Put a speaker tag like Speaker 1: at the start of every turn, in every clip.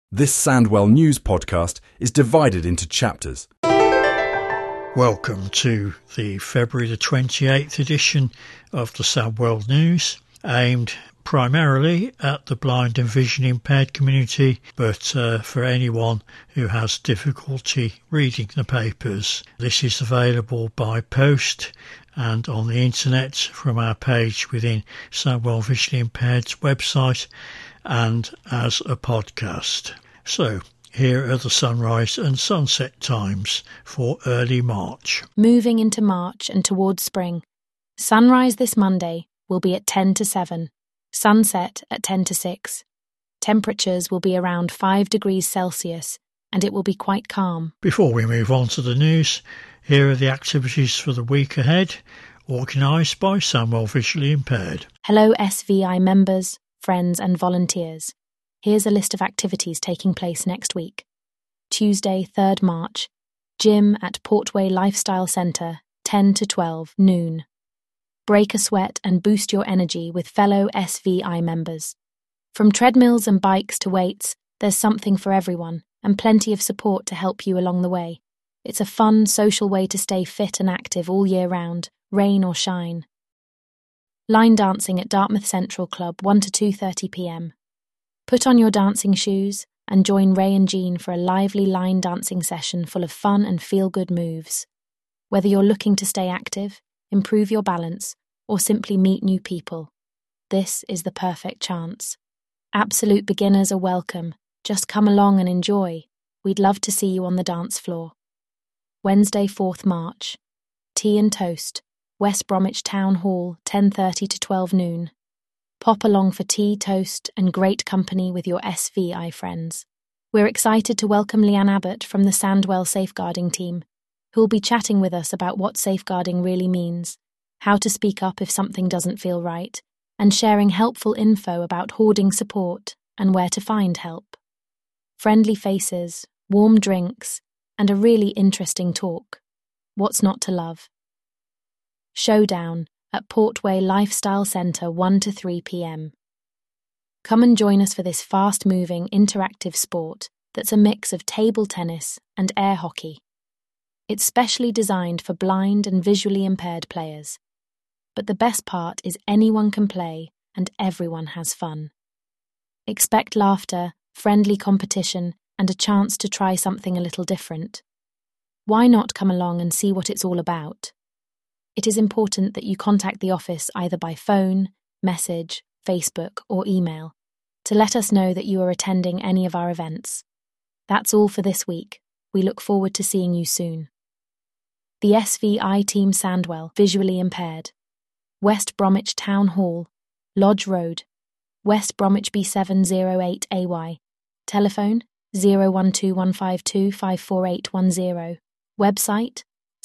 Speaker 1: This Sandwell News podcast is divided into chapters.
Speaker 2: Welcome to the February the 28th edition of the Sandwell News, aimed primarily at the blind and vision impaired community, but for anyone who has difficulty reading the papers. This is available by post and on the internet from our page within Sandwell Visually Impaired's website and as a podcast. So, here are the sunrise and sunset times for early March.
Speaker 3: Moving into March and towards spring. Sunrise this Monday will be at 10 to 7. Sunset at 10 to 6. Temperatures will be around 5 degrees Celsius and it will be quite calm.
Speaker 2: Before we move on to the news, here are the activities for the week ahead, organised by Sandwell Visually Impaired.
Speaker 3: Hello SVI members, friends and volunteers. Here's a list of activities taking place next week. Tuesday, 3rd March, gym at Portway Lifestyle Centre, 10 to 12 noon. Break a sweat and boost your energy with fellow SVI members. From treadmills and bikes to weights, there's something for everyone and plenty of support to help you along the way. It's a fun, social way to stay fit and active all year round, rain or shine. Line dancing at Dartmouth Central Club, 1 to 2:30 p.m. Put on your dancing shoes and join Ray and Jean for a lively line dancing session full of fun and feel-good moves. Whether you're looking to stay active, improve your balance, or simply meet new people, this is the perfect chance. Absolute beginners are welcome. Just come along and enjoy. We'd love to see you on the dance floor. Wednesday, 4th March. Tea and toast. West Bromwich Town Hall, 10:30 to 12 noon. Pop along for tea, toast, and great company with your SVI friends. We're excited to welcome Leanne Abbott from the Sandwell Safeguarding team, who will be chatting with us about what safeguarding really means, how to speak up if something doesn't feel right, and sharing helpful info about hoarding support and where to find help. Friendly faces, warm drinks, and a really interesting talk. What's not to love? Showdown at Portway Lifestyle Centre, 1 to 3 p.m. Come and join us for this fast-moving, interactive sport that's a mix of table tennis and air hockey. It's specially designed for blind and visually impaired players. But the best part is anyone can play and everyone has fun. Expect laughter, friendly competition, and a chance to try something a little different. Why not come along and see what it's all about? It is important that you contact the office either by phone, message, Facebook, or email to let us know that you are attending any of our events. That's all for this week. We look forward to seeing you soon. The SVI Team Sandwell, Visually Impaired. West Bromwich Town Hall, Lodge Road, West Bromwich B708AY. Telephone 01215254810. Website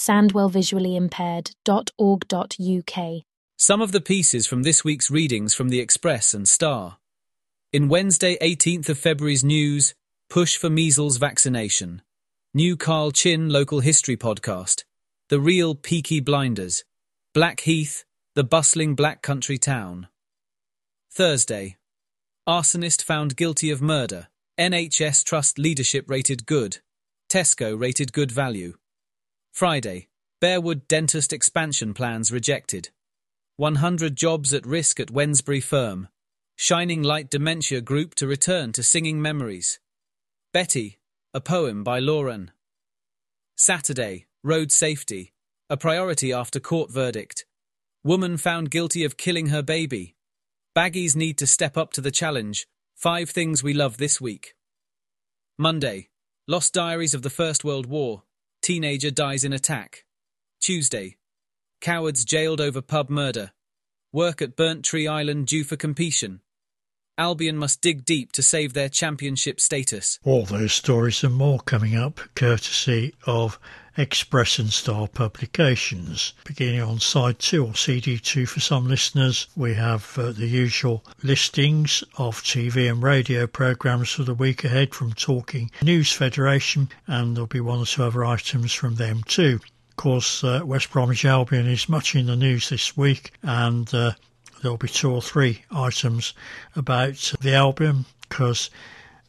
Speaker 3: sandwellvisuallyimpaired.org.uk.
Speaker 4: Some of the pieces from this week's readings from the Express and Star. In Wednesday 18th of February's news, Push for Measles Vaccination. New Carl Chin Local History Podcast. The Real Peaky Blinders. Blackheath, the bustling black country town. Thursday. Arsonist found guilty of murder. NHS Trust leadership rated good. Tesco rated good value. Friday. Bearwood dentist expansion plans rejected. 100 jobs at risk at Wednesbury firm. Shining Light Dementia Group to return to singing memories. Betty, a poem by Lauren. Saturday. Road safety. A priority after court verdict. Woman found guilty of killing her baby. Baggies need to step up to the challenge. 5 things we love this week. Monday. Lost diaries of the First World War. Teenager dies in attack. Tuesday. Cowards jailed over pub murder. Work at Burnt Tree Island due for completion. Albion must dig deep to save their championship status.
Speaker 2: All those stories and more coming up, courtesy of Express and Star publications. Beginning on side 2 or CD2 for some listeners, we have the usual listings of TV and radio programmes for the week ahead from Talking News Federation, and there'll be 1 or 2 other items from them too. Of course, West Bromwich Albion is much in the news this week, and there'll be 2 or 3 items about the Albion, because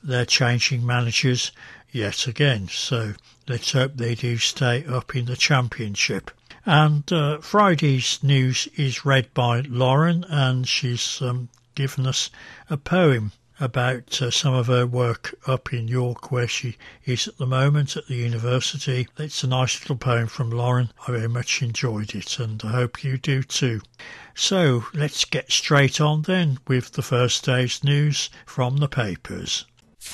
Speaker 2: they're changing managers yet again. So let's hope they do stay up in the Championship. And Friday's news is read by Lauren, and she's given us a poem about some of her work up in York, where she is at the moment at the university. It's a nice little poem from Lauren. I very much enjoyed it, and I hope you do too. So let's get straight on then with the first day's news from the papers.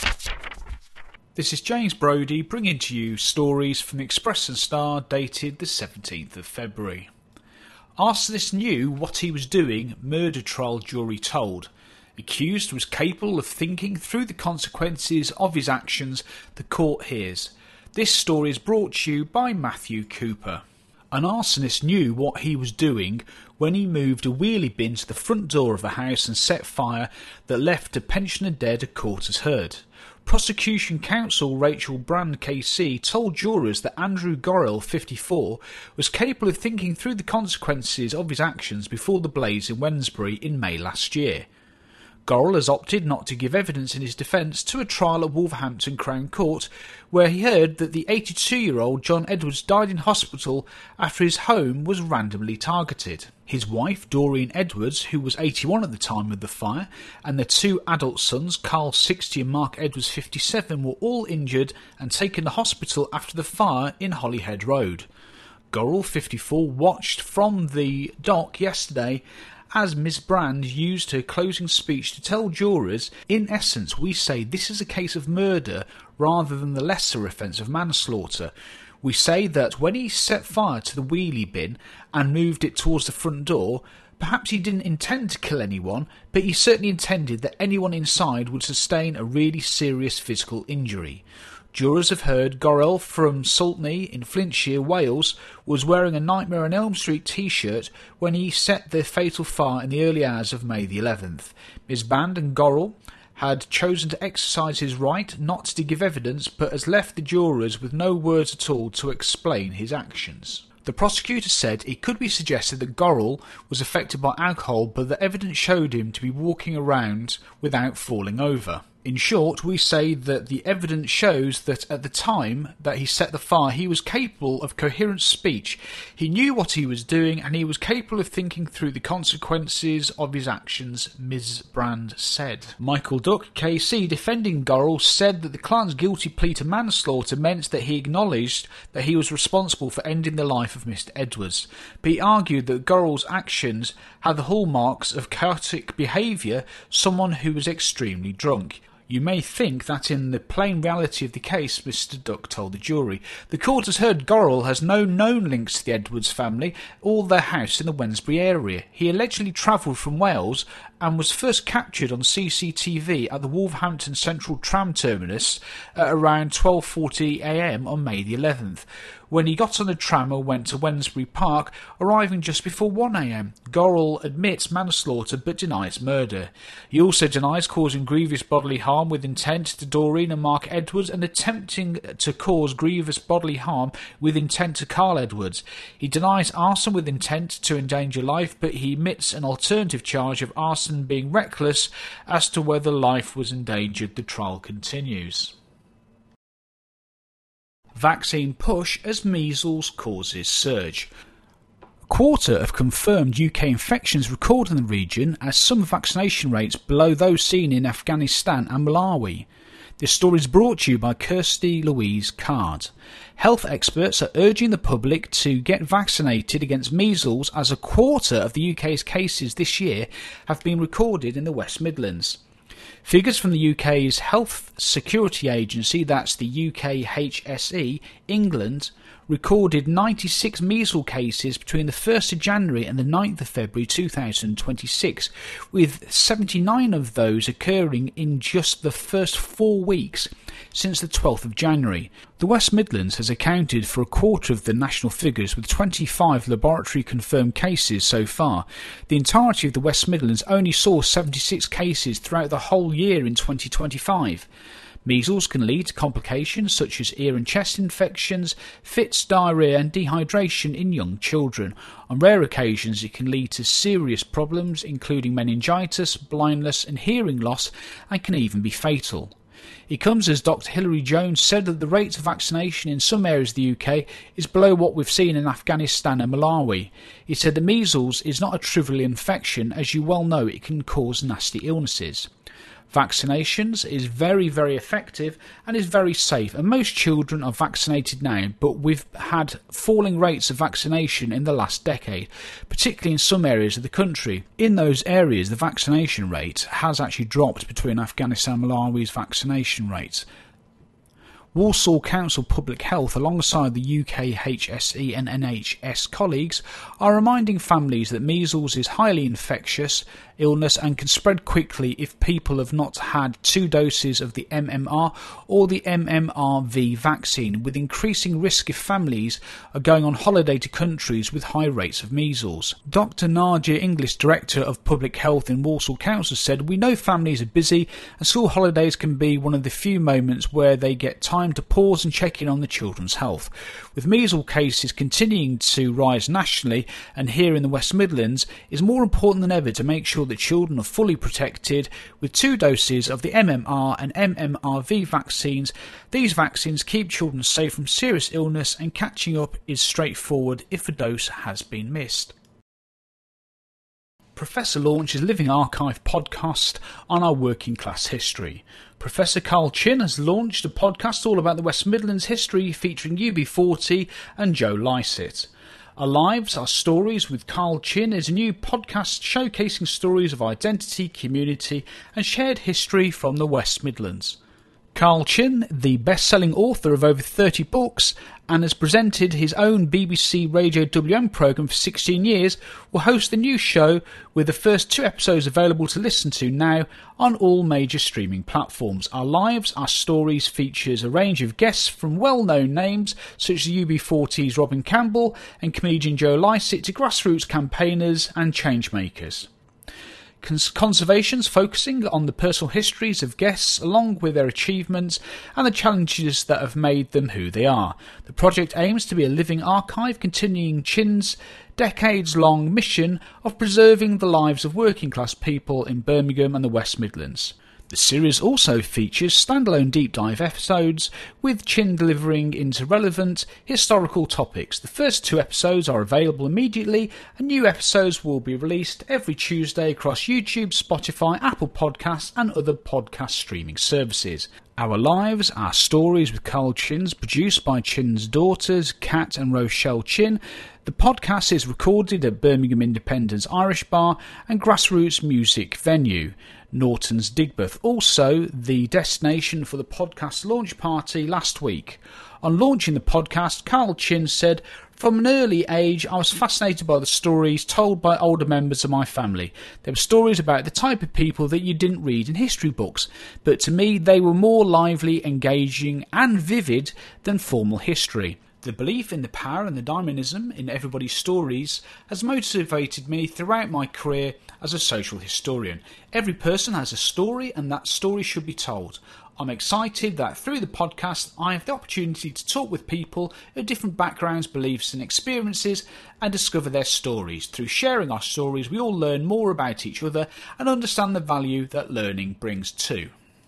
Speaker 5: This is James Brodie bringing to you stories from the Express and Star dated the 17th of February. Arsonist knew what he was doing, murder trial jury told. Accused was capable of thinking through the consequences of his actions, the court hears. This story is brought to you by Matthew Cooper. An arsonist knew what he was doing when he moved a wheelie bin to the front door of a house and set fire that left a pensioner dead, a court has heard. Prosecution counsel Rachel Brand KC told jurors that Andrew Gorrell, 54, was capable of thinking through the consequences of his actions before the blaze in Wednesbury in May last year. Gorrell has opted not to give evidence in his defence to a trial at Wolverhampton Crown Court, where he heard that the 82-year-old John Edwards died in hospital after his home was randomly targeted. His wife, Doreen Edwards, who was 81 at the time of the fire, and their two adult sons, Carl, 60 and Mark Edwards, 57, were all injured and taken to hospital after the fire in Holyhead Road. Gorrell, 54, watched from the dock yesterday as Ms Brand used her closing speech to tell jurors, in essence, we say this is a case of murder rather than the lesser offence of manslaughter. We say that when he set fire to the wheelie bin and moved it towards the front door, perhaps he didn't intend to kill anyone, but he certainly intended that anyone inside would sustain a really serious physical injury. Jurors have heard Gorrell from Saltney in Flintshire, Wales, was wearing a Nightmare on Elm Street t-shirt when he set the fatal fire in the early hours of May the 11th. Ms Brand and Gorrell had chosen to exercise his right not to give evidence, but has left the jurors with no words at all to explain his actions. The prosecutor said it could be suggested that Gorrell was affected by alcohol, but the evidence showed him to be walking around without falling over. In short, we say that the evidence shows that at the time that he set the fire, he was capable of coherent speech. He knew what he was doing and he was capable of thinking through the consequences of his actions, Ms Brand said. Michael Duck, KC, defending Gorrell, said that the client's guilty plea to manslaughter meant that he acknowledged that he was responsible for ending the life of Mr Edwards. But he argued that Gorrell's actions had the hallmarks of chaotic behaviour, someone who was extremely drunk. You may think that in the plain reality of the case, Mr Duck told the jury. The court has heard Gorrell has no known links to the Edwards family or their house in the Wednesbury area. He allegedly travelled from Wales and was first captured on CCTV at the Wolverhampton Central tram terminus at around 12:40 a.m. on May the 11th. When he got on the tram and went to Wednesbury Park, arriving just before 1 a.m. Gorrell admits manslaughter but denies murder. He also denies causing grievous bodily harm with intent to Doreen and Mark Edwards and attempting to cause grievous bodily harm with intent to Carl Edwards. He denies arson with intent to endanger life, but he admits an alternative charge of arson being reckless. As to whether life was endangered, the trial continues. Vaccine push as measles causes surge. A quarter of confirmed UK infections recorded in the region as some vaccination rates below those seen in Afghanistan and Malawi. This story is brought to you by Kirsty Louise Card. Health experts are urging the public to get vaccinated against measles as a quarter of the UK's cases this year have been recorded in the West Midlands. Figures from the UK's Health Security Agency, that's the UKHSE, England, recorded 96 measles cases between the 1st of January and the 9th of February 2026, with 79 of those occurring in just the first 4 weeks since the 12th of January. The West Midlands has accounted for a quarter of the national figures, with 25 laboratory-confirmed cases so far. The entirety of the West Midlands only saw 76 cases throughout the whole year in 2025. Measles can lead to complications such as ear and chest infections, fits, diarrhoea and dehydration in young children. On rare occasions it can lead to serious problems including meningitis, blindness and hearing loss, and can even be fatal. It comes as Dr. Hilary Jones said that the rate of vaccination in some areas of the UK is below what we've seen in Afghanistan and Malawi. He said that measles is not a trivial infection. As you well know, it can cause nasty illnesses. Vaccinations is very, very effective and is very safe, and most children are vaccinated now, but we've had falling rates of vaccination in the last decade, particularly in some areas of the country. In those areas, the vaccination rate has actually dropped between Afghanistan and Malawi's vaccination rates. Walsall Council Public Health, alongside the UK HSE and NHS colleagues, are reminding families that measles is highly infectious illness and can spread quickly if people have not had 2 doses of the MMR or the MMRV vaccine, with increasing risk if families are going on holiday to countries with high rates of measles. Dr. Nadia English, Director of Public Health in Walsall Council, said, "We know families are busy and school holidays can be one of the few moments where they get time to pause and check in on the children's health. With measles cases continuing to rise nationally and here in the West Midlands, it's more important than ever to make sure that children are fully protected with 2 doses of the MMR and MMRV vaccines. These vaccines keep children safe from serious illness, and catching up is straightforward if a dose has been missed." Professor launches Living Archive podcast on our working class history. Professor Carl Chin has launched a podcast all about the West Midlands history, featuring UB40 and Joe Lycett. Our Lives, Our Stories with Carl Chin is a new podcast showcasing stories of identity, community and shared history from the West Midlands. Carl Chin, the best-selling author of over 30 books and has presented his own BBC Radio WM programme for 16 years, will host the new show with the first 2 episodes available to listen to now on all major streaming platforms. Our Lives, Our Stories features a range of guests from well-known names such as UB40's Robin Campbell and comedian Joe Lycett to grassroots campaigners and changemakers. Conservations focusing on the personal histories of guests along with their achievements and the challenges that have made them who they are. The project aims to be a living archive, continuing Chin's decades-long mission of preserving the lives of working class people in Birmingham and the West Midlands. The series also features standalone deep dive episodes, with Chin delivering into relevant historical topics. The first 2 episodes are available immediately, and new episodes will be released every Tuesday across YouTube, Spotify, Apple Podcasts and other podcast streaming services. Our Lives, Our Stories with Carl Chin's produced by Chin's daughters, Kat and Rochelle Chin. The podcast is recorded at Birmingham Independence Irish Bar and grassroots music venue, Norton's Digbeth, also the destination for the podcast launch party last week. On launching the podcast, Carl Chin said, "From an early age, I was fascinated by the stories told by older members of my family. They were stories about the type of people that you didn't read in history books, but to me they were more lively, engaging and vivid than formal history. The belief in the power and the dynamism in everybody's stories has motivated me throughout my career as a social historian. Every person has a story and that story should be told. I'm excited that through the podcast I have the opportunity to talk with people of different backgrounds, beliefs and experiences and discover their stories. Through sharing our stories, we all learn more about each other and understand the value that learning brings too."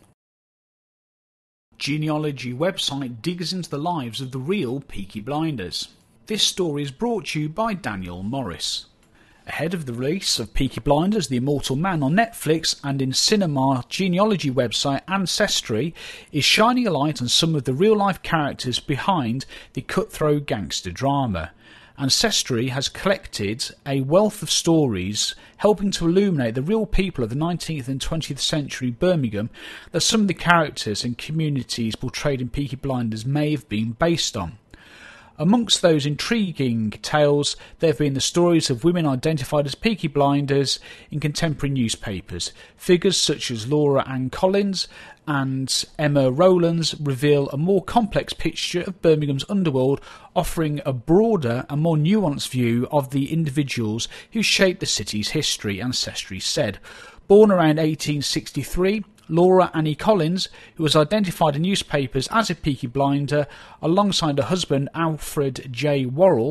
Speaker 5: Genealogy website digs into the lives of the real Peaky Blinders. This story is brought to you by Daniel Morris. Ahead of the release of Peaky Blinders, The Immortal Man on Netflix and in cinema, genealogy website Ancestry is shining a light on some of the real-life characters behind the cutthroat gangster drama. Ancestry has collected a wealth of stories helping to illuminate the real people of the 19th and 20th century Birmingham that some of the characters and communities portrayed in Peaky Blinders may have been based on. Amongst those intriguing tales, there have been the stories of women identified as Peaky Blinders in contemporary newspapers. Figures such as Laura Ann Collins and Emma Rowlands reveal a more complex picture of Birmingham's underworld, offering a broader and more nuanced view of the individuals who shaped the city's history, Ancestry said. Born around 1863, Laura Annie Collins, who was identified in newspapers as a Peaky Blinder alongside her husband Alfred J. Worrell,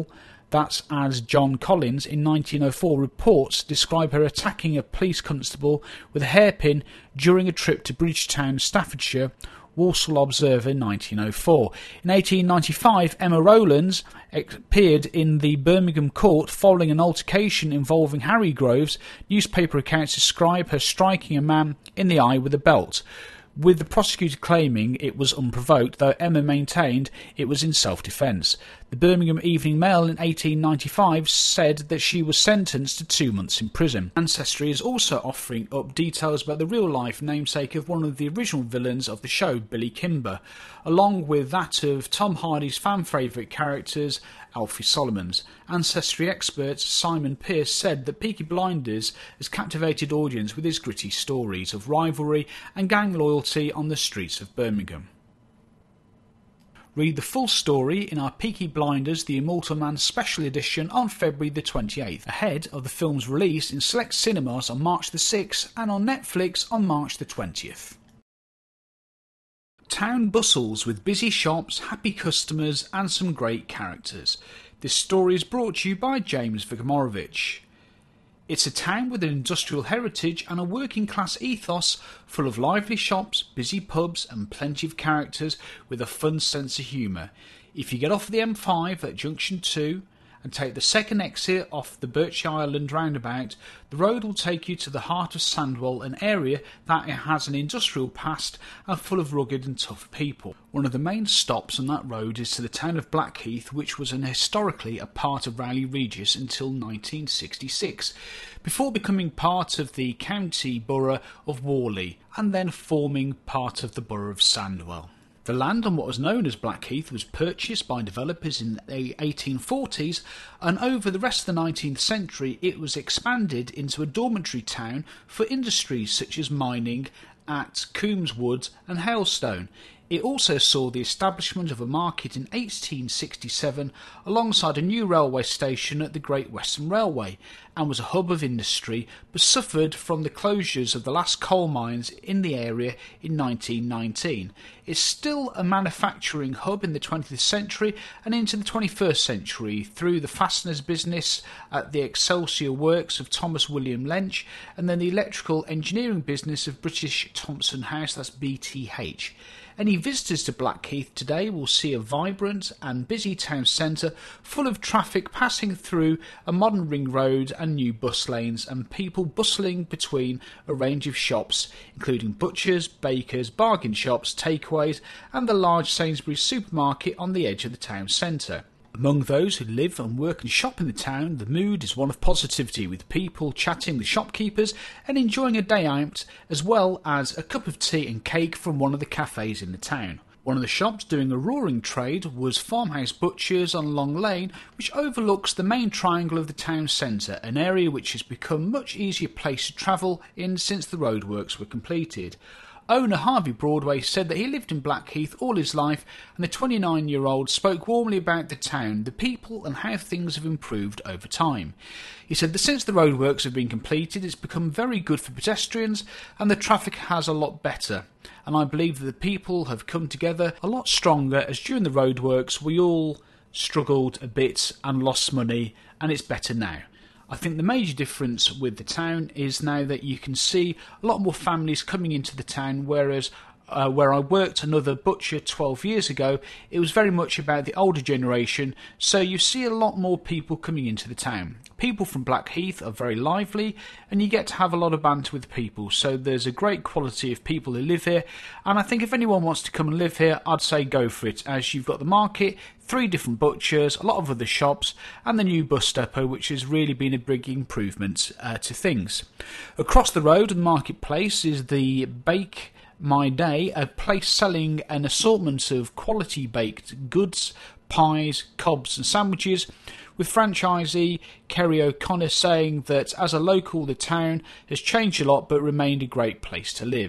Speaker 5: That's as John Collins in 1904 reports describe her attacking a police constable with a hairpin during a trip to Bridgetown, Staffordshire, Walsall Observer 1904. In 1895, Emma Rowlands appeared in the Birmingham court following an altercation involving Harry Groves. Newspaper accounts describe her striking a man in the eye with a belt, with the prosecutor claiming it was unprovoked, though Emma maintained it was in self-defence. The Birmingham Evening Mail in 1895 said that she was sentenced to 2 months in prison. Ancestry is also offering up details about the real-life namesake of one of the original villains of the show, Billy Kimber, along with that of Tom Hardy's fan-favourite characters, Alfie Solomons. Ancestry expert Simon Pearce said that Peaky Blinders has captivated audience with his gritty stories of rivalry and gang loyalty on the streets of Birmingham. Read the full story in our Peaky Blinders The Immortal Man special edition on February the 28th, ahead of the film's release in select cinemas on March the 6th and on Netflix on March the 20th. Town bustles with busy shops, happy customers and some great characters. This story is brought to you by James Vigmorovich. It's a town with an industrial heritage and a working class ethos, full of lively shops, busy pubs and plenty of characters with a fun sense of humour. If you get off the M5 at Junction 2 and take the second exit off the Birch Island roundabout, the road will take you to the heart of Sandwell, an area that has an industrial past and full of rugged and tough people. One of the main stops on that road is to the town of Blackheath, which was historically a part of Rowley Regis until 1966, before becoming part of the county borough of Worley and then forming part of the borough of Sandwell. The land on what was known as Blackheath was purchased by developers in the 1840s, and over the rest of the 19th century it was expanded into a dormitory town for industries such as mining at Coombs Wood and Hailstone. It also saw the establishment of a market in 1867 alongside a new railway station at the Great Western Railway, and was a hub of industry, but suffered from the closures of the last coal mines in the area in 1919. It's still a manufacturing hub in the 20th century and into the 21st century through the fasteners business at the Excelsior Works of Thomas William Lench, and then the electrical engineering business of British Thompson House, that's BTH. Any visitors to Blackheath today will see a vibrant and busy town centre full of traffic passing through a modern ring road and new bus lanes, and people bustling between a range of shops, including butchers, bakers, bargain shops, takeaways and the large Sainsbury's supermarket on the edge of the town centre. Among those who live and work and shop in the town, the mood is one of positivity, with people chatting with shopkeepers and enjoying a day out, as well as a cup of tea and cake from one of the cafes in the town. One of the shops doing a roaring trade was Farmhouse Butchers on Long Lane, which overlooks the main triangle of the town centre, an area which has become a much easier place to travel in since the roadworks were completed. Owner Harvey Broadway said that he lived in Blackheath all his life, and the 29-year-old spoke warmly about the town, the people and how things have improved over time. He said that since the roadworks have been completed, it's become very good for pedestrians and the traffic has a lot better. And I believe that the people have come together a lot stronger, as during the roadworks we all struggled a bit and lost money, and it's better now. I think the major difference with the town is now that you can see a lot more families coming into the town, whereas where I worked another butcher 12 years ago, it was very much about the older generation, so you see a lot more people coming into the town. People from Blackheath are very lively and you get to have a lot of banter with people, so there's a great quality of people who live here, and I think if anyone wants to come and live here, I'd say go for it, as you've got the market, 3 different butchers, a lot of other shops, and the new bus depot, which has really been a big improvement to things. Across the road and marketplace is the Bake My Day, a place selling an assortment of quality baked goods, pies, cobs and sandwiches, with franchisee Kerry O'Connor saying that as a local the town has changed a lot but remained a great place to live.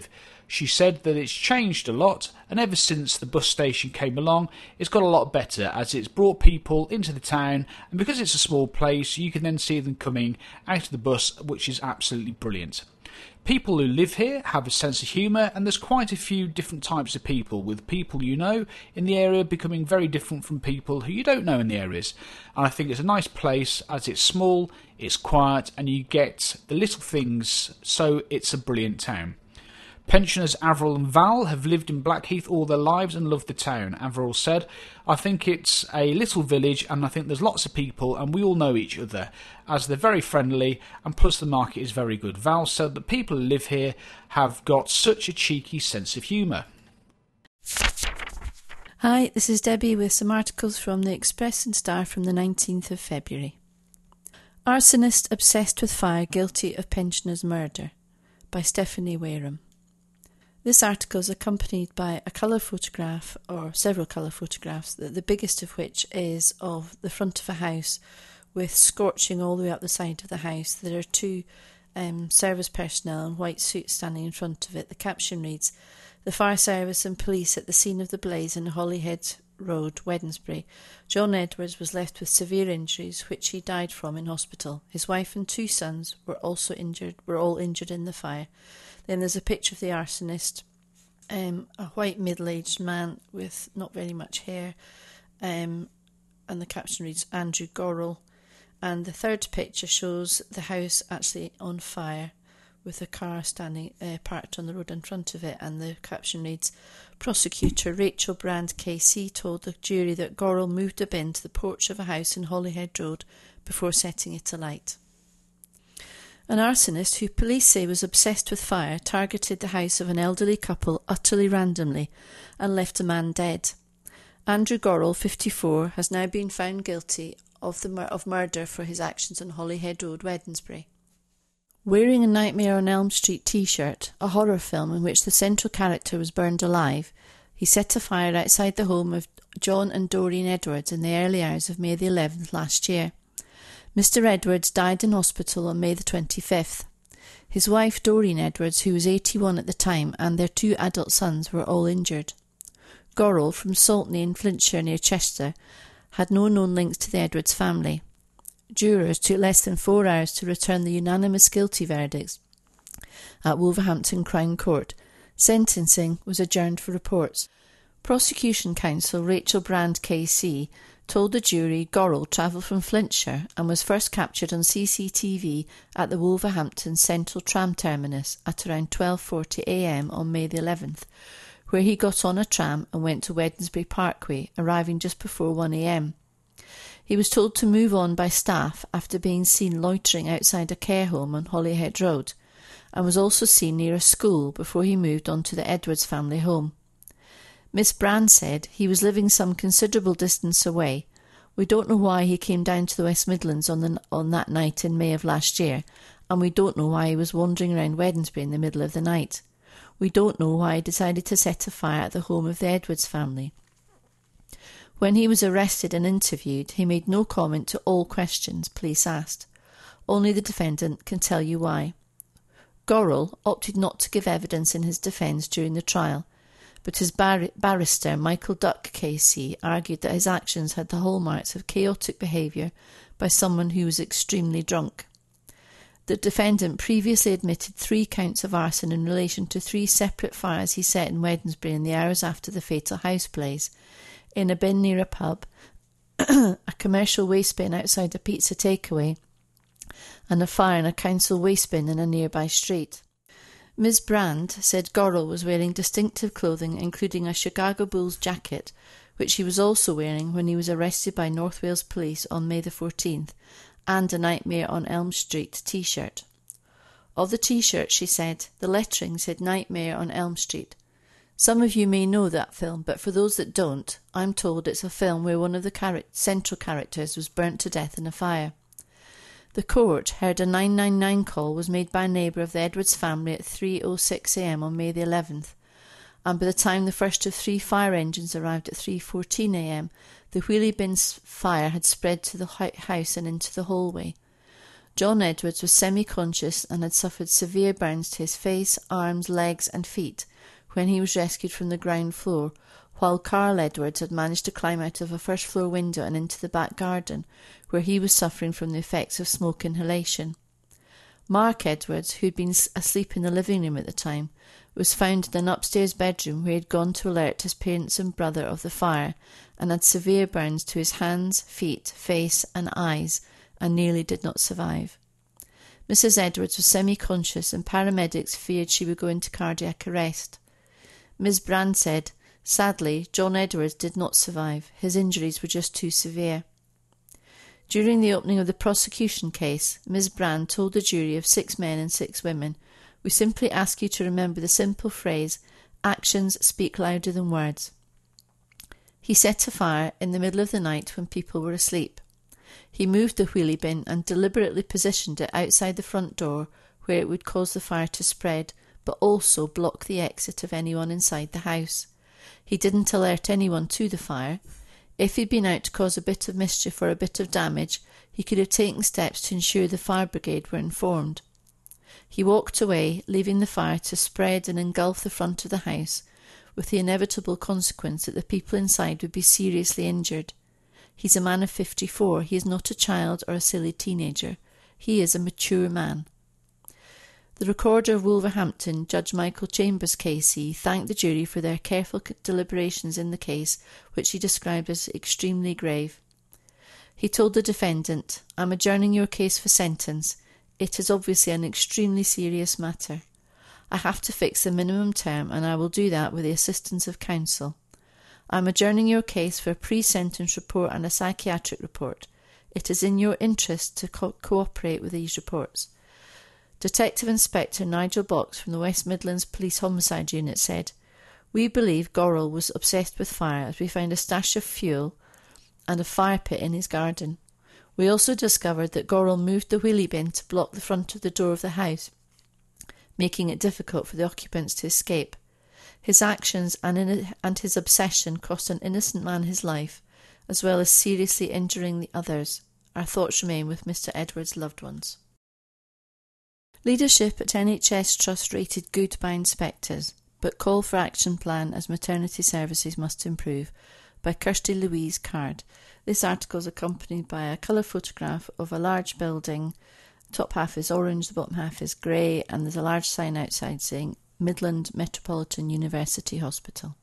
Speaker 5: She said that it's changed a lot, and ever since the bus station came along, it's got a lot better as it's brought people into the town, and because it's a small place, you can then see them coming out of the bus, which is absolutely brilliant. People who live here have a sense of humour, and there's quite a few different types of people, with people you know in the area becoming very different from people who you don't know in the areas. And I think it's a nice place as it's small, it's quiet, and you get the little things, so it's a brilliant town. Pensioners Averil and Val have lived in Blackheath all their lives and love the town. Averil said, I think it's a little village and I think there's lots of people and we all know each other, as they're very friendly and plus the market is very good. Val said that people who live here have got such a cheeky sense of humour.
Speaker 6: Hi, this is Debbie with some articles from the Express and Star from the 19th of February. Arsonist obsessed with fire guilty of pensioner's murder by Stephanie Wareham. This article is accompanied by a colour photograph, or several colour photographs, the biggest of which is of the front of a house with scorching all the way up the side of the house. There are two service personnel in white suits standing in front of it. The caption reads, "The fire service and police at the scene of the blaze in Holyhead Road, Wednesbury. John Edwards was left with severe injuries, which he died from in hospital. His wife and two sons were all injured in the fire." Then there's a picture of the arsonist, a white middle-aged man with not very much hair, and the caption reads Andrew Gorrell. And the third picture shows the house actually on fire, with a car standing parked on the road in front of it, and the caption reads, "Prosecutor Rachel Brand KC told the jury that Gorrell moved a bin to the porch of a house in Holyhead Road before setting it alight." An arsonist, who police say was obsessed with fire, targeted the house of an elderly couple utterly randomly and left a man dead. Andrew Gorrell, 54, has now been found guilty of murder for his actions on Holyhead Road, Wednesbury. Wearing a Nightmare on Elm Street t-shirt, a horror film in which the central character was burned alive, he set a fire outside the home of John and Doreen Edwards in the early hours of May the 11th last year. Mr. Edwards died in hospital on May the 25th. His wife, Doreen Edwards, who was 81 at the time, and their two adult sons were all injured. Gorrell, from Saltney in Flintshire near Chester, had no known links to the Edwards family. Jurors took less than 4 hours to return the unanimous guilty verdicts at Wolverhampton Crown Court. Sentencing was adjourned for reports. Prosecution counsel Rachel Brand KC told the jury Gorrell travelled from Flintshire and was first captured on CCTV at the Wolverhampton Central Tram Terminus at around 12:40 a.m. on May the 11th, where he got on a tram and went to Wednesbury Parkway, arriving just before 1 a.m. He was told to move on by staff after being seen loitering outside a care home on Holyhead Road, and was also seen near a school before he moved on to the Edwards family home. Miss Brand said he was living some considerable distance away. "We don't know why he came down to the West Midlands on that night in May of last year, and we don't know why he was wandering around Wednesbury in the middle of the night. We don't know why he decided to set a fire at the home of the Edwards family." When he was arrested and interviewed, he made no comment to all questions police asked. Only the defendant can tell you why. Gorrell opted not to give evidence in his defence during the trial, but his barrister, Michael Duck KC, argued that his actions had the hallmarks of chaotic behaviour by someone who was extremely drunk. The defendant previously admitted 3 counts of arson in relation to 3 separate fires he set in Wednesbury in the hours after the fatal house blaze, in a bin near a pub, a commercial waste bin outside a pizza takeaway, and a fire in a council waste bin in a nearby street. Ms. Brand said Gorrell was wearing distinctive clothing including a Chicago Bulls jacket, which he was also wearing when he was arrested by North Wales Police on May the 14th, and a Nightmare on Elm Street t-shirt. Of the t-shirt, she said, the lettering said Nightmare on Elm Street. Some of you may know that film, but for those that don't, I'm told it's a film where one of the central characters was burnt to death in a fire. The court heard a 999 call was made by a neighbour of the Edwards family at 3:06 a.m. on May the 11th, and by the time the first of 3 fire engines arrived at 3:14 a.m, the wheelie bin's fire had spread to the house and into the hallway. John Edwards was semi-conscious and had suffered severe burns to his face, arms, legs and feet when he was rescued from the ground floor, while Carl Edwards had managed to climb out of a first-floor window and into the back garden, where he was suffering from the effects of smoke inhalation. Mark Edwards, who had been asleep in the living room at the time, was found in an upstairs bedroom where he had gone to alert his parents and brother of the fire, and had severe burns to his hands, feet, face and eyes, and nearly did not survive. Mrs. Edwards was semi-conscious and paramedics feared she would go into cardiac arrest. Ms. Brand said, "Sadly, John Edwards did not survive. His injuries were just too severe." During the opening of the prosecution case, Ms. Brand told the jury of 6 men and 6 women, "We simply ask you to remember the simple phrase, 'Actions speak louder than words.'" He set a fire in the middle of the night when people were asleep. He moved the wheelie bin and deliberately positioned it outside the front door where it would cause the fire to spread, but also block the exit of anyone inside the house. He didn't alert anyone to the fire. If he'd been out to cause a bit of mischief or a bit of damage, he could have taken steps to ensure the fire brigade were informed. He walked away, leaving the fire to spread and engulf the front of the house, with the inevitable consequence that the people inside would be seriously injured. He's a man of 54. He is not a child or a silly teenager. He is a mature man. The Recorder of Wolverhampton, Judge Michael Chambers KC, thanked the jury for their careful deliberations in the case, which he described as extremely grave. He told the defendant, "I'm adjourning your case for sentence. It is obviously an extremely serious matter. I have to fix the minimum term, and I will do that with the assistance of counsel. I'm adjourning your case for a pre-sentence report and a psychiatric report. It is in your interest to cooperate with these reports." Detective Inspector Nigel Box from the West Midlands Police Homicide Unit said, "We believe Gorrell was obsessed with fire as we found a stash of fuel and a fire pit in his garden. We also discovered that Gorrell moved the wheelie bin to block the front of the door of the house, making it difficult for the occupants to escape. His actions and his obsession cost an innocent man his life, as well as seriously injuring the others. Our thoughts remain with Mr. Edwards' loved ones." Leadership at NHS Trust rated good by inspectors, but call for action plan as maternity services must improve, by Kirsty Louise Card. This article is accompanied by a colour photograph of a large building. The top half is orange, the bottom half is grey, and there's a large sign outside saying Midland Metropolitan University Hospital.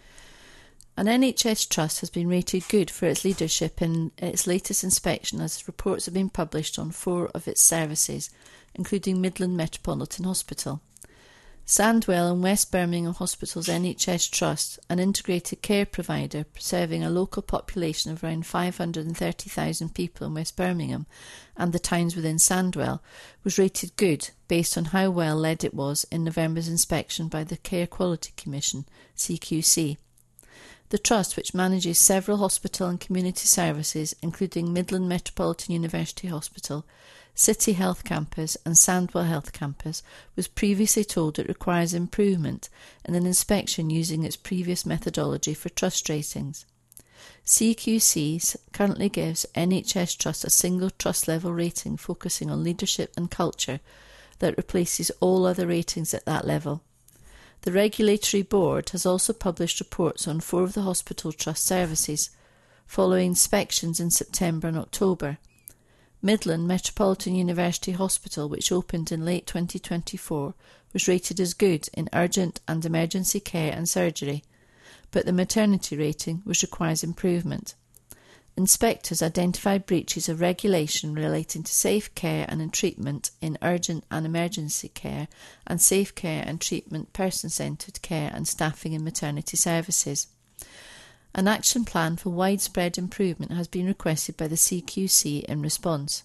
Speaker 6: An NHS Trust has been rated good for its leadership in its latest inspection, as reports have been published on 4 of its services, including Midland Metropolitan Hospital. Sandwell and West Birmingham Hospital's NHS Trust, an integrated care provider serving a local population of around 530,000 people in West Birmingham and the towns within Sandwell, was rated good based on how well led it was in November's inspection by the Care Quality Commission, CQC. The Trust, which manages several hospital and community services, including Midland Metropolitan University Hospital, City Health Campus and Sandwell Health Campus, was previously told it requires improvement in an inspection using its previous methodology for trust ratings. CQC currently gives NHS Trust a single trust level rating focusing on leadership and culture that replaces all other ratings at that level. The Regulatory Board has also published reports on 4 of the hospital trust services, following inspections in September and October. Midland Metropolitan University Hospital, which opened in late 2024, was rated as good in urgent and emergency care and surgery, but the maternity rating requires improvement. Inspectors identified breaches of regulation relating to safe care and treatment in urgent and emergency care, and safe care and treatment, person-centred care and staffing in maternity services. An action plan for widespread improvement has been requested by the CQC in response.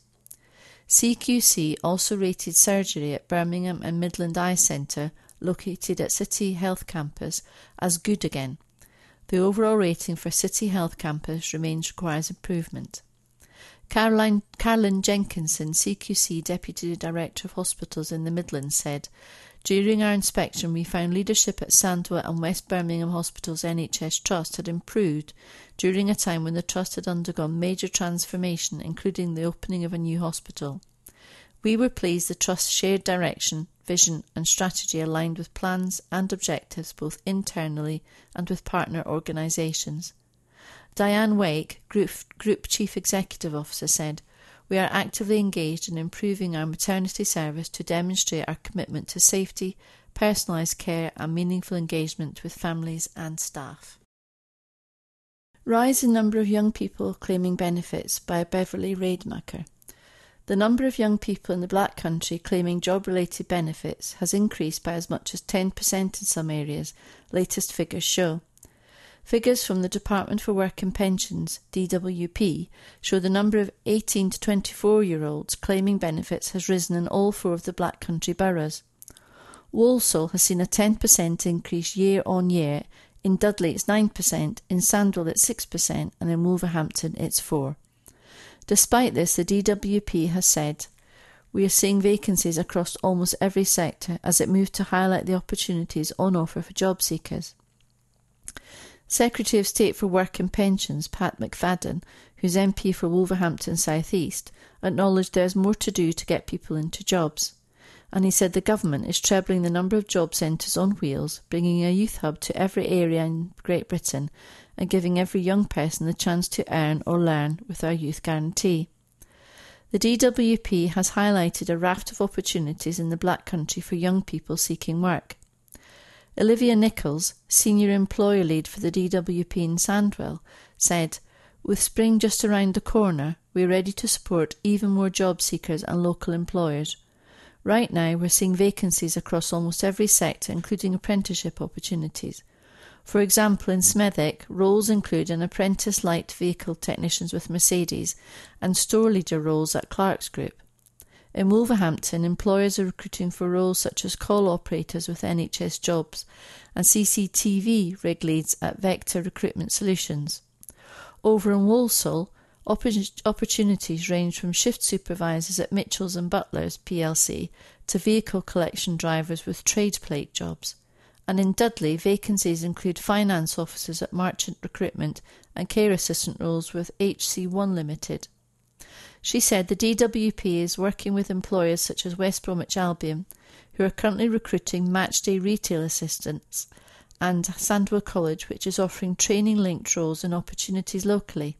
Speaker 6: CQC also rated surgery at Birmingham and Midland Eye Centre, located at City Health Campus, as good again. The overall rating for City Health Campus requires improvement. Carolyn Jenkinson, CQC Deputy Director of Hospitals in the Midlands, said, "During our inspection we found leadership at Sandwell and West Birmingham Hospital's NHS Trust had improved during a time when the Trust had undergone major transformation, including the opening of a new hospital. We were pleased the Trust's shared direction, vision and strategy aligned with plans and objectives both internally and with partner organisations. Diane Wake, Group Chief Executive Officer, said, "We are actively engaged in improving our maternity service to demonstrate our commitment to safety, personalised care and meaningful engagement with families and staff." Rise in number of young people claiming benefits by Beverly Rademacher. The number of young people in the Black Country claiming job-related benefits has increased by as much as 10% in some areas, latest figures show. Figures from the Department for Work and Pensions, DWP, show the number of 18 to 24-year-olds claiming benefits has risen in all 4 of the Black Country boroughs. Walsall has seen a 10% increase year on year, in Dudley it's 9%, in Sandwell it's 6% and in Wolverhampton it's 4%. Despite this, the DWP has said, "We are seeing vacancies across almost every sector as it moved to highlight the opportunities on offer for job seekers." Secretary of State for Work and Pensions, Pat McFadden, who's MP for Wolverhampton South East, acknowledged there is more to do to get people into jobs. And he said the government is trebling the number of job centres on wheels, bringing a youth hub to every area in Great Britain and giving every young person the chance to earn or learn with our youth guarantee. The DWP has highlighted a raft of opportunities in the Black Country for young people seeking work. Olivia Nichols, Senior Employer Lead for the DWP in Sandwell, said, "With spring just around the corner, we are ready to support even more job seekers and local employers. Right now, we're seeing vacancies across almost every sector, including apprenticeship opportunities. For example, in Smethwick, roles include an apprentice light vehicle technicians with Mercedes and store leader roles at Clark's Group. In Wolverhampton, employers are recruiting for roles such as call operators with NHS Jobs and CCTV rig leads at Vector Recruitment Solutions. Over in Walsall, opportunities range from shift supervisors at Mitchells and Butlers plc to vehicle collection drivers with trade plate jobs. And in Dudley, vacancies include finance officers at Marchant Recruitment and care assistant roles with HC1 Limited. She said the DWP is working with employers such as West Bromwich Albion, who are currently recruiting matchday retail assistants, and Sandwell College, which is offering training-linked roles and opportunities locally.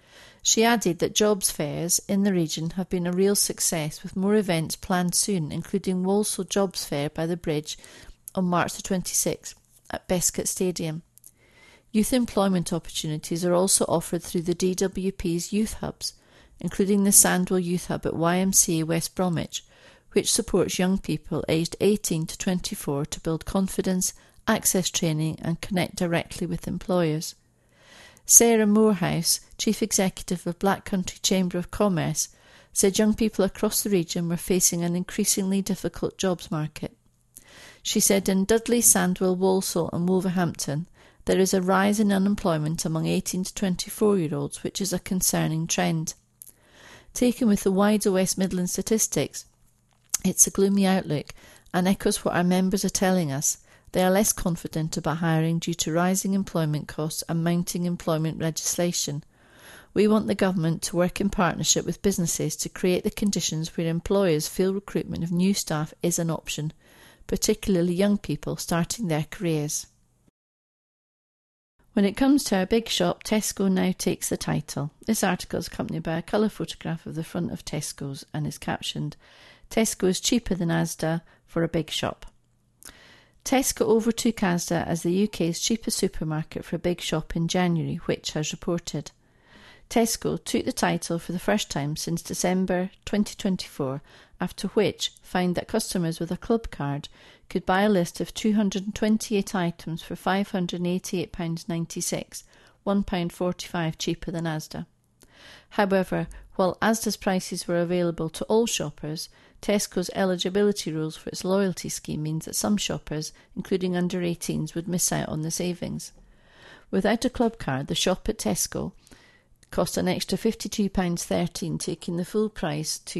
Speaker 6: She added that jobs fairs in the region have been a real success, with more events planned soon, including Walsall Jobs Fair by the Bridge on March the 26th at Bescott Stadium. Youth employment opportunities are also offered through the DWP's youth hubs, including the Sandwell Youth Hub at YMCA West Bromwich, which supports young people aged 18 to 24 to build confidence, access training and connect directly with employers. Sarah Moorhouse, Chief Executive of Black Country Chamber of Commerce, said young people across the region were facing an increasingly difficult jobs market. She said in Dudley, Sandwell, Walsall and Wolverhampton, there is a rise in unemployment among 18 to 24-year-olds, which is a concerning trend. Taken with the wider West Midlands statistics, it's a gloomy outlook and echoes what our members are telling us. They are less confident about hiring due to rising employment costs and mounting employment legislation. We want the government to work in partnership with businesses to create the conditions where employers feel recruitment of new staff is an option, particularly young people starting their careers. When it comes to our big shop, Tesco now takes the title. This article is accompanied by a colour photograph of the front of Tesco's and is captioned, "Tesco is cheaper than Asda for a big shop." Tesco overtook Asda as the UK's cheapest supermarket for a big shop in January, Which has reported. Tesco took the title for the first time since December 2024, after Which found that customers with a club card could buy a list of 228 items for £588.96, £1.45 cheaper than Asda. However, while Asda's prices were available to all shoppers, Tesco's eligibility rules for its loyalty scheme means that some shoppers, including under 18s, would miss out on the savings. Without a club card, the shop at Tesco cost an extra £52.13, taking the full price to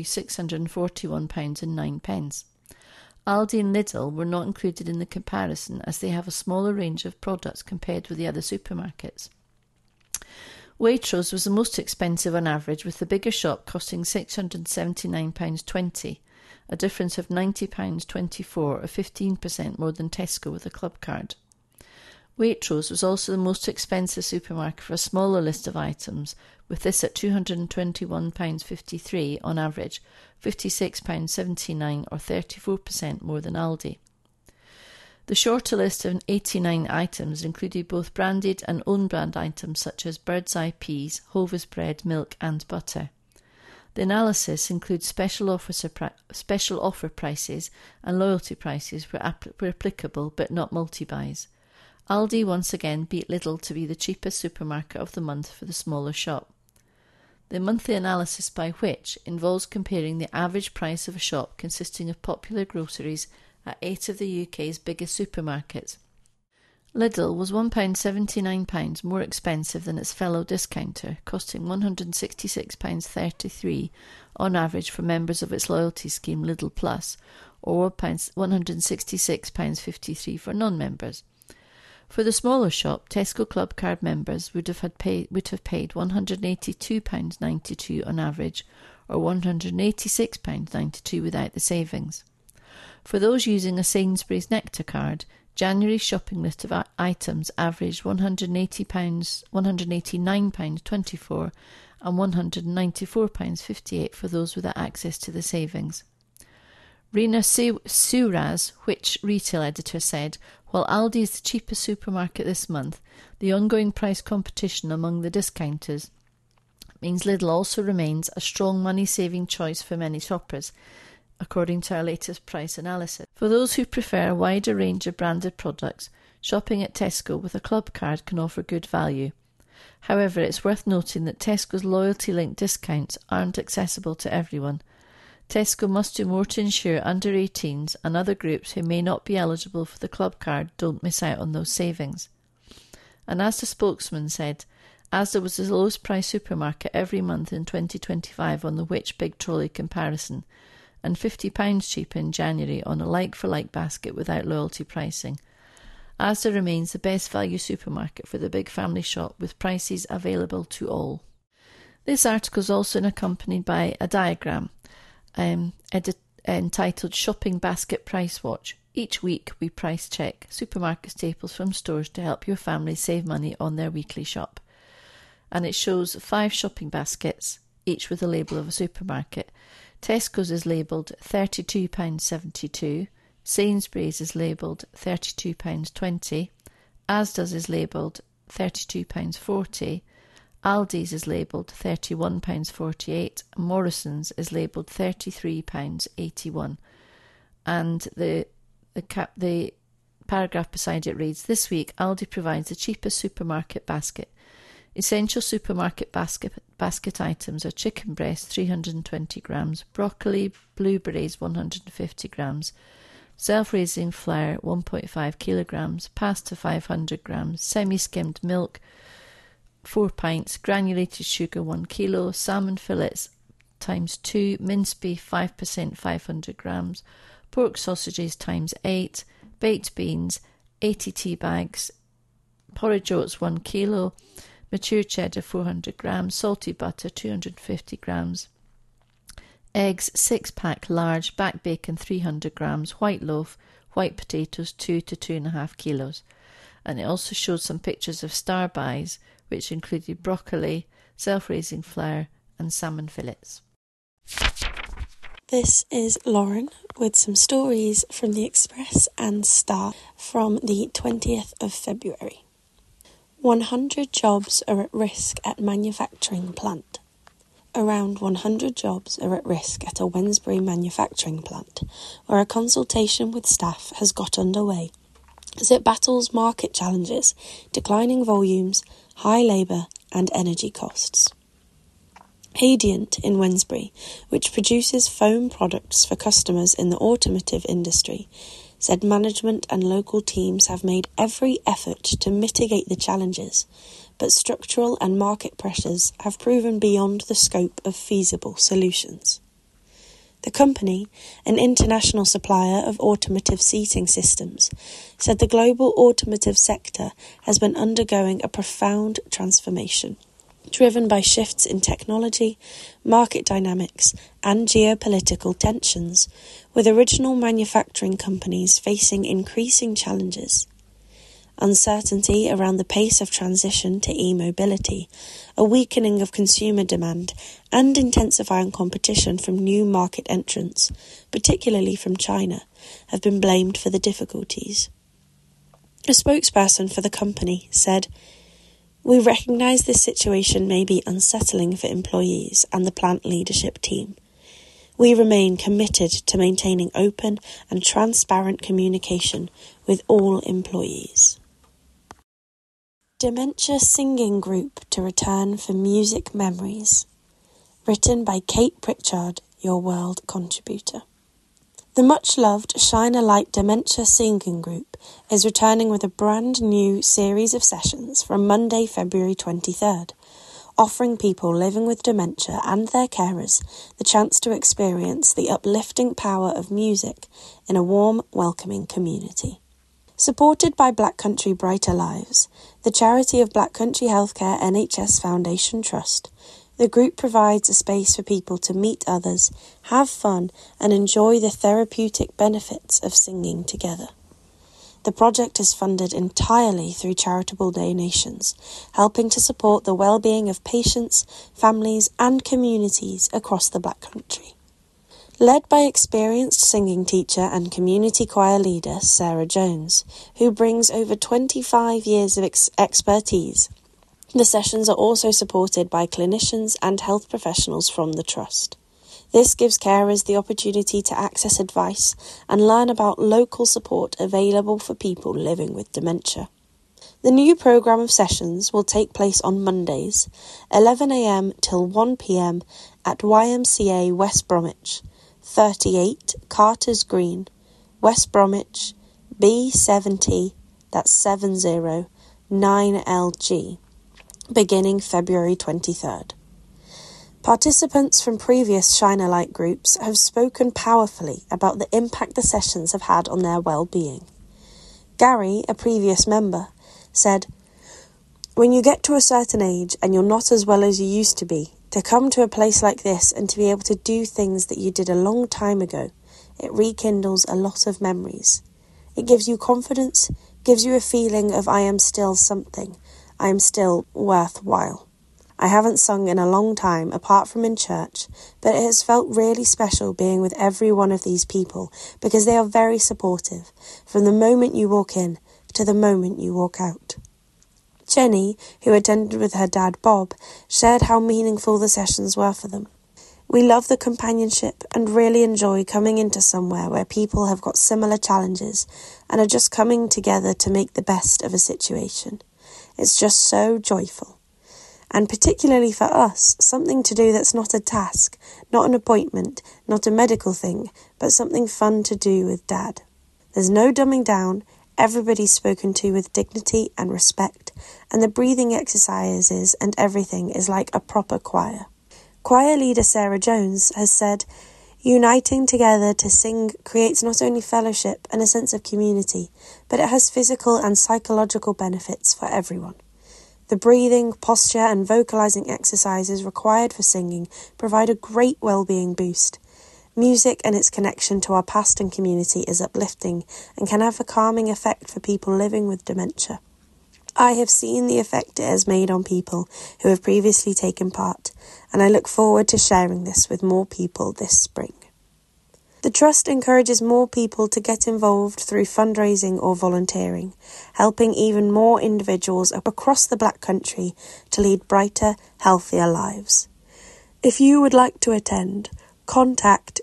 Speaker 6: £641.09. Aldi and Lidl were not included in the comparison as they have a smaller range of products compared with the other supermarkets. Waitrose was the most expensive on average, with the bigger shop costing £679.20, a difference of £90.24 or 15% more than Tesco with a club card. Waitrose was also the most expensive supermarket for a smaller list of items, with this at £221.53 on average, £56.79 or 34% more than Aldi. The shorter list of 89 items included both branded and own-brand items such as Bird's Eye peas, Hovis bread, milk and butter. The analysis includes special offer prices and loyalty prices were applicable but not multi-buys. Aldi once again beat Lidl to be the cheapest supermarket of the month for the smaller shop. The monthly analysis by Which involves comparing the average price of a shop consisting of popular groceries at 8 of the UK's biggest supermarkets. Lidl was £1.79 more expensive than its fellow discounter, costing £166.33 on average for members of its loyalty scheme Lidl Plus, or £166.53 for non-members. For the smaller shop, Tesco Club Card members would have paid £182.92 on average, or £186.92 without the savings. For those using a Sainsbury's Nectar card, January's shopping list of items averaged £189.24 and £194.58 for those without access to the savings. Rina Suraz, Which retail editor, said, "While Aldi is the cheapest supermarket this month, the ongoing price competition among the discounters means Lidl also remains a strong money-saving choice for many shoppers, according to our latest price analysis. For those who prefer a wider range of branded products, shopping at Tesco with a club card can offer good value. However, it's worth noting that Tesco's loyalty-linked discounts aren't accessible to everyone. Tesco must do more to ensure under 18s and other groups who may not be eligible for the club card don't miss out on those savings." And as the spokesman said, Asda was the lowest price supermarket every month in 2025 on the Which Big Trolley comparison, and £50 cheaper in January on a like-for-like basket without loyalty pricing. Asda remains the best value supermarket for the big family shop, with prices available to all. This article is also accompanied by a diagram entitled Shopping Basket Price Watch. Each week we price check supermarket staples from stores to help your family save money on their weekly shop. And it shows 5 shopping baskets, each with a label of a supermarket. Tesco's is labelled £32.72, Sainsbury's is labelled £32.20, Asda's is labelled £32.40, Aldi's is labelled £31.48, and Morrison's is labelled £33.81. And the paragraph beside it reads, "This week Aldi provides the cheapest supermarket basket. Essential supermarket basket items are chicken breast 320 grams, broccoli, blueberries 150 grams, self-raising flour 1.5 kilograms, pasta 500 grams, semi-skimmed milk 4 pints, granulated sugar 1 kilo, salmon fillets times 2, minced beef 5% 500 grams, pork sausages times 8, baked beans 80 tea bags, porridge oats 1 kilo, mature cheddar 400 grams, salted butter 250 grams, eggs 6-pack large, back bacon 300 grams, white loaf, white potatoes 2 to 2.5 kilos. And it also showed some pictures of star buys, which included broccoli, self-raising flour and salmon fillets.
Speaker 7: This is Lauren with some stories from the Express and Star from the 20th of February. 100 jobs are at risk at manufacturing plant. Around 100 jobs are at risk at a Wednesbury manufacturing plant, where a consultation with staff has got underway as it battles market challenges, declining volumes, high labour and energy costs. Hadient in Wednesbury, which produces foam products for customers in the automotive industry, said management and local teams have made every effort to mitigate the challenges, but structural and market pressures have proven beyond the scope of feasible solutions. The company, an international supplier of automotive seating systems, said the global automotive sector has been undergoing a profound transformation. driven by shifts in technology, market dynamics, and geopolitical tensions, with original manufacturing companies facing increasing challenges. Uncertainty around the pace of transition to e-mobility, a weakening of consumer demand, and intensifying competition from new market entrants, particularly from China, have been blamed for the difficulties. A spokesperson for the company said, "We recognise this situation may be unsettling for employees and the plant leadership team. We remain committed to maintaining open and transparent communication with all employees." Dementia Singing Group to return for music memories. Written by Kate Pritchard, your world contributor. The much-loved Shine a Light Dementia Singing Group is returning with a brand new series of sessions from Monday, February 23rd, offering people living with dementia and their carers the chance to experience the uplifting power of music in a warm, welcoming community. Supported by Black Country Brighter Lives, the charity of Black Country Healthcare NHS Foundation Trust, the group provides a space for people to meet others, have fun, and enjoy the therapeutic benefits of singing together. The project is funded entirely through charitable donations, helping to support the well-being of patients, families, and communities across the Black Country. Led by experienced singing teacher and community choir leader Sarah Jones, who brings over 25 years of expertise, the sessions are also supported by clinicians and health professionals from the Trust. This gives carers the opportunity to access advice and learn about local support available for people living with dementia. The new programme of sessions will take place on Mondays, 11 a.m. till 1 p.m. at YMCA West Bromwich, 38 Carter's Green, West Bromwich, B70, that's 70, 9LG, beginning February 23rd. Participants from previous Shine a Light groups have spoken powerfully about the impact the sessions have had on their well-being. Gary, a previous member, said, "When you get to a certain age and you're not as well as you used to be, to come to a place like this and to be able to do things that you did a long time ago, it rekindles a lot of memories. It gives you confidence, gives you a feeling of I am still something, I am still worthwhile. I haven't sung in a long time, apart from in church, but it has felt really special being with every one of these people because they are very supportive, from the moment you walk in to the moment you walk out." Jenny, who attended with her dad Bob, shared how meaningful the sessions were for them. "We love the companionship and really enjoy coming into somewhere where people have got similar challenges and are just coming together to make the best of a situation. It's just so joyful. And particularly for us, something to do that's not a task, not an appointment, not a medical thing, but something fun to do with Dad. There's no dumbing down, everybody's spoken to with dignity and respect, and the breathing exercises and everything is like a proper choir." Choir leader Sarah Jones has said, "Uniting together to sing creates not only fellowship and a sense of community, but it has physical and psychological benefits for everyone. The breathing, posture and vocalizing exercises required for singing provide a great well-being boost. Music and its connection to our past and community is uplifting and can have a calming effect for people living with dementia. I have seen the effect it has made on people who have previously taken part, and I look forward to sharing this with more people this spring." The Trust encourages more people to get involved through fundraising or volunteering, helping even more individuals across the Black Country to lead brighter, healthier lives. If you would like to attend, contact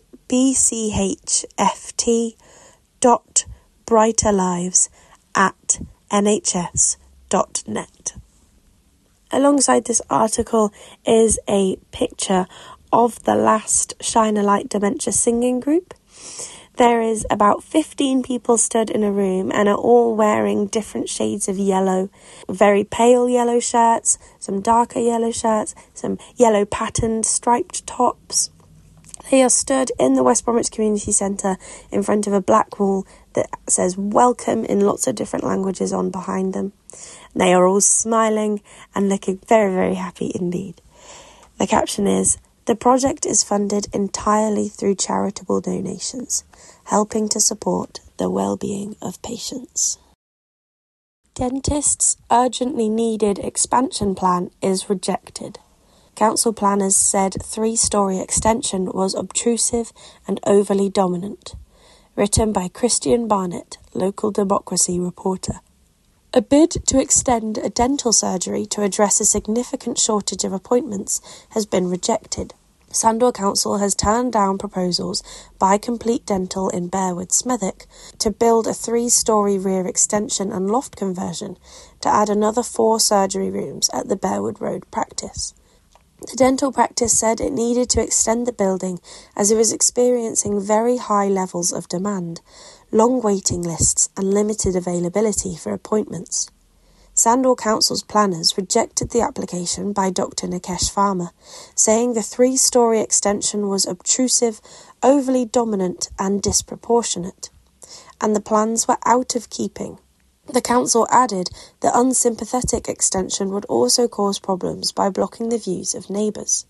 Speaker 7: bchft.brighterlives@nhs.net. Alongside this article is a picture of the last Shine a Light Dementia Singing Group. There is about 15 people stood in a room and are all wearing different shades of yellow. Very pale yellow shirts, some darker yellow shirts, some yellow patterned striped tops. They are stood in the West Bromwich Community Centre in front of a black wall that says welcome in lots of different languages on behind them. and they are all smiling and looking very, very happy indeed. The caption is, "The project is funded entirely through charitable donations, helping to support the well-being of patients." Dentists' urgently needed expansion plan is rejected. Council planners said 3-storey extension was obtrusive and overly dominant. Written by Christian Barnett, local democracy reporter. A bid to extend a dental surgery to address a significant shortage of appointments has been rejected. Sandor Council has turned down proposals by Complete Dental in Bearwood Smethwick to build a 3-storey rear extension and loft conversion to add another 4 surgery rooms at the Bearwood Road practice. The dental practice said it needed to extend the building as it was experiencing very high levels of demand, long waiting lists and limited availability for appointments. Sandor Council's planners rejected the application by Dr. Nikesh Farmer, saying the 3-storey extension was obtrusive, overly dominant and disproportionate, and the plans were out of keeping. The council added the unsympathetic extension would also cause problems by blocking the views of neighbours.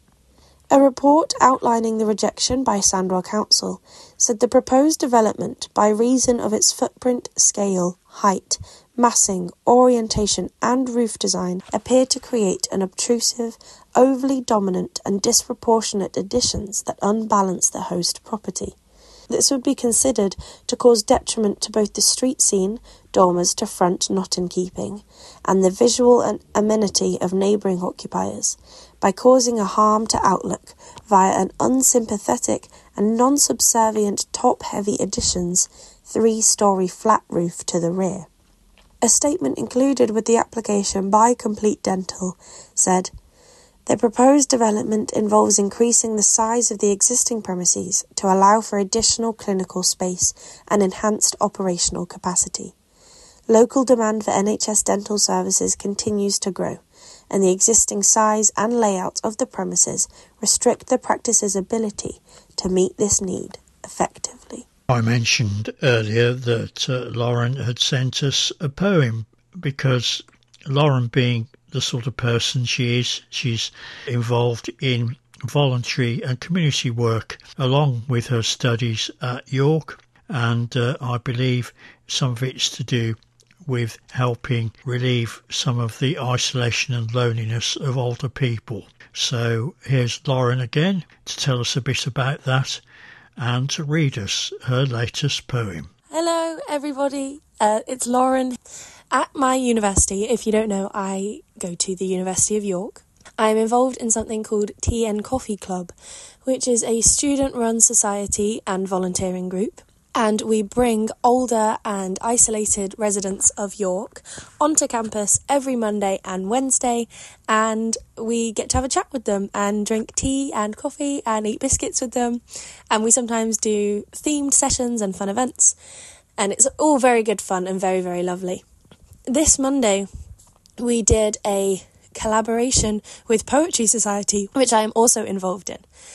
Speaker 7: A report outlining the rejection by Sandor Council said the proposed development, by reason of its footprint, scale, height, massing, orientation and roof design, appeared to create an obtrusive, overly dominant and disproportionate additions that unbalance the host property. This would be considered to cause detriment to both the street scene, dormers to front not in keeping, and the visual and amenity of neighbouring occupiers, by causing a harm to outlook via an unsympathetic and non-subservient top-heavy additions 3-storey flat roof to the rear. A statement included with the application by Complete Dental said, "The proposed development involves increasing the size of the existing premises to allow for additional clinical space and enhanced operational capacity. Local demand for NHS dental services continues to grow, and the existing size and layout of the premises restrict the practice's ability to meet this need effectively."
Speaker 2: I mentioned earlier that Lauren had sent us a poem because Lauren, being the sort of person she is, she's involved in voluntary and community work along with her studies at York, and I believe some of it's to do with helping relieve some of the isolation and loneliness of older people. So here's Lauren again to tell us a bit about that and to read us her latest poem.
Speaker 7: Hello everybody, it's Lauren. At my university, if you don't know, I go to the University of York. I'm involved in something called Tea and Coffee Club, which is a student-run society and volunteering group. And we bring older and isolated residents of York onto campus every Monday and Wednesday, and we get to have a chat with them and drink tea and coffee and eat biscuits with them. And we sometimes do themed sessions and fun events, and it's all very good fun and very, very lovely. This Monday, we did a collaboration with Poetry Society, which I am also involved in.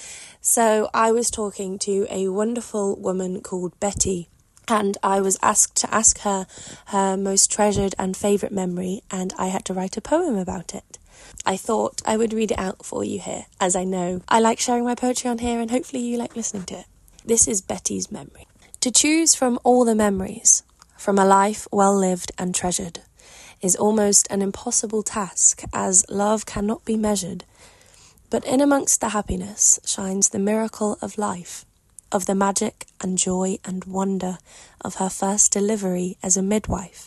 Speaker 7: So I was talking to a wonderful woman called Betty, and I was asked to ask her her most treasured and favourite memory, and I had to write a poem about it. I thought I would read it out for you here, as I know I like sharing my poetry on here, and hopefully you like listening to it. This is Betty's memory. To choose from all the memories, from a life well lived and treasured, is almost an impossible task, as love cannot be measured. But in amongst the happiness shines the miracle of life, of the magic and joy and wonder of her first delivery as a midwife.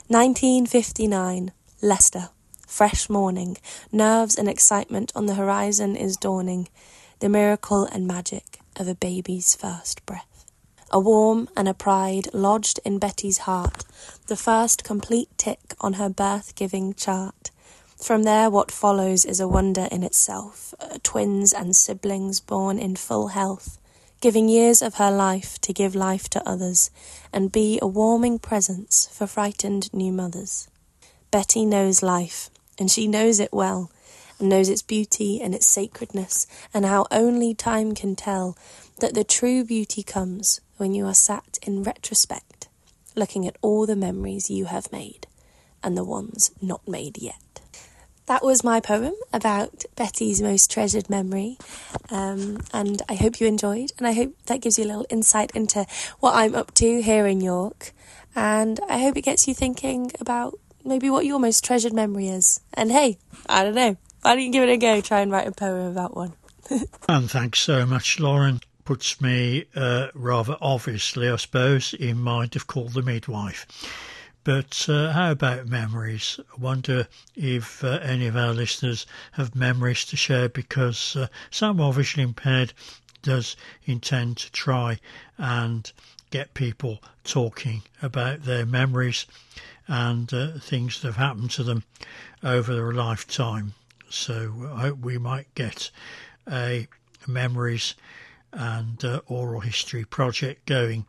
Speaker 7: 1959, Leicester. Fresh morning, nerves and excitement on the horizon is dawning, the miracle and magic of a baby's first breath. A warmth and a pride lodged in Betty's heart, the first complete tick on her birth-giving chart. From there what follows is a wonder in itself, twins and siblings born in full health, giving years of her life to give life to others, and be a warming presence for frightened new mothers. Betty knows life, and she knows it well, and knows its beauty and its sacredness, and how only time can tell that the true beauty comes when you are sat in retrospect, looking at all the memories you have made, and the ones not made yet. That was my poem about Betty's most treasured memory, and I hope you enjoyed, and I hope that gives you a little insight into what I'm up to here in York, and I hope it gets you thinking about maybe what your most treasured memory is. And hey, I don't know, why don't you give it a go, try and write a poem about one.
Speaker 2: And thanks so much, Lauren. Puts me rather obviously, I suppose, in mind of Call the Midwife. But how about memories? I wonder if any of our listeners have memories to share, because Sandwell Visually Impaired does intend to try and get people talking about their memories and things that have happened to them over their lifetime. So I hope we might get a memories and oral history project going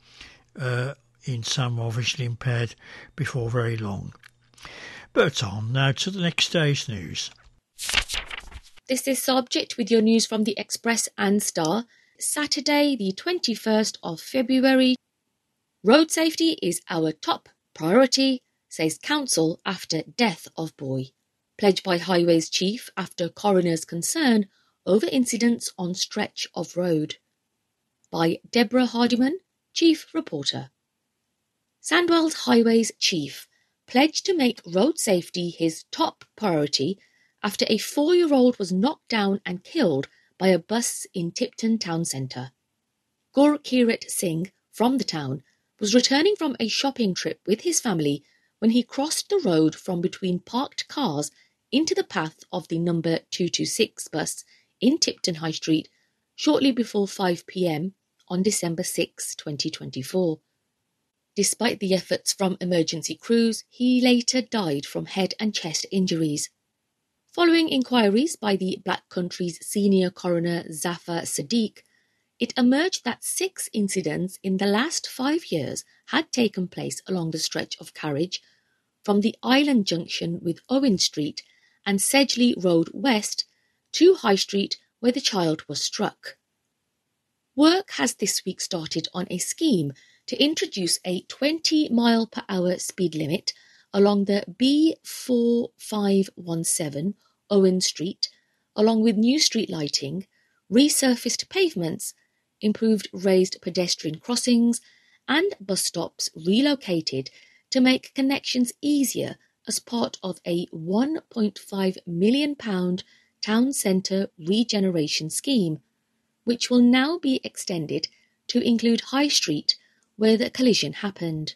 Speaker 2: in Sandwell Visually Impaired before very long. But on now to the next day's news.
Speaker 8: This is Subject with your news from the Express and Star. Saturday, the 21st of February. Road safety is our top priority, says Council after death of boy. Pledged by Highways Chief after coroner's concern over incidents on stretch of road. By Deborah Hardiman, Chief Reporter. Sandwell's Highways Chief pledged to make road safety his top priority after a 4-year-old was knocked down and killed by a bus in Tipton town centre. Gurkirat Singh, from the town, was returning from a shopping trip with his family when he crossed the road from between parked cars into the path of the number 226 bus in Tipton High Street shortly before 5 p.m. on December 6, 2024. Despite the efforts from emergency crews, he later died from head and chest injuries. Following inquiries by the Black Country's senior coroner Zafar Sadiq, it emerged that 6 incidents in the last 5 years had taken place along the stretch of carriage from the Island Junction with Owen Street and Sedgley Road West to High Street where the child was struck. Work has this week started on a scheme to introduce a 20-mile-per-hour speed limit along the B4517 Owen Street, along with new street lighting, resurfaced pavements, improved raised pedestrian crossings, and bus stops relocated to make connections easier as part of a £1.5 million town centre regeneration scheme, which will now be extended to include High Street, where the collision happened.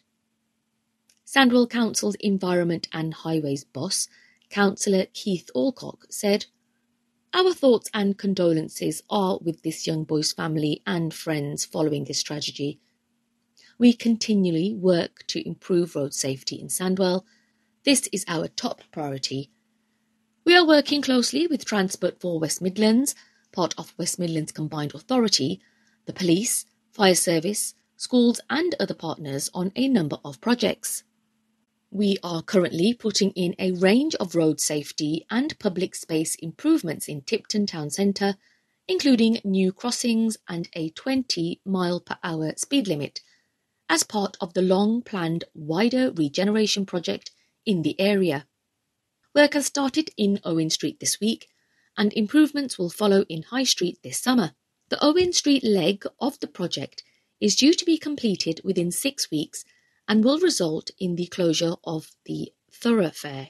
Speaker 8: Sandwell Council's Environment and Highways boss, Councillor Keith Alcock, said, "Our thoughts and condolences are with this young boy's family and friends following this tragedy. We continually work to improve road safety in Sandwell. This is our top priority. We are working closely with Transport for West Midlands, part of West Midlands Combined Authority, the police, fire service, schools and other partners on a number of projects. We are currently putting in a range of road safety and public space improvements in Tipton Town Centre, including new crossings and a 20-mile-per-hour speed limit, as part of the long-planned wider regeneration project in the area. Work has started in Owen Street this week, and improvements will follow in High Street this summer. The Owen Street leg of the project is due to be completed within 6 weeks and will result in the closure of the thoroughfare.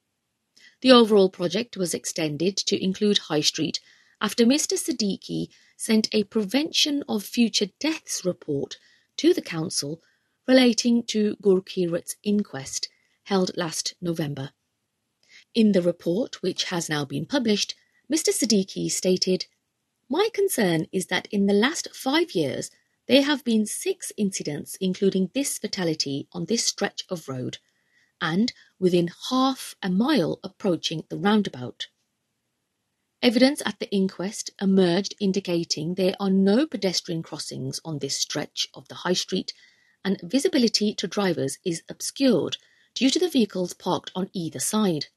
Speaker 8: The overall project was extended to include High Street after Mr. Siddiqui sent a Prevention of Future Deaths report to the council relating to Gurkirat's inquest held last November. In the report, which has now been published, Mr. Siddiqui stated, "My concern is that in the last 5 years, there have been 6 incidents including this fatality on this stretch of road, and within half a mile approaching the roundabout. Evidence at the inquest emerged indicating there are no pedestrian crossings on this stretch of the High Street, and visibility to drivers is obscured due to the vehicles parked on either side.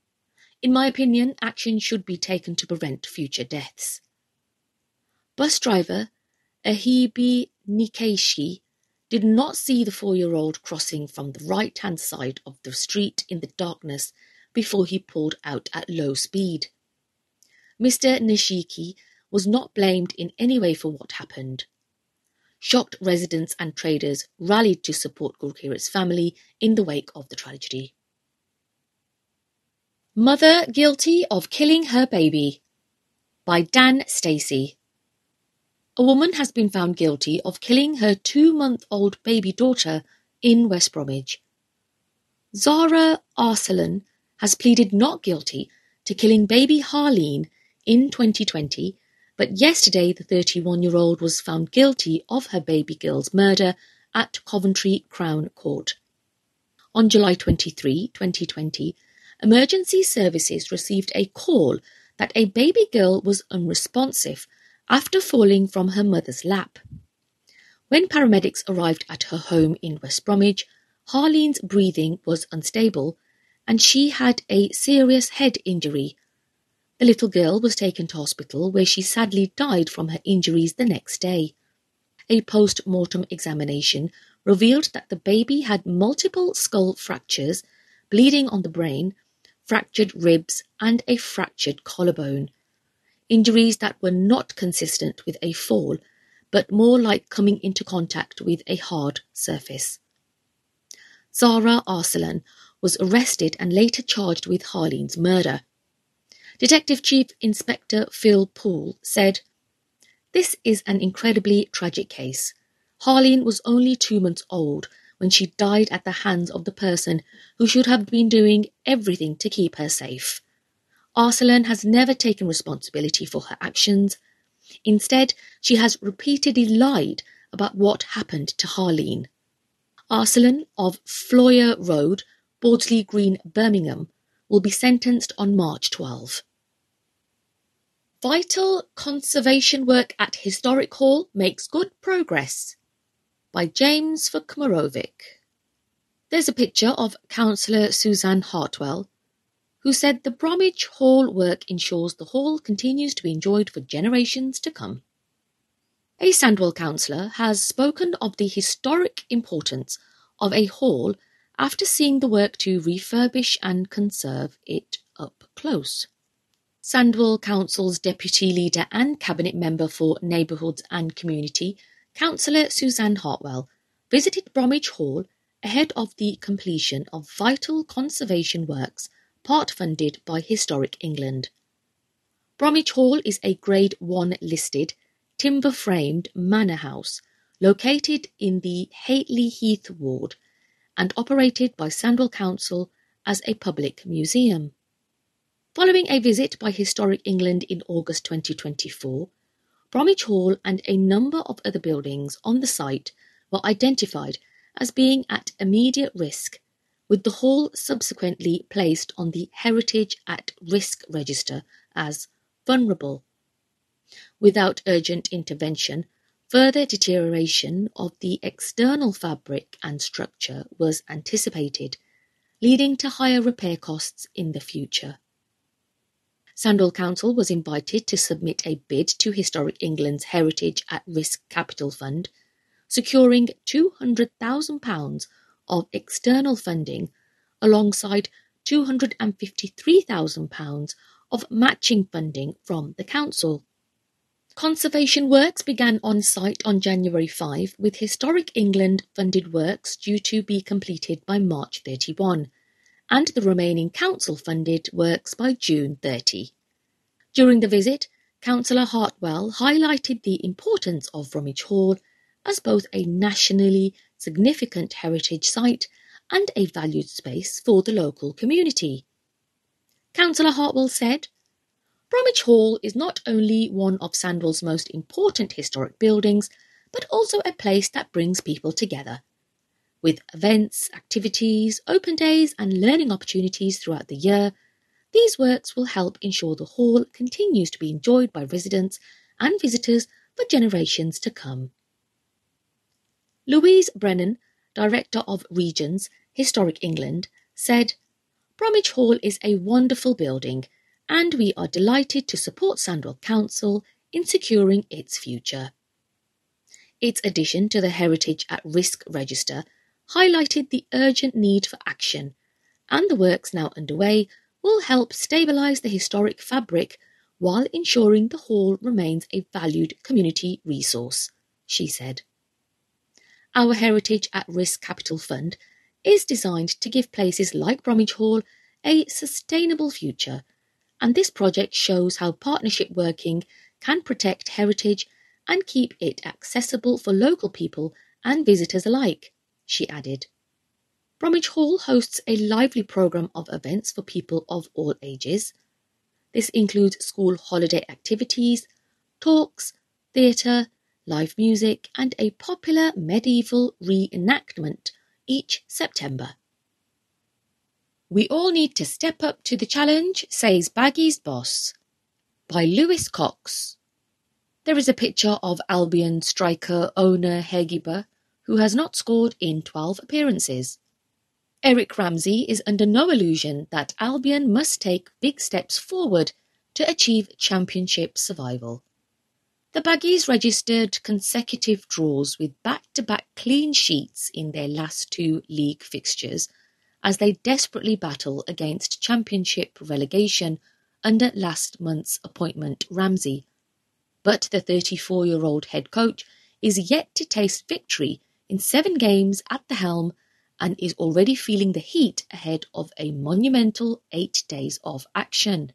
Speaker 8: In my opinion, action should be taken to prevent future deaths." Bus driver Ahibi Nikeshi did not see the 4-year-old crossing from the right-hand side of the street in the darkness before he pulled out at low speed. Mr. Nishiki was not blamed in any way for what happened. Shocked residents and traders rallied to support Gurkirat's family in the wake of the tragedy. Mother guilty of killing her baby, by Dan Stacey. A woman has been found guilty of killing her 2-month-old baby daughter in West Bromwich. Zara Arsalan has pleaded not guilty to killing baby Harleen in 2020, but yesterday the 31-year-old was found guilty of her baby girl's murder at Coventry Crown Court. On July 23, 2020, emergency services received a call that a baby girl was unresponsive after falling from her mother's lap. When paramedics arrived at her home in West Bromwich, Harleen's breathing was unstable and she had a serious head injury. The little girl was taken to hospital where she sadly died from her injuries the next day. A post-mortem examination revealed that the baby had multiple skull fractures, bleeding on the brain, fractured ribs and a fractured collarbone. Injuries that were not consistent with a fall, but more like coming into contact with a hard surface. Zara Arsalan was arrested and later charged with Harleen's murder. Detective Chief Inspector Phil Poole said, "This is an incredibly tragic case. Harleen was only 2 months old when she died at the hands of the person who should have been doing everything to keep her safe. Arsalan has never taken responsibility for her actions. Instead, she has repeatedly lied about what happened to Harleen." Arsalan of Floyer Road, Bawdsley Green, Birmingham, will be sentenced on March 12. Vital conservation work at Historic Hall makes good progress, by James Vukmarovic. There's a picture of Councillor Suzanne Hartwell, who said the Bromwich Hall work ensures the hall continues to be enjoyed for generations to come. A Sandwell councillor has spoken of the historic importance of a hall after seeing the work to refurbish and conserve it up close. Sandwell Council's Deputy Leader and Cabinet Member for Neighbourhoods and Community, Councillor Suzanne Hartwell, visited Bromwich Hall ahead of the completion of vital conservation works part-funded by Historic England. Bromwich Hall is a Grade 1 listed, timber-framed manor house located in the Hateley Heath ward and operated by Sandwell Council as a public museum. Following a visit by Historic England in August 2024, Bromwich Hall and a number of other buildings on the site were identified as being at immediate risk, with the hall subsequently placed on the Heritage at Risk register as vulnerable. Without urgent intervention, further deterioration of the external fabric and structure was anticipated, leading to higher repair costs in the future. Sandwell Council was invited to submit a bid to Historic England's Heritage at Risk Capital Fund, securing £200,000 of external funding alongside £253,000 of matching funding from the council. Conservation works began on site on January 5, with Historic England funded works due to be completed by March 31, and the remaining council-funded works by June 30. During the visit, Councillor Hartwell highlighted the importance of Bromwich Hall as both a nationally significant heritage site and a valued space for the local community. Councillor Hartwell said, "Bromwich Hall is not only one of Sandwell's most important historic buildings, but also a place that brings people together. With events, activities, open days and learning opportunities throughout the year, these works will help ensure the hall continues to be enjoyed by residents and visitors for generations to come." Louise Brennan, Director of Regions, Historic England, said, "Bromwich Hall is a wonderful building and we are delighted to support Sandwell Council in securing its future." Its addition to the Heritage at Risk Register highlighted the urgent need for action, and the works now underway will help stabilise the historic fabric while ensuring the hall remains a valued community resource, she said. Our Heritage at Risk Capital Fund is designed to give places like Bromwich Hall a sustainable future, and this project shows how partnership working can protect heritage and keep it accessible for local people and visitors alike, she added. Bromwich Hall hosts a lively programme of events for people of all ages. This includes school holiday activities, talks, theatre, live music and a popular medieval reenactment each September. We all need to step up to the challenge, says Baggy's boss. By Lewis Cox. There is a picture of Albion striker Ona Hegiba, who has not scored in 12 appearances. Eric Ramsey is under no illusion that Albion must take big steps forward to achieve championship survival. The Baggies registered consecutive draws with back-to-back clean sheets in their last 2 league fixtures as they desperately battle against championship relegation under last month's appointment Ramsey. But the 34-year-old head coach is yet to taste victory in 7 games at the helm and is already feeling the heat ahead of a monumental 8 days of action.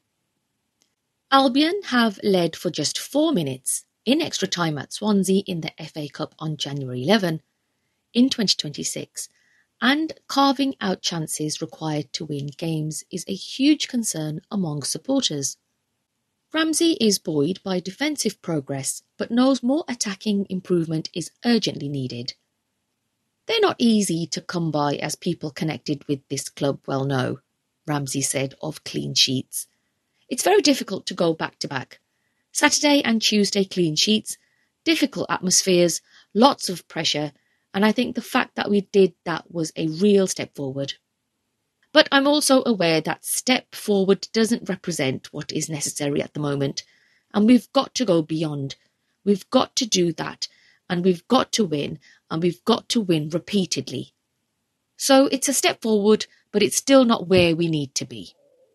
Speaker 8: Albion have led for just 4 minutes in extra time at Swansea in the FA Cup on January 11 in 2026, and carving out chances required to win games is a huge concern among supporters. Ramsey is buoyed by defensive progress, but knows more attacking improvement is urgently needed. They're not easy to come by, as people connected with this club well know, Ramsey said of clean sheets. It's very difficult to go back-to-back. Saturday and Tuesday clean sheets, difficult atmospheres, lots of pressure, and I think the fact that we did that was a real step forward. But I'm also aware that step forward doesn't represent what is necessary at the moment, and we've got to go beyond. We've got to do that, and we've got to win, and we've got to win repeatedly. So it's a step forward, but it's still not where we need to be.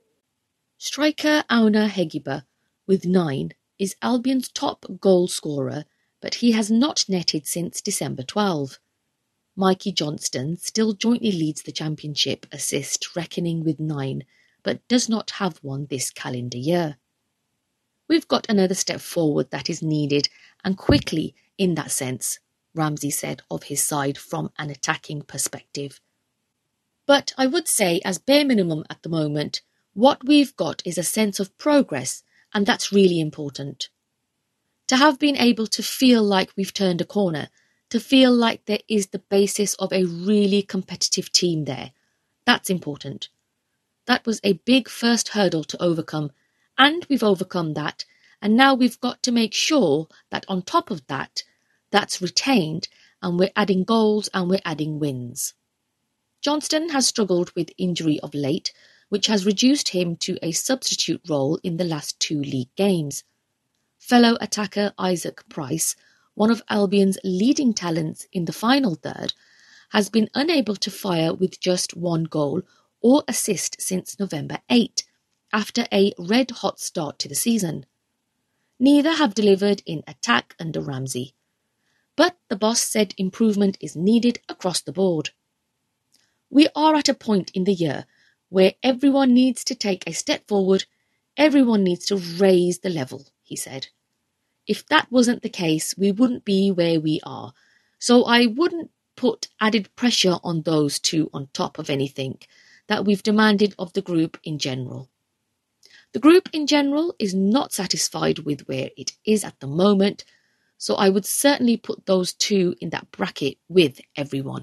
Speaker 8: Striker Auna Hegiba, with 9, is Albion's top goal scorer, but he has not netted since December 12. Mikey Johnston still jointly leads the championship assist reckoning with 9, but does not have one this calendar year. We've got another step forward that is needed, and quickly in that sense, Ramsey said of his side from an attacking perspective. But I would say, as bare minimum at the moment, what we've got is a sense of progress, and that's really important. To have been able to feel like we've turned a corner, to feel like there is the basis of a really competitive team there, that's important. That was a big first hurdle to overcome, and we've overcome that, and now we've got to make sure that on top of that, that's retained, and we're adding goals and we're adding wins. Johnston has struggled with injury of late, which has reduced him to a substitute role in the last 2 league games. Fellow attacker Isaac Price, one of Albion's leading talents in the final third, has been unable to fire with just 1 goal or assist since November 8, after a red-hot start to the season. Neither have delivered in attack under Ramsey, but the boss said improvement is needed across the board. We are at a point in the year where everyone needs to take a step forward, everyone needs to raise the level, he said. If that wasn't the case, we wouldn't be where we are, so I wouldn't put added pressure on those 2 on top of anything that we've demanded of the group in general. The group in general is not satisfied with where it is at the moment, so I would certainly put those 2 in that bracket with everyone.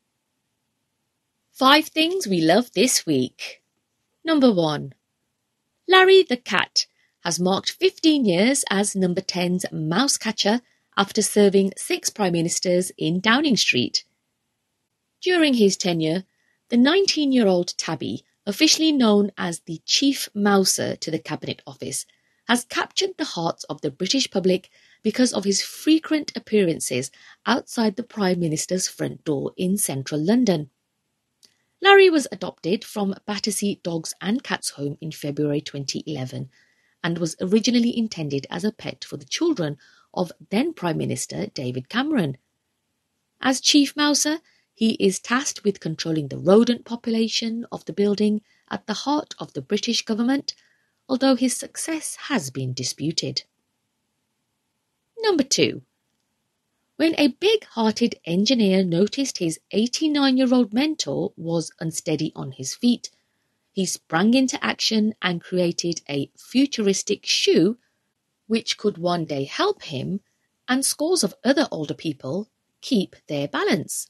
Speaker 8: 5 things we love this week. Number 1. Larry the Cat has marked 15 years as number 10's mouse catcher after serving 6 Prime Ministers in Downing Street. During his tenure, the 19-year-old tabby, officially known as the Chief Mouser to the Cabinet Office, has captured the hearts of the British public because of his frequent appearances outside the Prime Minister's front door in central London. Larry was adopted from Battersea Dogs and Cats Home in February 2011 and was originally intended as a pet for the children of then Prime Minister David Cameron. As Chief Mouser, he is tasked with controlling the rodent population of the building at the heart of the British government, although his success has been disputed. Number 2. When a big-hearted engineer noticed his 89-year-old mentor was unsteady on his feet, he sprang into action and created a futuristic shoe which could one day help him and scores of other older people keep their balance.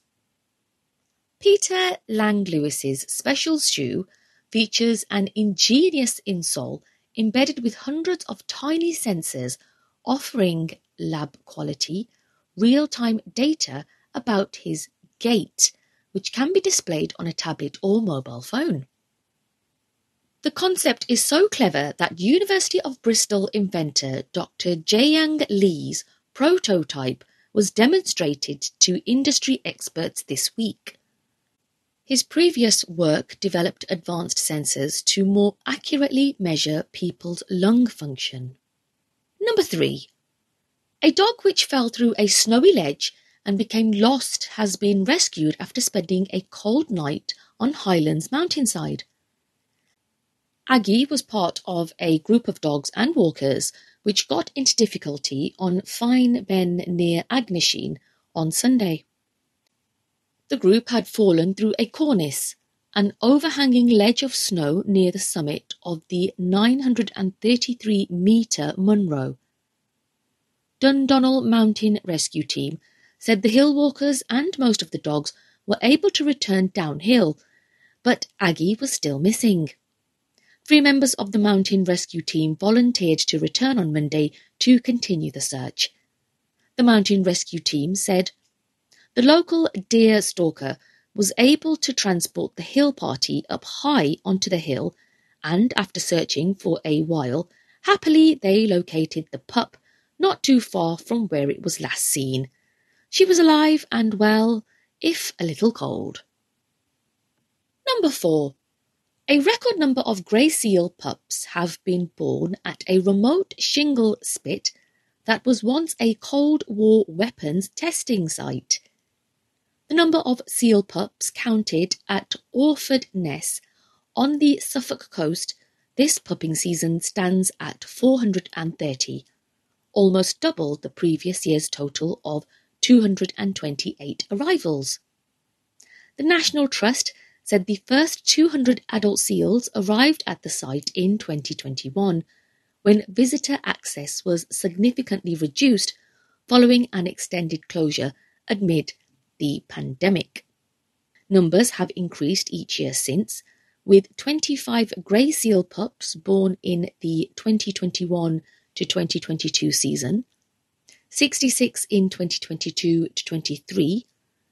Speaker 8: Peter Lang-Lewis's special shoe features an ingenious insole embedded with hundreds of tiny sensors offering lab-quality, real-time data about his gait, which can be displayed on a tablet or mobile phone. The concept is so clever that University of Bristol inventor Dr. Jiayang Li's prototype was demonstrated to industry experts this week. His previous work developed advanced sensors to more accurately measure people's lung function. Number 3. A dog which fell through a snowy ledge and became lost has been rescued after spending a cold night on Highlands mountainside. Aggie was part of a group of dogs and walkers which got into difficulty on Fine Ben near Agneshin on Sunday. The group had fallen through a cornice, an overhanging ledge of snow near the summit of the 933-metre Munro. Dundonald Mountain Rescue Team said the hill walkers and most of the dogs were able to return downhill, but Aggie was still missing. 3 members of the mountain rescue team volunteered to return on Monday to continue the search. The mountain rescue team said, "The local deer stalker was able to transport the hill party up high onto the hill, and after searching for a while, happily they located the pup not too far from where it was last seen. She was alive and well, if a little cold." Number 4. A record number of grey seal pups have been born at a remote shingle spit that was once a Cold War weapons testing site. The number of seal pups counted at Orford Ness on the Suffolk coast this pupping season stands at 430, almost double the previous year's total of 228 arrivals. The National Trust said the first 200 adult seals arrived at the site in 2021, when visitor access was significantly reduced following an extended closure amid the pandemic. Numbers have increased each year since, with 25 grey seal pups born in the 2021 to 2022 season, 66 in 2022 to 23,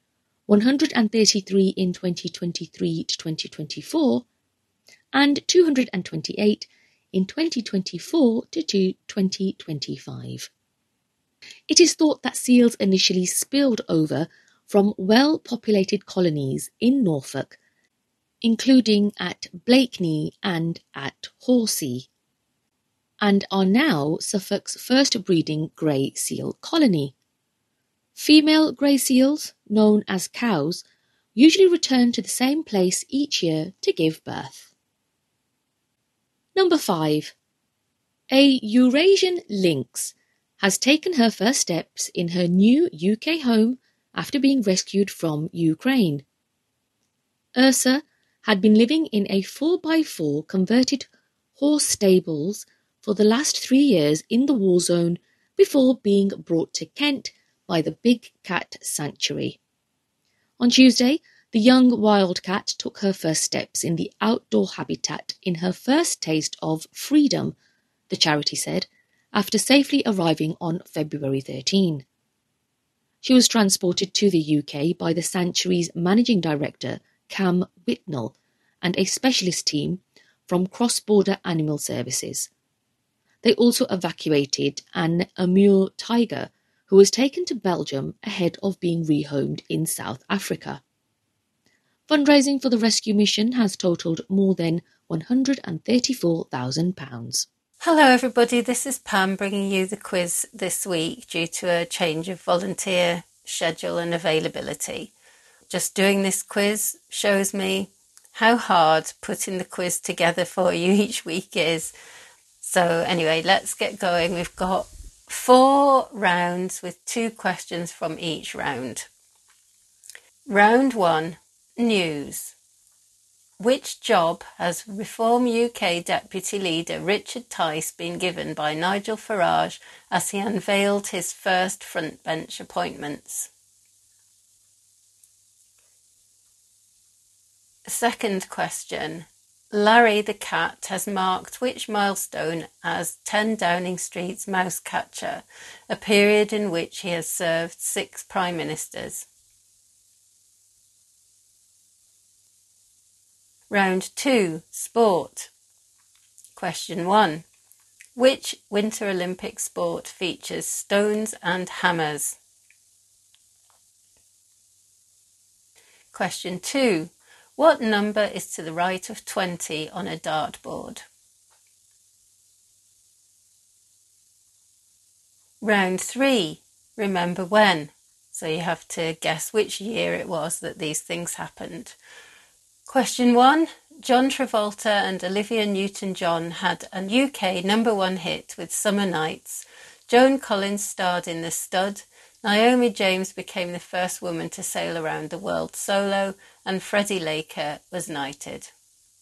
Speaker 8: 133 in 2023 to 2024, and 228 in 2024 to 2025. It is thought that seals initially spilled over from well-populated colonies in Norfolk, including at Blakeney and at Horsey, and are now Suffolk's first breeding grey seal colony. Female grey seals, known as cows, usually return to the same place each year to give birth. Number 5. A Eurasian lynx has taken her first steps in her new UK home after being rescued from Ukraine. Ursa had been living in a 4x4 converted horse stables for the last 3 years in the war zone before being brought to Kent by the Big Cat Sanctuary. On Tuesday, the young wildcat took her first steps in the outdoor habitat in her first taste of freedom, the charity said, after safely arriving on February 13. She was transported to the UK by the sanctuary's managing director, Cam Whitnell, and a specialist team from Cross Border Animal Services. They also evacuated an Amur tiger who was taken to Belgium ahead of being rehomed in South Africa. Fundraising for the rescue mission has totalled more than £134,000.
Speaker 9: Hello everybody, this is Pam bringing you the quiz this week due to a change of volunteer schedule and availability. Just doing this quiz shows me how hard putting the quiz together for you each week is. So anyway, let's get going. We've got 4 rounds with 2 questions from each round. Round 1, news. Which job has Reform UK Deputy Leader Richard Tice been given by Nigel Farage as he unveiled his first frontbench appointments? Second question. Larry the cat has marked which milestone as 10 Downing Street's Mousecatcher, a period in which he has served 6 Prime Ministers? Round 2, sport. Question 1. Which Winter Olympic sport features stones and hammers? Question 2. What number is to the right of 20 on a dartboard? Round 3. Remember when? So you have to guess which year it was that these things happened. Question 1. John Travolta and Olivia Newton-John had a UK #1 hit with Summer Nights. Joan Collins starred in The Stud. Naomi James became the first woman to sail around the world solo, and Freddie Laker was knighted.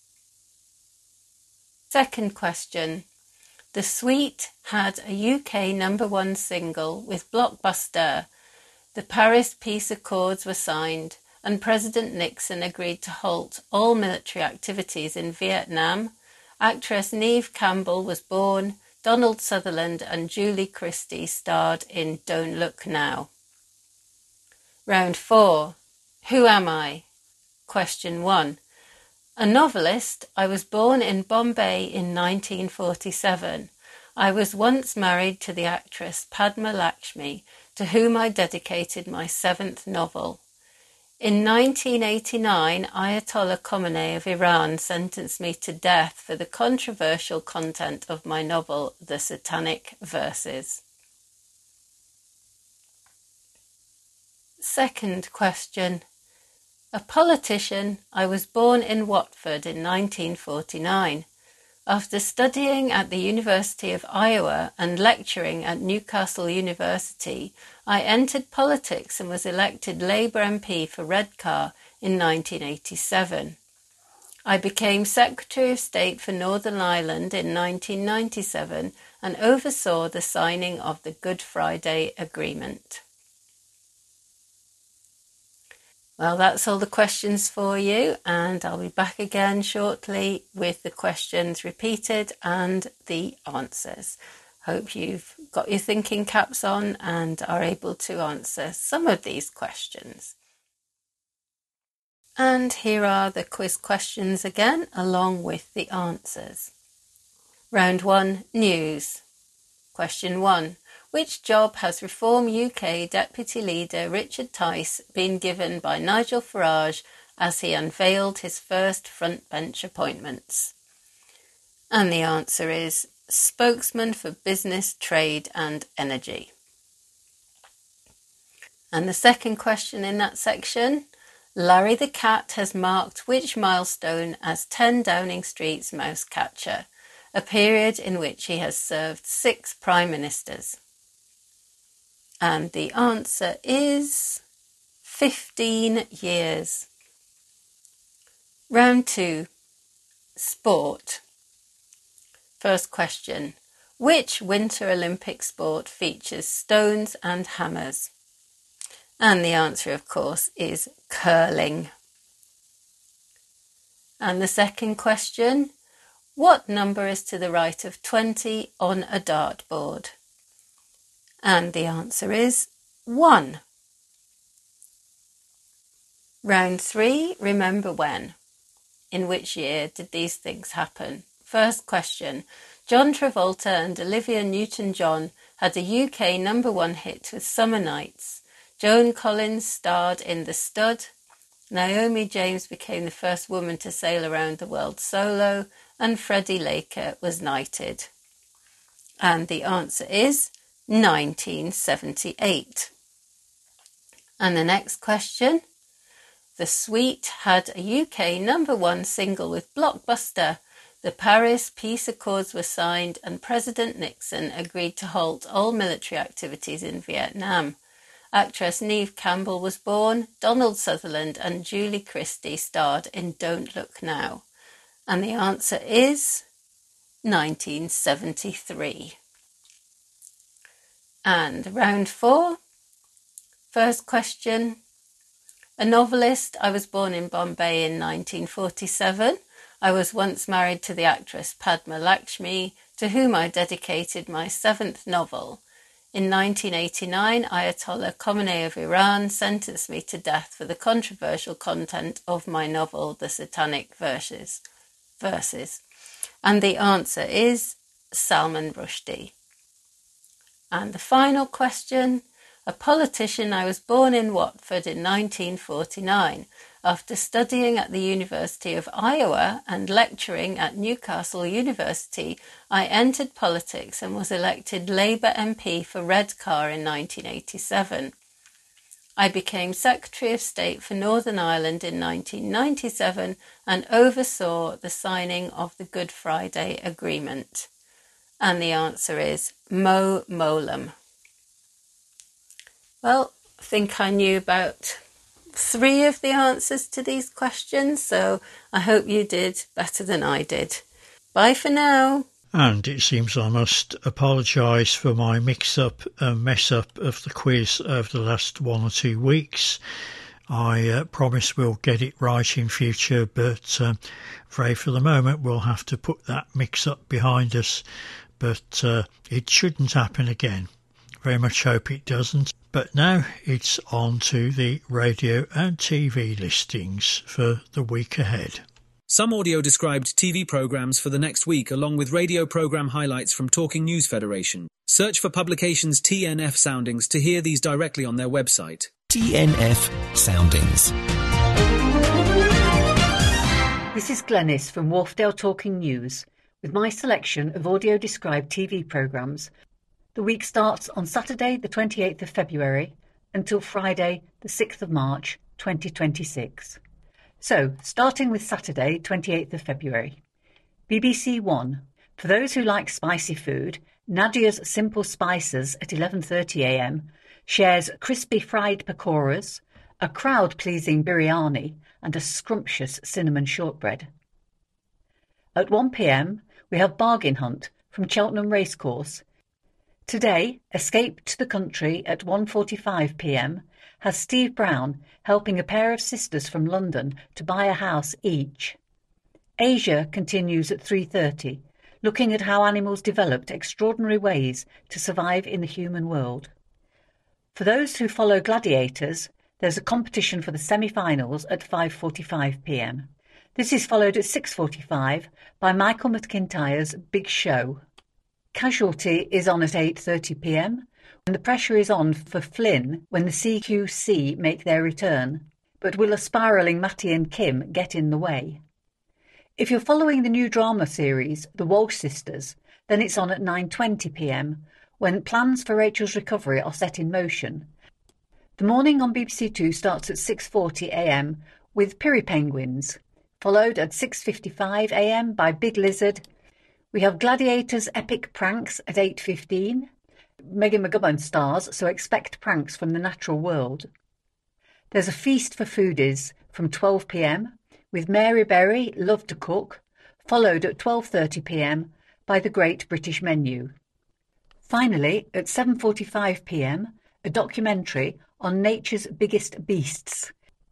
Speaker 9: Second question. The Sweet had a UK #1 single with Blockbuster. The Paris Peace Accords were signed, and President Nixon agreed to halt all military activities in Vietnam. Actress Neve Campbell was born. Donald Sutherland and Julie Christie starred in Don't Look Now. Round 4. Who am I? Question 1. A novelist, I was born in Bombay in 1947. I was once married to the actress Padma Lakshmi, to whom I dedicated my 7th novel. In 1989, Ayatollah Khomeini of Iran sentenced me to death for the controversial content of my novel, The Satanic Verses. Second question. A politician, I was born in Watford in 1949. After studying at the University of Iowa and lecturing at Newcastle University, I entered politics and was elected Labour MP for Redcar in 1987. I became Secretary of State for Northern Ireland in 1997 and oversaw the signing of the Good Friday Agreement. Well, that's all the questions for you, and I'll be back again shortly with the questions repeated and the answers. Hope you've got your thinking caps on and are able to answer some of these questions. And here are the quiz questions again, along with the answers. Round 1, news. Question 1. Which job has Reform UK Deputy Leader Richard Tice been given by Nigel Farage as he unveiled his first frontbench appointments? And the answer is spokesman for business, trade and energy. And the second question in that section, Larry the cat has marked which milestone as 10 Downing Street's Mousecatcher, a period in which he has served 6 Prime Ministers? And the answer is 15 years. Round 2, sport. First question. Which Winter Olympic sport features stones and hammers? And the answer, of course, is curling. And the second question. What number is to the right of 20 on a dartboard? And the answer is 1. Round 3, remember when. In which year did these things happen? First question. John Travolta and Olivia Newton-John had a UK #1 hit with Summer Nights. Joan Collins starred in The Stud. Naomi James became the first woman to sail around the world solo, and Freddie Laker was knighted. And the answer is 1978. And the next question. The Sweet had a UK #1 single with Blockbuster. The Paris Peace Accords were signed and President Nixon agreed to halt all military activities in Vietnam. Actress Neve Campbell was born. Donald Sutherland and Julie Christie starred in Don't Look Now. And the answer is 1973. And round 4. First question. A novelist. I was born in Bombay in 1947. I was once married to the actress Padma Lakshmi, to whom I dedicated my 7th novel. In 1989, Ayatollah Khomeini of Iran sentenced me to death for the controversial content of my novel, The Satanic Verses. And the answer is Salman Rushdie. And the final question. A politician. I was born in Watford in 1949. After studying at the University of Iowa and lecturing at Newcastle University, I entered politics and was elected Labour MP for Redcar in 1987. I became Secretary of State for Northern Ireland in 1997 and oversaw the signing of the Good Friday Agreement. And the answer is Mo Mowlam. Well, I think I knew about 3 of the answers to these questions, so I hope you did better than I did. Bye for now.
Speaker 2: And it seems I must apologise for my mix-up and mess-up of the quiz over the last 1 or 2 weeks. I promise we'll get it right in future, but afraid for the moment we'll have to put that mix-up behind us. But it shouldn't happen again. Very much hope it doesn't. But now it's on to the radio and TV listings for the week ahead.
Speaker 4: Some audio-described TV programmes for the next week, along with radio programme highlights from Talking News Federation. Search for publications TNF Soundings to hear these directly on their website.
Speaker 10: TNF Soundings.
Speaker 11: This is Glenys from Wharfdale Talking News, with my selection of audio-described TV programmes. The week starts on Saturday the 28th of February until Friday the 6th of March 2026. So, starting with Saturday 28th of February. BBC One. For those who like spicy food, Nadia's Simple Spices at 11:30am shares crispy fried pakoras, a crowd-pleasing biryani and a scrumptious cinnamon shortbread. At 1pm, we have Bargain Hunt from Cheltenham Racecourse. Today, Escape to the Country at 1:45pm has Steve Brown helping a pair of sisters from London to buy a house each. Asia continues at 3:30, looking at how animals developed extraordinary ways to survive in the human world. For those who follow gladiators, there's a competition for the semi-finals at 5:45pm. This is followed at 6:45 by Michael McIntyre's Big Show. Casualty is on at 8:30pm, and the pressure is on for Flynn when the CQC make their return. But will a spiralling Matty and Kim get in the way? If you're following the new drama series, The Walsh Sisters, then it's on at 9:20pm, when plans for Rachel's recovery are set in motion. The morning on BBC Two starts at 6:40am with Piri Penguins, followed at 6:55am by Big Lizard. We have Gladiators Epic Pranks at 8:15. Megan McGowan stars, so expect pranks from the natural world. There's a feast for foodies from 12pm with Mary Berry, Love to Cook, followed at 12:30pm by The Great British Menu. Finally, at 7:45pm, a documentary on nature's biggest beasts.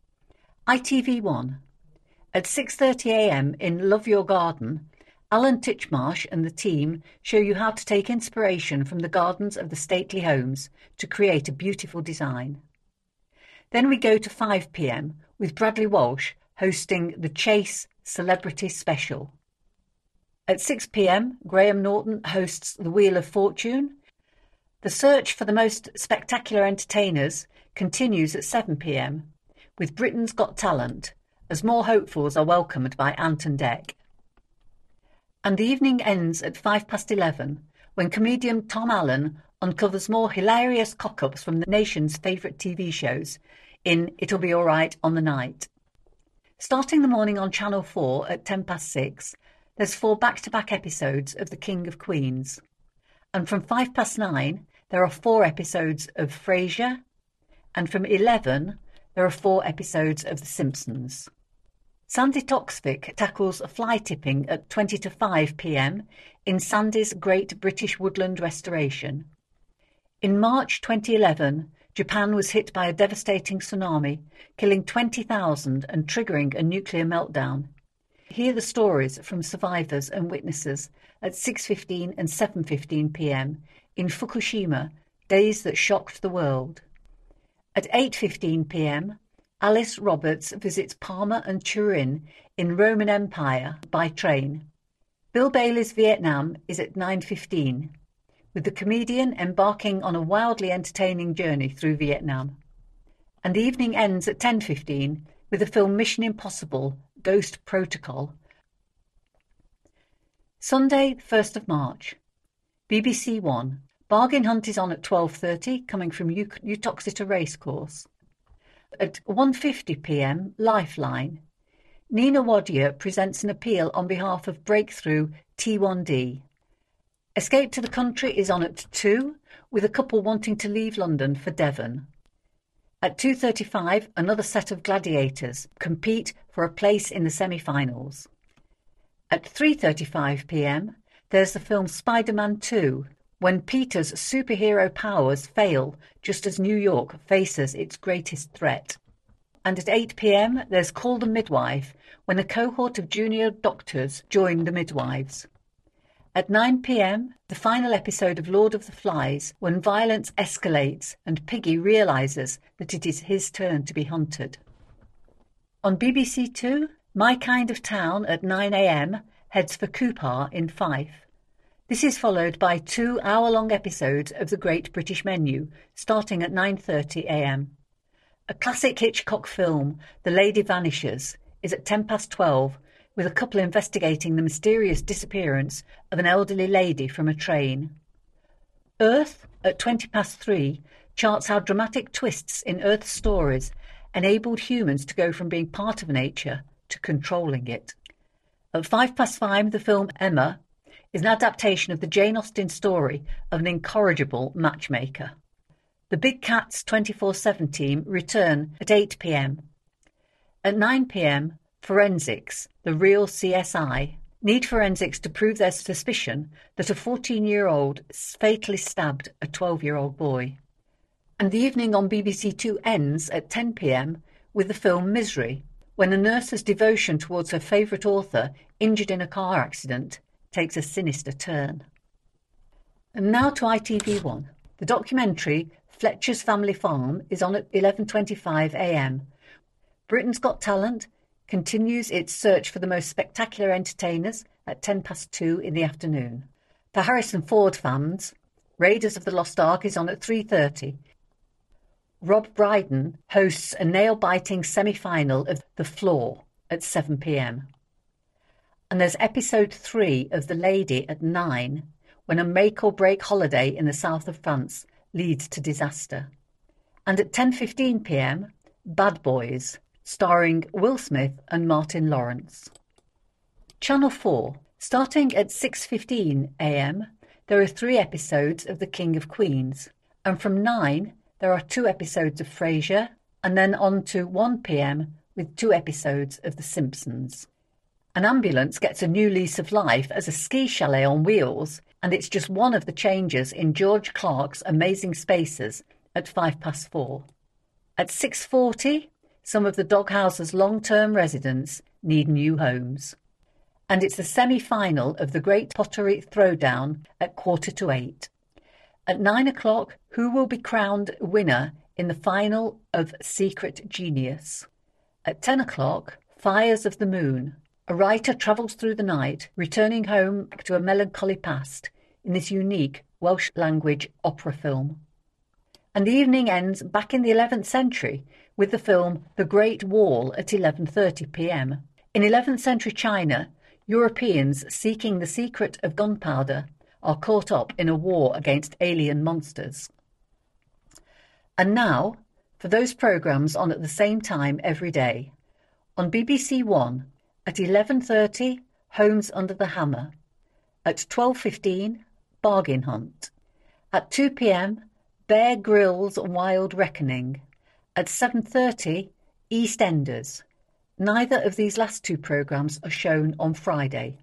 Speaker 11: ITV1. At 6:30am in Love Your Garden, Alan Titchmarsh and the team show you how to take inspiration from the gardens of the stately homes to create a beautiful design. Then we go to 5pm with Bradley Walsh hosting the Chase Celebrity Special. At 6 p.m, Graham Norton hosts The Wheel of Fortune. The search for the most spectacular entertainers continues at 7 p.m, with Britain's Got Talent, as more hopefuls are welcomed by Ant and Dec. And the evening ends at 11:05, when comedian Tom Allen uncovers more hilarious cock-ups from the nation's favourite TV shows in It'll Be Alright on the Night. Starting the morning on Channel 4 at 6:10, there's 4 back-to-back episodes of The King of Queens. And from 9:05, there are 4 episodes of Frasier. And from 11, there are 4 episodes of The Simpsons. Sandy Toksvig tackles fly tipping at 5 p.m. in Sandy's Great British Woodland Restoration. In March 2011, Japan was hit by a devastating tsunami, killing 20,000 and triggering a nuclear meltdown. Hear the stories from survivors and witnesses at 6:15 and 7:15 p.m. in Fukushima, Days That Shocked the World. At 8:15 p.m, Alice Roberts visits Palma and Turin in Roman Empire by train. Bill Bailey's Vietnam is at 9:15, with the comedian embarking on a wildly entertaining journey through Vietnam. And the evening ends at 10:15 with the film Mission Impossible: Ghost Protocol. Sunday, 1st of March. BBC One. Bargain Hunt is on at 12:30, coming from Uttoxeter Racecourse. At 1:50 p.m, Lifeline. Nina Wadia presents an appeal on behalf of Breakthrough T1D. Escape to the Country is on at 2, with a couple wanting to leave London for Devon. At 2:35, another set of gladiators compete for a place in the semi-finals. At 3:35 p.m, there's the film Spider-Man 2, when Peter's superhero powers fail just as New York faces its greatest threat. And at 8 p.m, there's Call the Midwife, when a cohort of junior doctors join the midwives. At 9 p.m, the final episode of Lord of the Flies, when violence escalates and Piggy realises that it is his turn to be hunted. On BBC Two, My Kind of Town at 9 a.m. heads for Coupar in Fife. This is followed by 2 hour-long episodes of The Great British Menu, starting at 9:30 a.m. A classic Hitchcock film, The Lady Vanishes, is at 12:10, with a couple investigating the mysterious disappearance of an elderly lady from a train. Earth, at 3:20, charts how dramatic twists in Earth's stories enabled humans to go from being part of nature to controlling it. At 5:05, the film Emma is an adaptation of the Jane Austen story of an incorrigible matchmaker. The Big Cats 24/7 team return at 8 p.m. At 9 p.m, Forensics, the real CSI, need forensics to prove their suspicion that a 14-year-old fatally stabbed a 12-year-old boy. And the evening on BBC Two ends at 10 p.m. with the film Misery, when a nurse's devotion towards her favourite author, injured in a car accident, takes a sinister turn. And now to ITV1. The documentary Fletcher's Family Farm is on at 11:25 a.m. Britain's Got Talent continues its search for the most spectacular entertainers at 2:10 in the afternoon. For Harrison Ford fans, Raiders of the Lost Ark is on at 3:30. Rob Brydon hosts a nail-biting semi-final of The Floor at 7 p.m. And there's episode 3 of The Lady at 9, when a make-or-break holiday in the south of France leads to disaster. And at 10:15 p.m, Bad Boys, starring Will Smith and Martin Lawrence. Channel 4. Starting at 6:15 a.m, there are 3 episodes of The King of Queens, and from 9 there are 2 episodes of Frasier, and then on to 1 p.m. with 2 episodes of The Simpsons. An ambulance gets a new lease of life as a ski chalet on wheels, and it's just one of the changes in George Clark's Amazing Spaces at 4:05. At 6:40, some of the Doghouse's long-term residents need new homes. And it's the semi-final of the Great Pottery Throwdown at 7:45. At 9 o'clock, who will be crowned winner in the final of Secret Genius? At 10 o'clock, Fires of the Moon. A writer travels through the night, returning home to a melancholy past in this unique Welsh language opera film. And the evening ends back in the 11th century with the film The Great Wall at 11:30 p.m. In 11th century China, Europeans seeking the secret of gunpowder are caught up in a war against alien monsters. And now, for those programmes on at the same time every day. On BBC One, at 11:30, Homes Under the Hammer. At 12:15, Bargain Hunt. At 2 p.m, Bear Grylls' Wild Reckoning. At 7:30, EastEnders. Neither of these last two programmes are shown on Friday.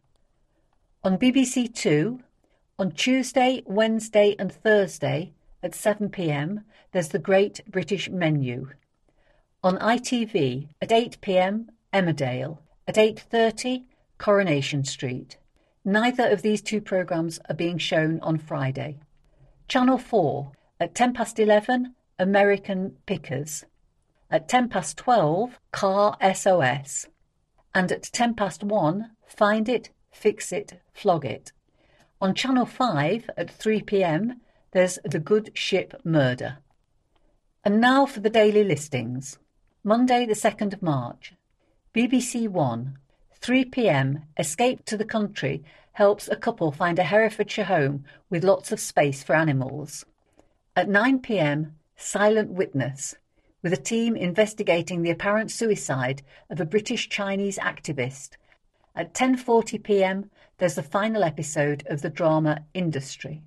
Speaker 11: On BBC Two, on Tuesday, Wednesday and Thursday at 7 p.m, there's The Great British Menu. On ITV, at 8 p.m, Emmerdale. At 8:30, Coronation Street. Neither of these two programmes are being shown on Friday. Channel 4, at 11:10, American Pickers. At 12:10, Car SOS. And at 1:10, Find It, Fix It, Flog It. On Channel 5, at 3 p.m, there's The Good Ship Murder. And now for the daily listings. Monday the 2nd of March. BBC One, 3 p.m, Escape to the Country helps a couple find a Herefordshire home with lots of space for animals. At 9 p.m, Silent Witness, with a team investigating the apparent suicide of a British-Chinese activist. At 10:40 p.m, there's the final episode of the drama Industry.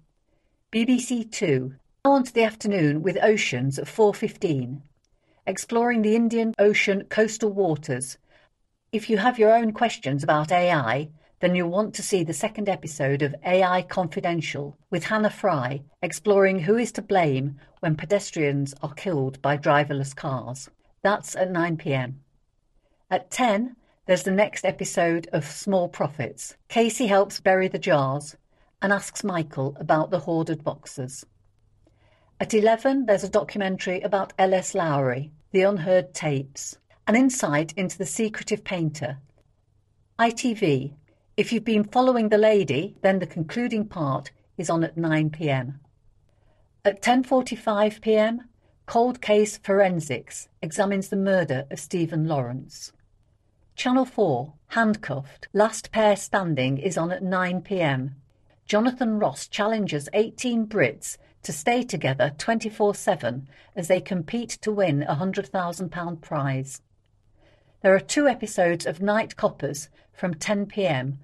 Speaker 11: BBC Two, now on to the afternoon with Oceans at 4:15, exploring the Indian Ocean coastal waters. If you have your own questions about AI, then you'll want to see the second episode of AI Confidential with Hannah Fry, exploring who is to blame when pedestrians are killed by driverless cars. That's at 9 p.m. At 10, there's the next episode of Small Profits. Casey helps bury the jars and asks Michael about the hoarded boxes. At 11, there's a documentary about L.S. Lowry, The Unheard Tapes, an insight into the secretive painter. ITV, if you've been following The Lady, then the concluding part is on at 9 p.m. At 10:45 p.m, Cold Case Forensics examines the murder of Stephen Lawrence. Channel 4, Handcuffed, Last Pair Standing is on at 9 p.m. Jonathan Ross challenges 18 Brits to stay together 24/7 as they compete to win a £100,000 prize. There are 2 episodes of Night Coppers from 10 p.m.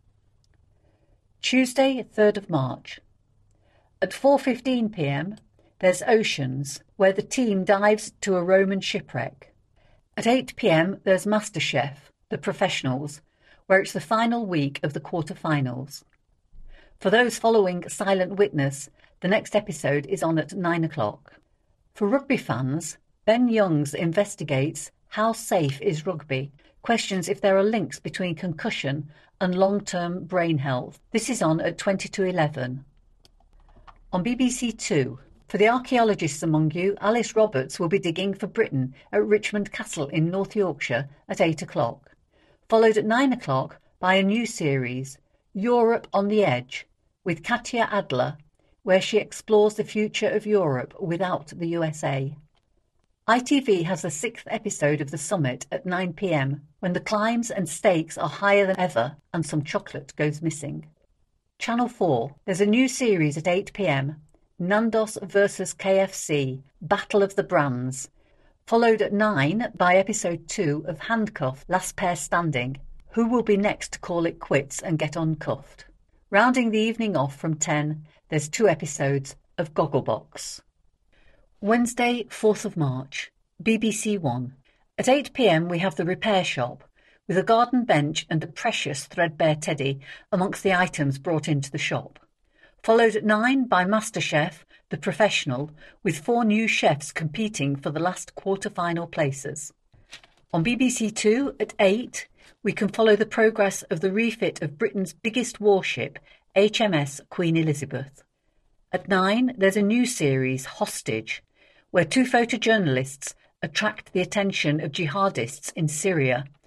Speaker 11: Tuesday, 3rd of March. At 4:15 p.m, there's Oceans, where the team dives to a Roman shipwreck. At 8 p.m, there's MasterChef, The Professionals, where it's the final week of the quarter-finals. For those following Silent Witness, the next episode is on at 9 o'clock. For rugby fans, Ben Youngs investigates How Safe is Rugby, questions if there are links between concussion and long-term brain health. This is on at 20:11. On BBC Two, for the archaeologists among you, Alice Roberts will be digging for Britain at Richmond Castle in North Yorkshire at 8 o'clock, followed at 9 o'clock by a new series, Europe on the Edge, with Katya Adler, where she explores the future of Europe without the USA. ITV has the 6th episode of The Summit at 9 p.m, when the climbs and stakes are higher than ever and some chocolate goes missing. Channel 4, there's a new series at 8 p.m, Nandos vs KFC, Battle of the Brands, followed at 9 by episode 2 of Handcuffed, Last Pair Standing. Who will be next to call it quits and get uncuffed? Rounding the evening off from 10, there's 2 episodes of Gogglebox. Wednesday, 4th of March, BBC One. At 8 p.m, we have The Repair Shop, with a garden bench and a precious threadbare teddy amongst the items brought into the shop. Followed at 9 by MasterChef, The Professional, with 4 new chefs competing for the last quarter-final places. On BBC Two, at 8, we can follow the progress of the refit of Britain's biggest warship, HMS Queen Elizabeth. At 9, there's a new series, Hostage, where 2 photojournalists attract the attention of jihadists in Syria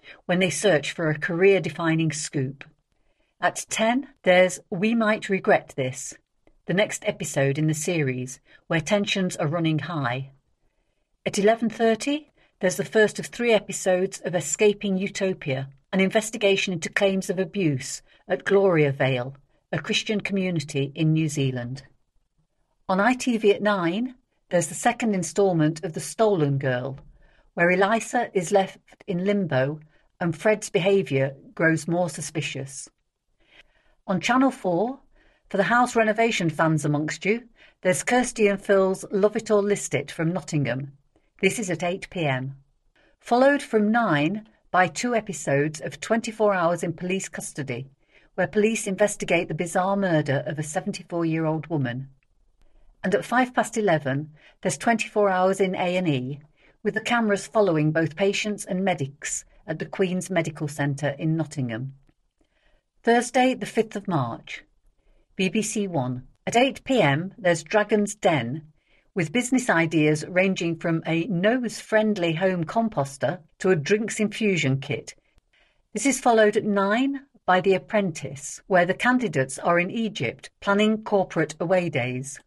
Speaker 11: when they search for a career-defining scoop. At 10, there's We Might Regret This, the next episode in the series, where tensions are running high. At 11:30, there's the first of 3 episodes of Escaping Utopia, an investigation into claims of abuse at Gloria Vale, a Christian community in New Zealand. On ITV at 9, there's the second instalment of The Stolen Girl, where Elisa is left in limbo and Fred's behaviour grows more suspicious. On Channel 4, for the house renovation fans amongst you, there's Kirsty and Phil's Love It or List It from Nottingham. This is at 8 p.m. Followed from 9 by 2 episodes of 24 Hours in Police Custody, where police investigate the bizarre murder of a 74-year-old woman. And at 11:05, there's 24 Hours in A&E, with the cameras following both patients and medics at the Queen's Medical Centre in Nottingham. Thursday, the 5th of March. BBC One. At 8 p.m, there's Dragon's Den, with business ideas ranging from a nose-friendly home composter to a drinks infusion kit. This is followed at 9 by The Apprentice, where the candidates are in Egypt planning corporate away days.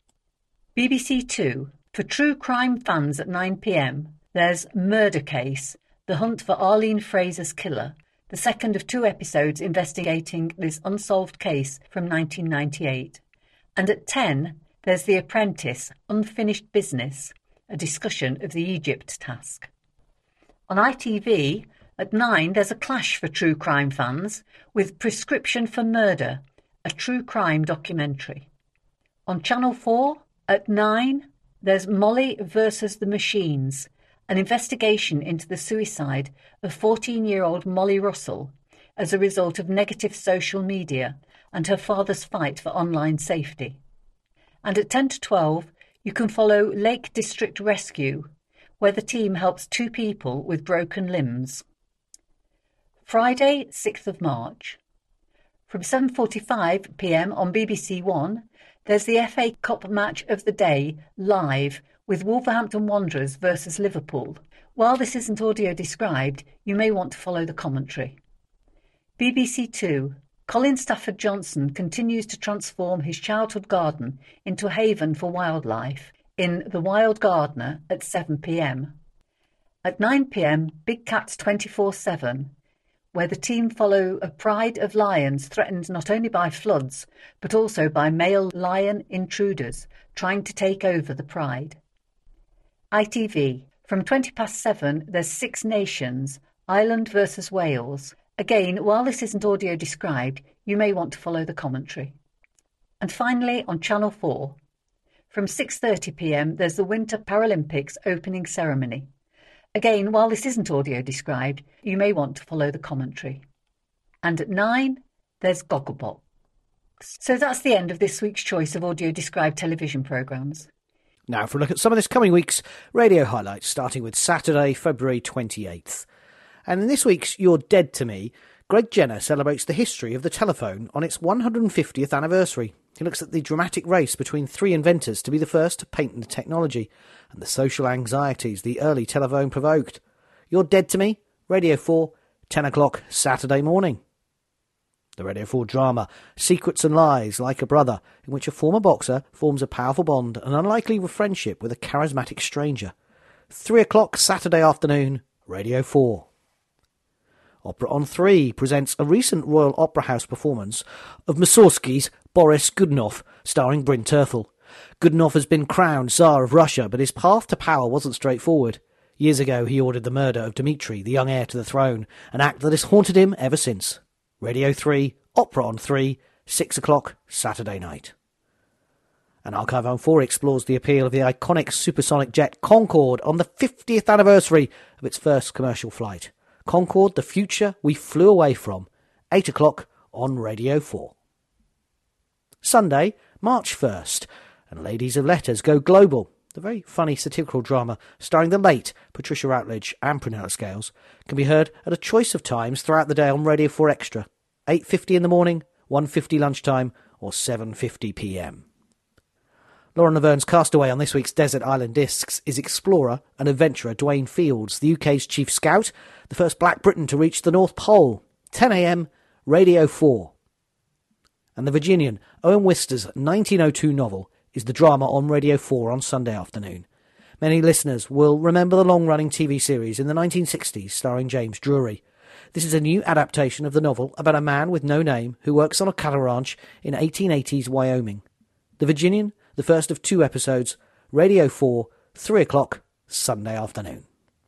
Speaker 11: BBC Two. For true crime fans at 9 p.m, there's Murder Case, the hunt for Arlene Fraser's killer, the second of 2 episodes investigating this unsolved case from 1998. And at 10, there's The Apprentice, Unfinished Business, a discussion of the Egypt task. On ITV, at 9, there's a clash for true crime fans with Prescription for Murder, a true crime documentary. On Channel 4, at 9, there's Molly versus the Machines, an investigation into the suicide of 14-year-old Molly Russell as a result of negative social media and her father's fight for online safety. And at 10 to 12, you can follow Lake District Rescue, where the team helps 2 people with broken limbs. Friday, 6th of March. From 7:45 p.m. on BBC One, there's the FA Cup match of the day live with Wolverhampton Wanderers versus Liverpool. While this isn't audio described, you may want to follow the commentary. BBC Two. Colin Stafford Johnson continues to transform his childhood garden into a haven for wildlife in The Wild Gardener at 7 p.m. At 9 p.m, Big Cats 24/7, where the team follow a pride of lions threatened not only by floods, but also by male lion intruders trying to take over the pride. ITV. From 7:20, there's 6 Nations, Ireland versus Wales. Again, while this isn't audio described, you may want to follow the commentary. And finally, on Channel 4, from 6:30 p.m, there's the Winter Paralympics opening ceremony. Again, while this isn't audio described, you may want to follow the commentary. And at 9, there's Gogglebox. So that's the end of this week's choice of audio described television programmes.
Speaker 12: Now for a look at some of this coming week's radio highlights, starting with Saturday, February 28th. And in this week's You're Dead to Me, Greg Jenner celebrates the history of the telephone on its 150th anniversary. He looks at the dramatic race between 3 inventors to be the first to patent the technology and the social anxieties the early telephone provoked. You're Dead to Me, Radio 4, 10 o'clock Saturday morning. The Radio 4 drama Secrets and Lies, Like a Brother, in which a former boxer forms a powerful bond and unlikely friendship with a charismatic stranger. 3 o'clock Saturday afternoon, Radio 4. Opera on 3 presents a recent Royal Opera House performance of Mussorgsky's Boris Godunov, starring Bryn Terfel. Godunov has been crowned Tsar of Russia, but his path to power wasn't straightforward. Years ago, he ordered the murder of Dmitri, the young heir to the throne, an act that has haunted him ever since. Radio 3, Opera on 3, 6 o'clock Saturday night. And Archive on 4 explores the appeal of the iconic supersonic jet Concorde on the 50th anniversary of its first commercial flight. Concorde, the future we flew away from. 8 o'clock on Radio 4. Sunday, March 1st, and Ladies of Letters Go Global. The very funny satirical drama starring the late Patricia Routledge and Prunella Scales can be heard at a choice of times throughout the day on Radio 4 Extra. 8:50 in the morning, 1:50 lunchtime, or 7:50 p.m. Lauren Laverne's castaway on this week's Desert Island Discs is explorer and adventurer Dwayne Fields, the UK's chief scout, the first black Briton to reach the North Pole. 10 a.m, Radio 4. And the Virginian Owen Wister's 1902 novel is the drama on Radio 4 on Sunday afternoon. Many listeners will remember the long-running TV series in the 1960s starring James Drury. This is a new adaptation of the novel about a man with no name who works on a cattle ranch in 1880s Wyoming. The Virginian, the first of 2 episodes, Radio 4, 3 o'clock, Sunday afternoon.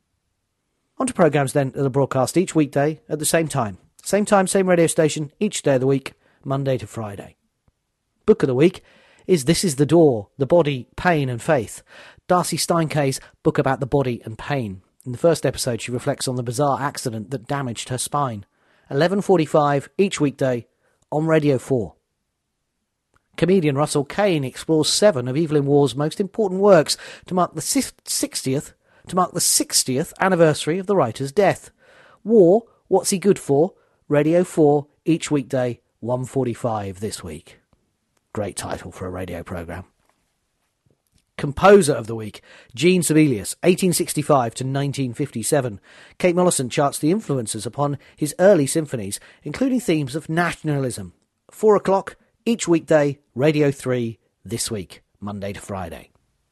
Speaker 12: On to programmes then that are broadcast each weekday at the same time. Same time, same radio station, each day of the week, Monday to Friday. Book of the week is This Is the Door, The Body, Pain and Faith. Darcy Steinkay's book about the body and pain. In the first episode, she reflects on the bizarre accident that damaged her spine. 11:45 each weekday on Radio 4. Comedian Russell Kane explores 7 of Evelyn Waugh's most important works to mark the 60th anniversary of the writer's death. Waugh, What's He Good For? Radio 4 each weekday, 1:45 this week. Great title for a radio programme. Composer of the Week, Jean Sibelius, 1865 to 1957. Kate Mollison charts the influences upon his early symphonies, including themes of nationalism. 4 o'clock each weekday, Radio 3 this week, Monday to Friday.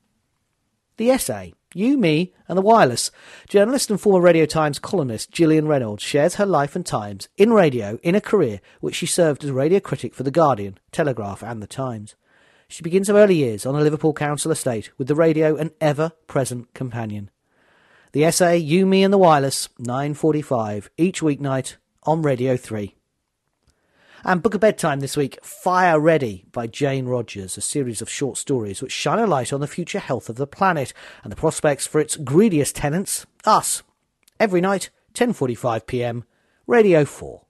Speaker 12: The Essay, You, Me and the Wireless. Journalist and former Radio Times columnist Gillian Reynolds shares her life and times in radio in a career which she served as a radio critic for The Guardian, Telegraph and The Times. She begins her early years on a Liverpool council estate with the radio an ever-present companion. The Essay, You, Me and the Wireless, 9:45 each weeknight on Radio 3. And Book of Bedtime this week, Fire Ready by Jane Rogers, a series of short stories which shine a light on the future health of the planet and the prospects for its greediest tenants, us. Every night, 10:45pm, Radio 4.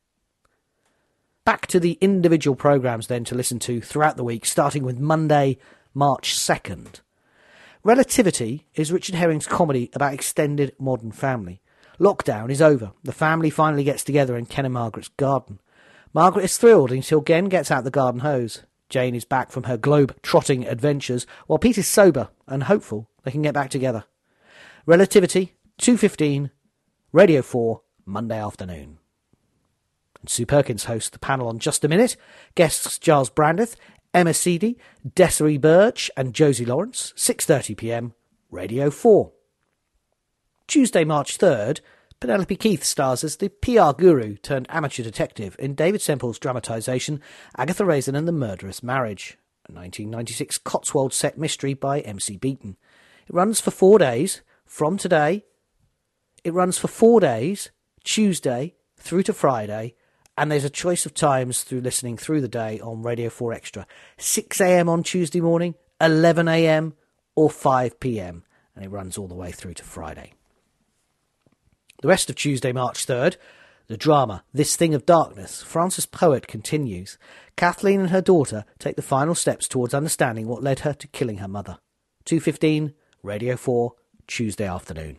Speaker 12: Back to the individual programmes then to listen to throughout the week, starting with Monday, March 2nd. Relativity is Richard Herring's comedy about extended modern family. Lockdown is over. The family finally gets together in Ken and Margaret's garden. Margaret is thrilled until Gen gets out the garden hose. Jane is back from her globe-trotting adventures, while Peter's sober and hopeful they can get back together. Relativity, 2:15, Radio 4, Monday afternoon. And Sue Perkins hosts the panel on Just a Minute. Guests Giles Brandreth, Emma Seedy, Desiree Birch and Josie Lawrence, 6:30pm, Radio 4. Tuesday, March 3rd, Penelope Keith stars as the PR guru turned amateur detective in David Semple's dramatisation Agatha Raisin and the Murderous Marriage, a 1996 Cotswold set mystery by MC Beaton. It runs for 4 days from today. It runs for 4 days, Tuesday through to Friday, and there's a choice of times through listening through the day on Radio 4 Extra. 6am on Tuesday morning, 11am or 5pm, and it runs all the way through to Friday. The rest of Tuesday, March 3rd, the drama This Thing of Darkness, Frances Poet continues. Kathleen and her daughter take the final steps towards understanding what led her to killing her mother. 2:15, Radio 4, Tuesday afternoon.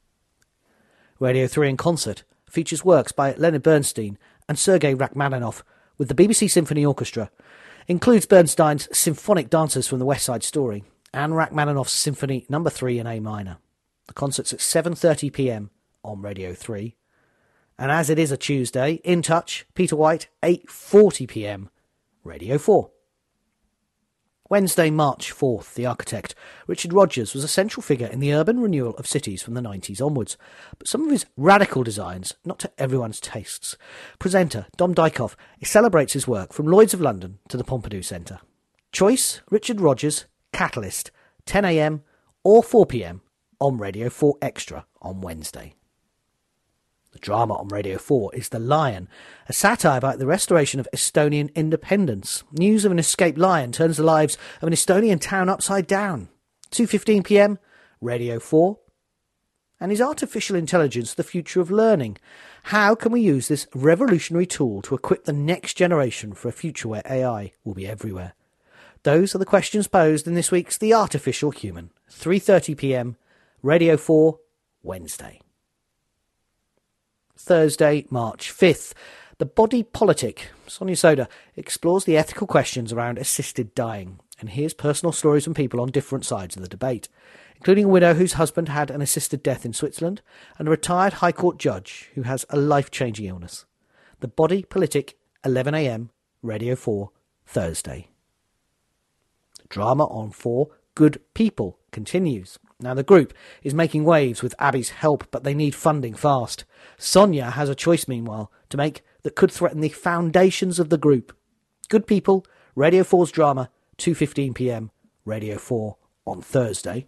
Speaker 12: Radio 3 in concert features works by Leonard Bernstein and Sergei Rachmaninoff with the BBC Symphony Orchestra. Includes Bernstein's Symphonic Dancers from the West Side Story and Rachmaninoff's Symphony No. 3 in A minor. The concert's at 7:30pm on Radio 3. And as it is a Tuesday, In Touch, Peter White, 8:40pm, Radio 4. Wednesday, March 4th, the architect, Richard Rogers, was a central figure in the urban renewal of cities from the 90s onwards, but some of his radical designs, not to everyone's tastes. Presenter Dom Dykhoff celebrates his work from Lloyd's of London to the Pompidou Centre. Choice, Richard Rogers, Catalyst, 10am or 4pm on Radio 4 Extra on Wednesday. The drama on Radio 4 is The Lion, a satire about the restoration of Estonian independence. News of an escaped lion turns the lives of an Estonian town upside down. 2:15pm, Radio 4. And is artificial intelligence the future of learning? How can we use this revolutionary tool to equip the next generation for a future where AI will be everywhere? Those are the questions posed in this week's The Artificial Human. 3:30pm, Radio 4, Wednesday. Thursday, March 5th. The Body Politic, Sonia Soda, explores the ethical questions around assisted dying. and hears personal stories from people on different sides of the debate, including a widow whose husband had an assisted death in Switzerland and a retired High Court judge who has a life-changing illness. The Body Politic, 11 a.m, Radio 4, Thursday. Drama on 4 Good People continues. Now, the group is making waves with Abby's help, but they need funding fast. Sonia has a choice, meanwhile, to make that could threaten the foundations of the group. Good People, Radio 4's drama, 2:15 p.m, Radio 4 on Thursday.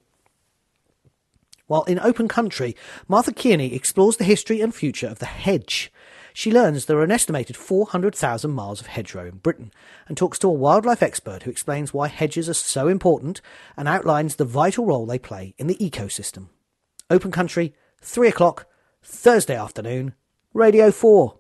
Speaker 12: While in Open Country, Martha Kearney explores the history and future of the hedge. She learns there are an estimated 400,000 miles of hedgerow in Britain and talks to a wildlife expert who explains why hedges are so important and outlines the vital role they play in the ecosystem. Open Country, 3 o'clock, Thursday afternoon, Radio 4.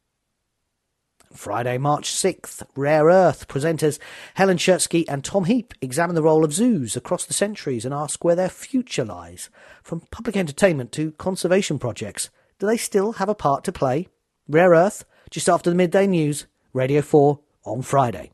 Speaker 12: Friday, March 6th, Rare Earth presenters Helen Schertzky and Tom Heap examine the role of zoos across the centuries and ask where their future lies. From public entertainment to conservation projects, do they still have a part to play? Rare Earth, just after the midday news, Radio 4 on Friday.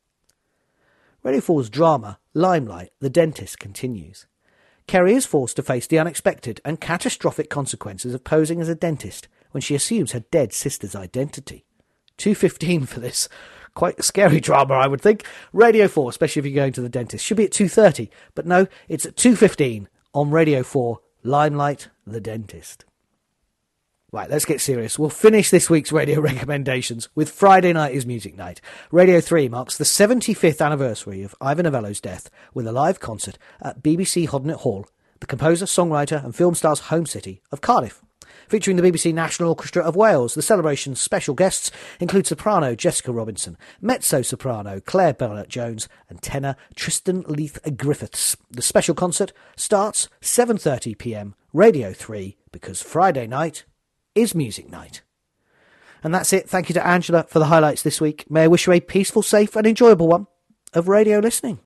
Speaker 12: Radio 4's drama, Limelight, The Dentist, continues. Kerry is forced to face the unexpected and catastrophic consequences of posing as a dentist when she assumes her dead sister's identity. 2:15 for this. Quite a scary drama, I would think. Radio 4, especially if you're going to the dentist. Should be at 2:30, but no, it's at 2:15 on Radio 4, Limelight, The Dentist. Right, let's get serious. We'll finish this week's radio recommendations with Friday Night is Music Night. Radio 3 marks the 75th anniversary of Ivor Novello's death with a live concert at BBC Hodnet Hall, the composer, songwriter and film star's home city of Cardiff. Featuring the BBC National Orchestra of Wales, the celebration's special guests include soprano Jessica Robinson, mezzo-soprano Claire Bernard-Jones and tenor Tristan Leith Griffiths. The special concert starts 7:30 p.m, Radio 3, because Friday night is Music Night. And that's it. Thank you to Angela for the highlights this week. May I wish you a peaceful, safe and enjoyable one of radio listening.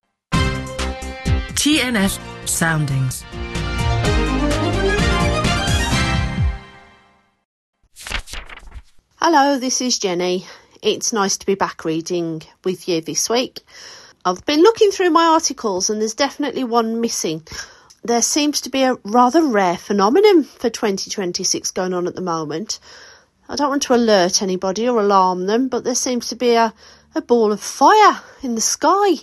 Speaker 13: TNF Soundings.
Speaker 14: Hello, this is Jenny. It's nice to be back reading with you this week. I've been looking through my articles and there's definitely one missing. There seems to be a rather rare phenomenon for 2026 going on at the moment. I don't want to alert anybody or alarm them, but there seems to be a ball of fire in the sky.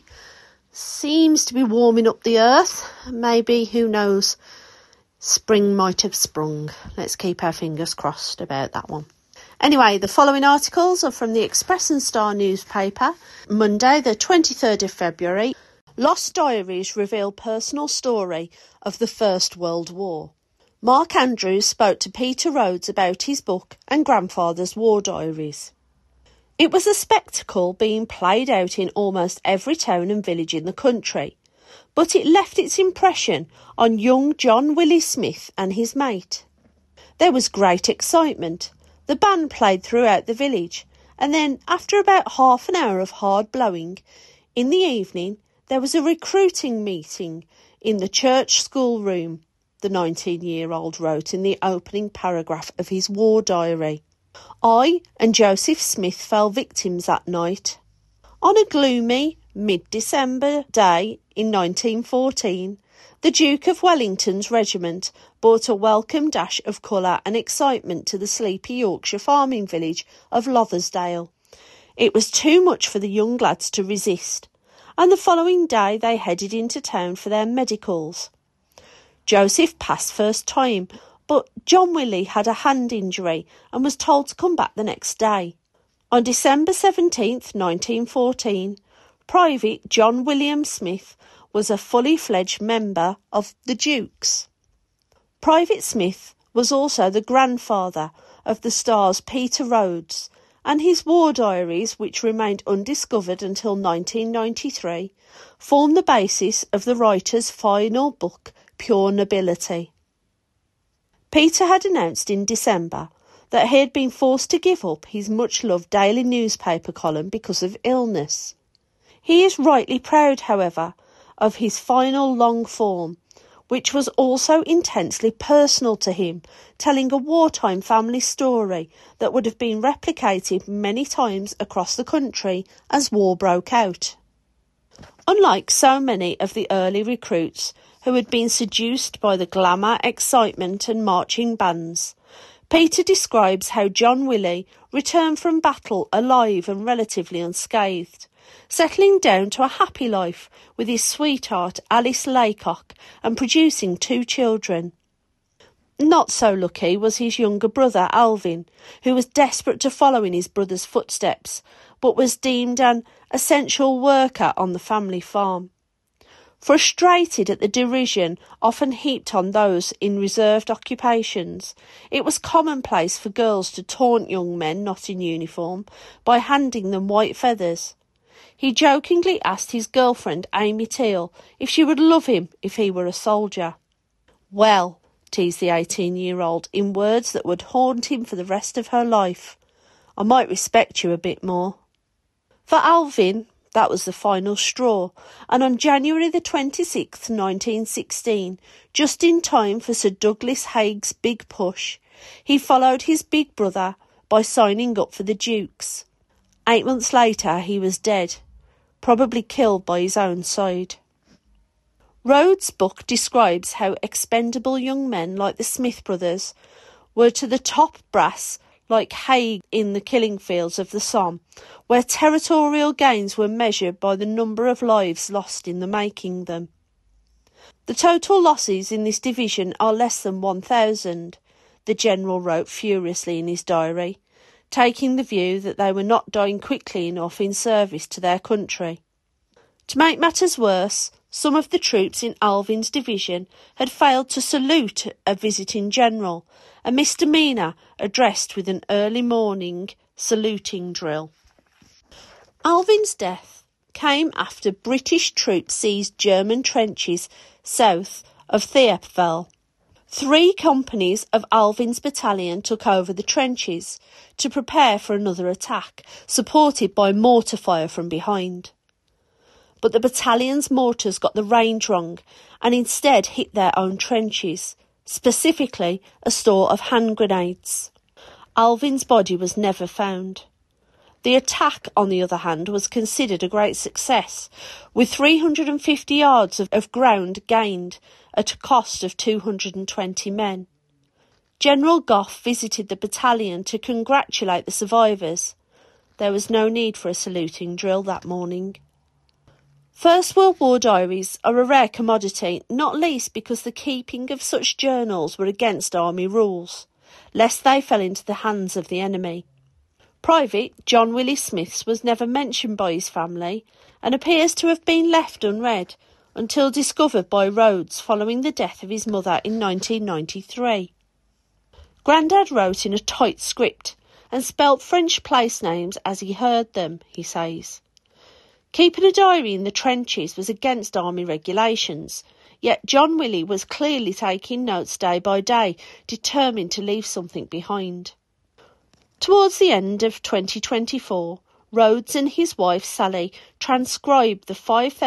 Speaker 14: Seems to be warming up the earth. Maybe, who knows, spring might have sprung. Let's keep our fingers crossed about that one. Anyway, the following articles are from the Express and Star newspaper, Monday the 23rd of February. Lost Diaries reveal personal story of the First World War. Mark Andrews spoke to Peter Rhodes about his book and grandfather's war diaries. It was a spectacle being played out in almost every town and village in the country, but it left its impression on young John Willie Smith and his mate. There was great excitement. The band played throughout the village, and then, after about half an hour of hard blowing, in the evening there was a recruiting meeting in the church schoolroom, the 19-year-old wrote in the opening paragraph of his war diary. I and Joseph Smith fell victims that night. On a gloomy, mid-December day in 1914, the Duke of Wellington's regiment brought a welcome dash of colour and excitement to the sleepy Yorkshire farming village of Lothersdale. It was too much for the young lads to resist, and the following day they headed into town for their medicals. Joseph passed first time, but John Willie had a hand injury and was told to come back the next day. On December 17th, 1914, Private John William Smith was a fully fledged member of the Dukes. Private Smith was also the grandfather of the star's Peter Rhodes, and his war diaries, which remained undiscovered until 1993, form the basis of the writer's final book, Pure Nobility. Peter had announced in December that he had been forced to give up his much-loved daily newspaper column because of illness. He is rightly proud, however, of his final long form, which was also intensely personal to him, telling a wartime family story that would have been replicated many times across the country as war broke out. Unlike so many of the early recruits who had been seduced by the glamour, excitement and marching bands, Peter describes how John Willie returned from battle alive and relatively unscathed, settling down to a happy life with his sweetheart Alice Laycock and producing 2 children. Not so lucky was his younger brother Alvin, who was desperate to follow in his brother's footsteps, but was deemed an essential worker on the family farm. Frustrated at the derision often heaped on those in reserved occupations, it was commonplace for girls to taunt young men not in uniform by handing them white feathers. He jokingly asked his girlfriend Amy Teal if she would love him if he were a soldier. "Well," teased the 18-year-old in words that would haunt him for the rest of her life, "I might respect you a bit more." For Alvin, that was the final straw, and on January the 26th, 1916, just in time for Sir Douglas Haig's big push, he followed his big brother by signing up for the Dukes. 8 months later he was dead, probably killed by his own side. Rhodes' book describes how expendable young men like the Smith brothers were to the top brass like Haig in the killing fields of the Somme, where territorial gains were measured by the number of lives lost in the making them. "The total losses in this division are less than 1,000, the General wrote furiously in his diary, taking the view that they were not dying quickly enough in service to their country. To make matters worse, some of the troops in Alvin's division had failed to salute a visiting general, a misdemeanour addressed with an early morning saluting drill. Alvin's death came after British troops seized German trenches south of Thiepval. 3 companies of Alvin's battalion took over the trenches to prepare for another attack, supported by mortar fire from behind. But the battalion's mortars got the range wrong and instead hit their own trenches, specifically a store of hand grenades. Alvin's body was never found. The attack, on the other hand, was considered a great success, with 350 yards of ground gained at a cost of 220 men. General Gough visited the battalion to congratulate the survivors. There was no need for a saluting drill that morning. First World War diaries are a rare commodity, not least because the keeping of such journals were against army rules, lest they fell into the hands of the enemy. Private John Willie Smith's was never mentioned by his family and appears to have been left unread until discovered by Rhodes following the death of his mother in 1993. Grandad wrote in a tight script and spelt French place names as he heard them, he says. Keeping a diary in the trenches was against army regulations, yet John Willie was clearly taking notes day by day, determined to leave something behind. Towards the end of 2024, Rhodes and his wife Sally transcribed the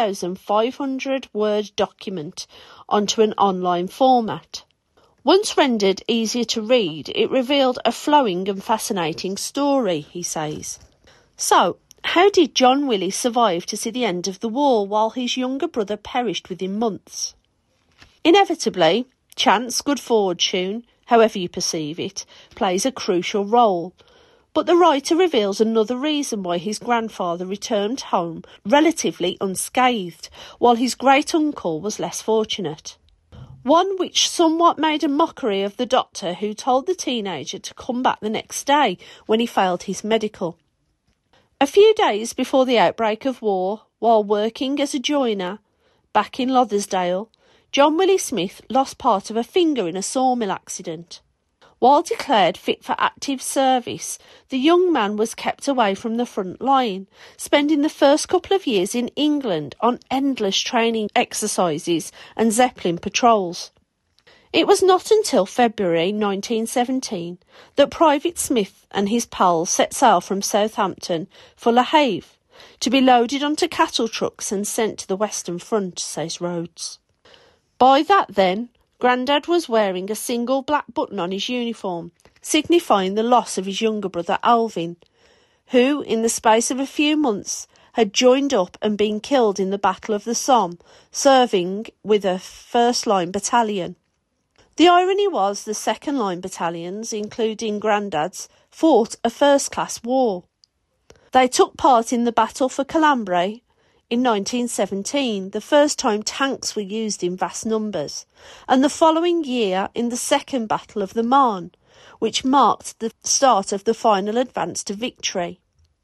Speaker 14: 5,500-word document onto an online format. Once rendered easier to read, it revealed a flowing and fascinating story, he says. So, how did John Willie survive to see the end of the war while his younger brother perished within months? Inevitably, chance, good fortune, however you perceive it, plays a crucial role. But the writer reveals another reason why his grandfather returned home relatively unscathed, while his great-uncle was less fortunate. One which somewhat made a mockery of the doctor who told the teenager to come back the next day when he failed his medical. A few days before the outbreak of war, while working as a joiner back in Lothersdale, John Willie Smith lost part of a finger in a sawmill accident. While declared fit for active service, the young man was kept away from the front line, spending the first couple of years in England on endless training exercises and Zeppelin patrols. It was not until February 1917 that Private Smith and his pals set sail from Southampton for Le Havre, to be loaded onto cattle trucks and sent to the Western Front, says Rhodes. By that then, Grandad was wearing a single black button on his uniform, signifying the loss of his younger brother Alvin, who, in the space of a few months, had joined up and been killed in the Battle of the Somme, serving with a first-line battalion. The irony was the second-line battalions, including Grandad's, fought a first-class war. They took part in the Battle for Cambrai in 1917, the first time tanks were used in vast numbers, and the following year in the Second Battle of the Marne, which marked the start of the final advance to victory.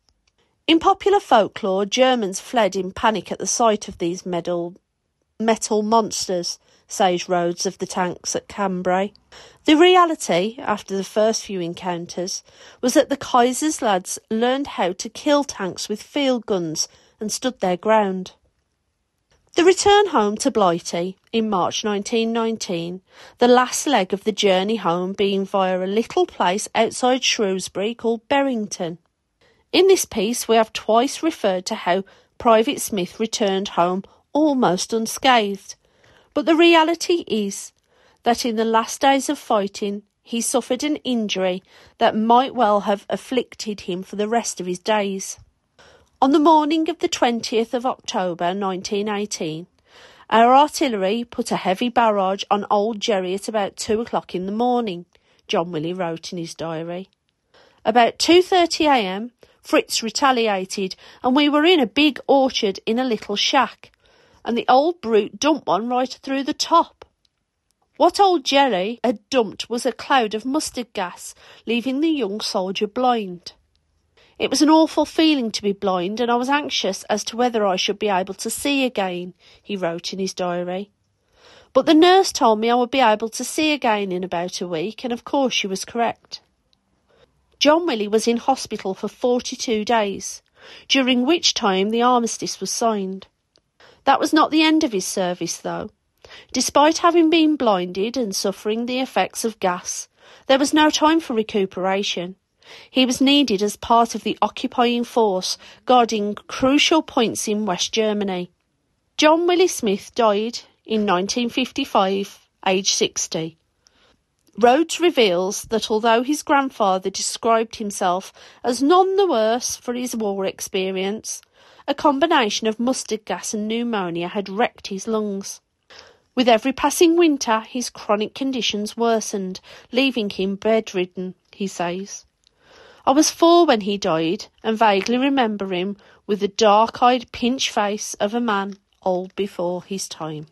Speaker 14: In popular folklore, Germans fled in panic at the sight of these metal monsters, says Rhodes of the tanks at Cambrai. The reality, after the first few encounters, was that the Kaiser's lads learned how to kill tanks with field guns and stood their ground. The return home to Blighty in March 1919, the last leg of the journey home being via a little place outside Shrewsbury called Berrington. In this piece we have twice referred to how Private Smith returned home almost unscathed, but the reality is that in the last days of fighting he suffered an injury that might well have afflicted him for the rest of his days. On the morning of the 20th of October 1918, our artillery put a heavy barrage on Old Jerry at about 2 o'clock in the morning, John Willie wrote in his diary. About 2:30 a.m, Fritz retaliated, and we were in a big orchard in a little shack, and the old brute dumped one right through the top. What Old Jerry had dumped was a cloud of mustard gas, leaving the young soldier blind. It was an awful feeling to be blind, and I was anxious as to whether I should be able to see again, he wrote in his diary. But the nurse told me I would be able to see again in about a week, and of course she was correct. John Willie was in hospital for 42 days, during which time the armistice was signed. That was not the end of his service, though. Despite having been blinded and suffering the effects of gas, there was no time for recuperation. He was needed as part of the occupying force guarding crucial points in West Germany. John Willie Smith died in 1955, aged 60. Rhodes reveals that although his grandfather described himself as none the worse for his war experience, a combination of mustard gas and pneumonia had wrecked his lungs. With every passing winter, his chronic conditions worsened, leaving him bedridden, he says. I was 4 when he died, and vaguely remember him with the dark-eyed pinch face of a man old before his time.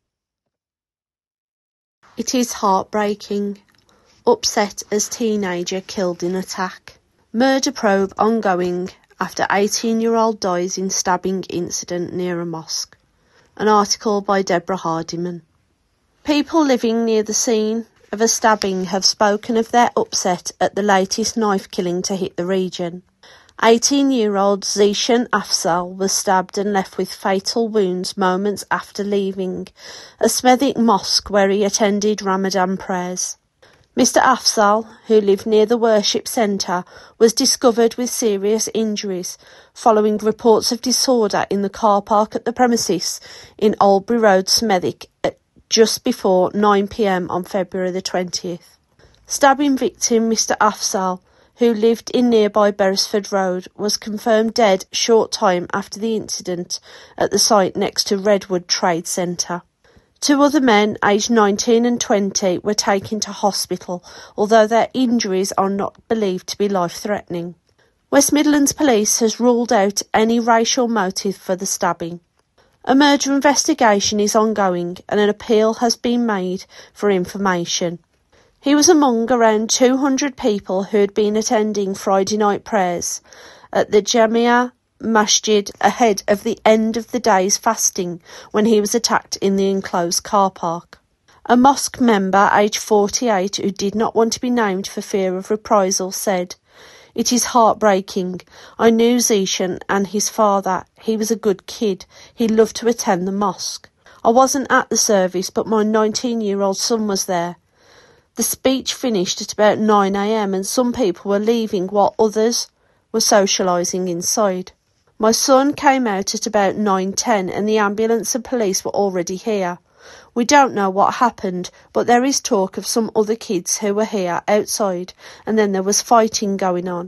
Speaker 14: It is heartbreaking. Upset as teenager killed in attack. Murder probe ongoing after 18-year-old dies in stabbing incident near a mosque. An article by Deborah Hardiman. People living near the scene of a stabbing have spoken of their upset at the latest knife killing to hit the region. 18-year-old Zishan Afzal was stabbed and left with fatal wounds moments after leaving a Smethwick mosque where he attended Ramadan prayers. Mr Afzal, who lived near the worship centre, was discovered with serious injuries following reports of disorder in the car park at the premises in Albury Road, Smethwick, at just before 9 p.m. on February the 20th. Stabbing victim Mr Afzal, who lived in nearby Beresford Road, was confirmed dead short time after the incident at the site next to Redwood Trade Centre. 2 other men, aged 19 and 20, were taken to hospital, although their injuries are not believed to be life-threatening. West Midlands Police has ruled out any racial motive for the stabbing. A murder investigation is ongoing and an appeal has been made for information. He was among around 200 people who had been attending Friday night prayers at the Jamia Masjid ahead of the end of the day's fasting when he was attacked in the enclosed car park. A mosque member, aged 48, who did not want to be named for fear of reprisal, said, "It is heartbreaking. I knew Zishan and his father. He was a good kid. He loved to attend the mosque. I wasn't at the service, but my 19-year-old son was there. The speech finished at about 9 a.m. and some people were leaving while others were socialising inside. My son came out at about 9:10 and the ambulance and police were already here. We don't know what happened, but there is talk of some other kids who were here outside, and then there was fighting going on.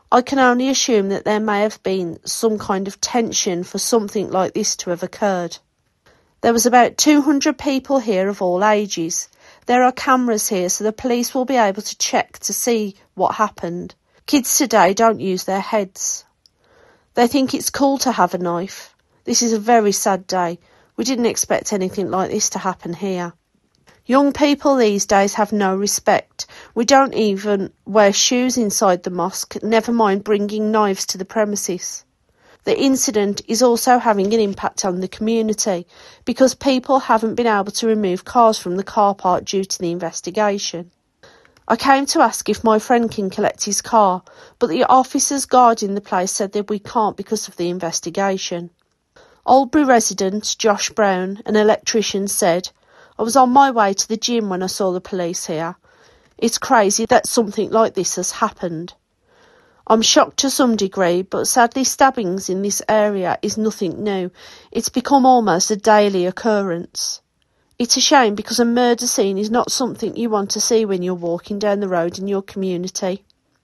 Speaker 14: I can only assume that there may have been some kind of tension for something like this to have occurred. There was about 200 people here of all ages. There are cameras here, so the police will be able to check to see what happened. Kids today don't use their heads. They think it's cool to have a knife. This is a very sad day. We didn't expect anything like this to happen here. Young people these days have no respect. We don't even wear shoes inside the mosque, never mind bringing knives to the premises. The incident is also having an impact on the community because people haven't been able to remove cars from the car park due to the investigation. I came to ask if my friend can collect his car, but the officers guarding the place said that we can't because of the investigation. Oldbury resident Josh Brown, an electrician, said, "I was on my way to the gym when I saw the police here. It's crazy that something like this has happened. I'm shocked to some degree, but sadly stabbings in this area is nothing new. It's become almost a daily occurrence. It's a shame because a murder scene is not something you want to see when you're walking down the road in your community."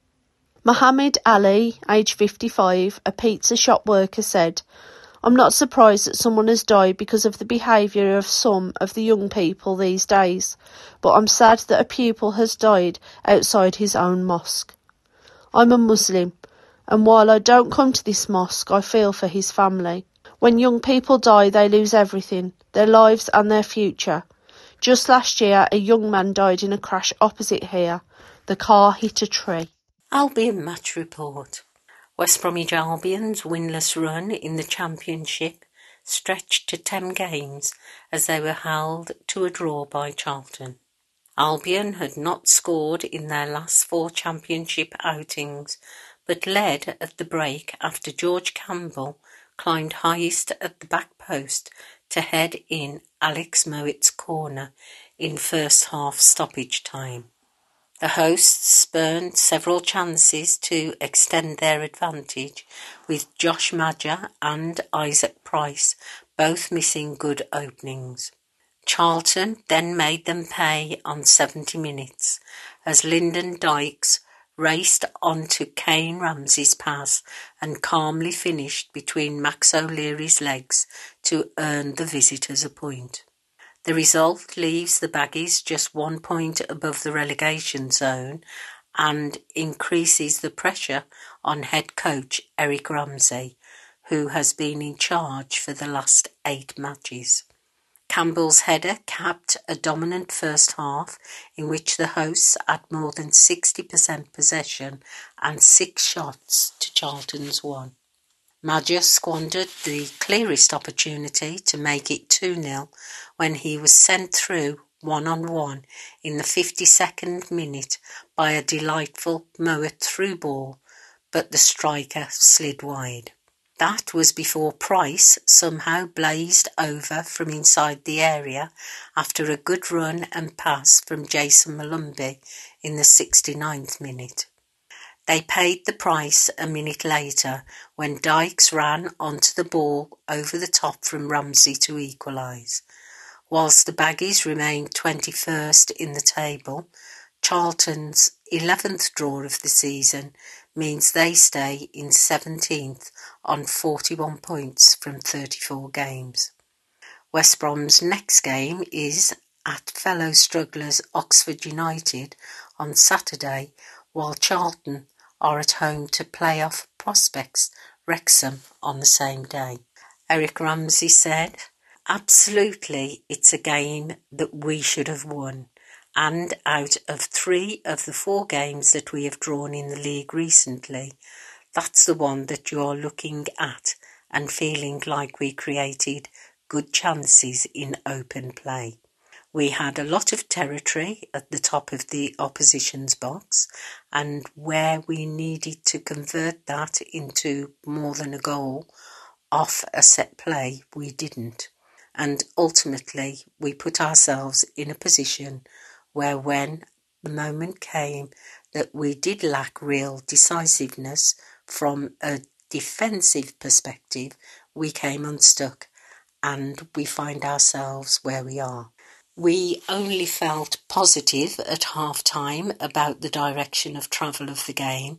Speaker 14: Mohammed Ali, age 55, a pizza shop worker, said, "I'm not surprised that someone has died because of the behaviour of some of the young people these days, but I'm sad that a pupil has died outside his own mosque. I'm a Muslim, and while I don't come to this mosque, I feel for his family. When young people die, they lose everything, their lives and their future. Just last year, a young man died in a crash opposite here. The car hit a tree."
Speaker 13: Albion match report. West Bromwich Albion's winless run in the Championship stretched to 10 games as they were held to a draw by Charlton. Albion had not scored in their last 4 Championship outings, but led at the break after George Campbell climbed highest at the back post to head in Alex Mowatt's corner in first half stoppage time. The hosts spurned several chances to extend their advantage, with Josh Madger and Isaac Price both missing good openings. Charlton then made them pay on 70 minutes as Lyndon Dykes raced onto Kane Ramsey's pass and calmly finished between Max O'Leary's legs to earn the visitors a point. The result leaves the Baggies just 1 point above the relegation zone and increases the pressure on head coach Eric Ramsey, who has been in charge for the last 8 matches. Campbell's header capped a dominant first half in which the hosts had more than 60% possession and 6 shots to Charlton's 1. Madger squandered the clearest opportunity to make it 2-0 when he was sent through 1-on-1 in the 52nd minute by a delightful Mowat through ball, but the striker slid wide. That was before Price somehow blazed over from inside the area after a good run and pass from Jason Malumbi in the 69th minute. They paid the price a minute later when Dykes ran onto the ball over the top from Ramsey to equalise. Whilst the Baggies remained 21st in the table, Charlton's 11th draw of the season means they stay in 17th on 41 points from 34 games. West Brom's next game is at fellow strugglers Oxford United on Saturday, while Charlton are at home to playoff prospects Wrexham on the same day. Eric Ramsey said, "Absolutely, it's a game that we should have won. And out of 3 of the 4 games that we have drawn in the league recently, that's the one that you're looking at and feeling like we created good chances in open play. We had a lot of territory at the top of the opposition's box, and where we needed to convert that into more than a goal off a set play, we didn't. And ultimately, we put ourselves in a position where when the moment came that we did lack real decisiveness from a defensive perspective, we came unstuck and we find ourselves where we are. We only felt positive at half-time about the direction of travel of the game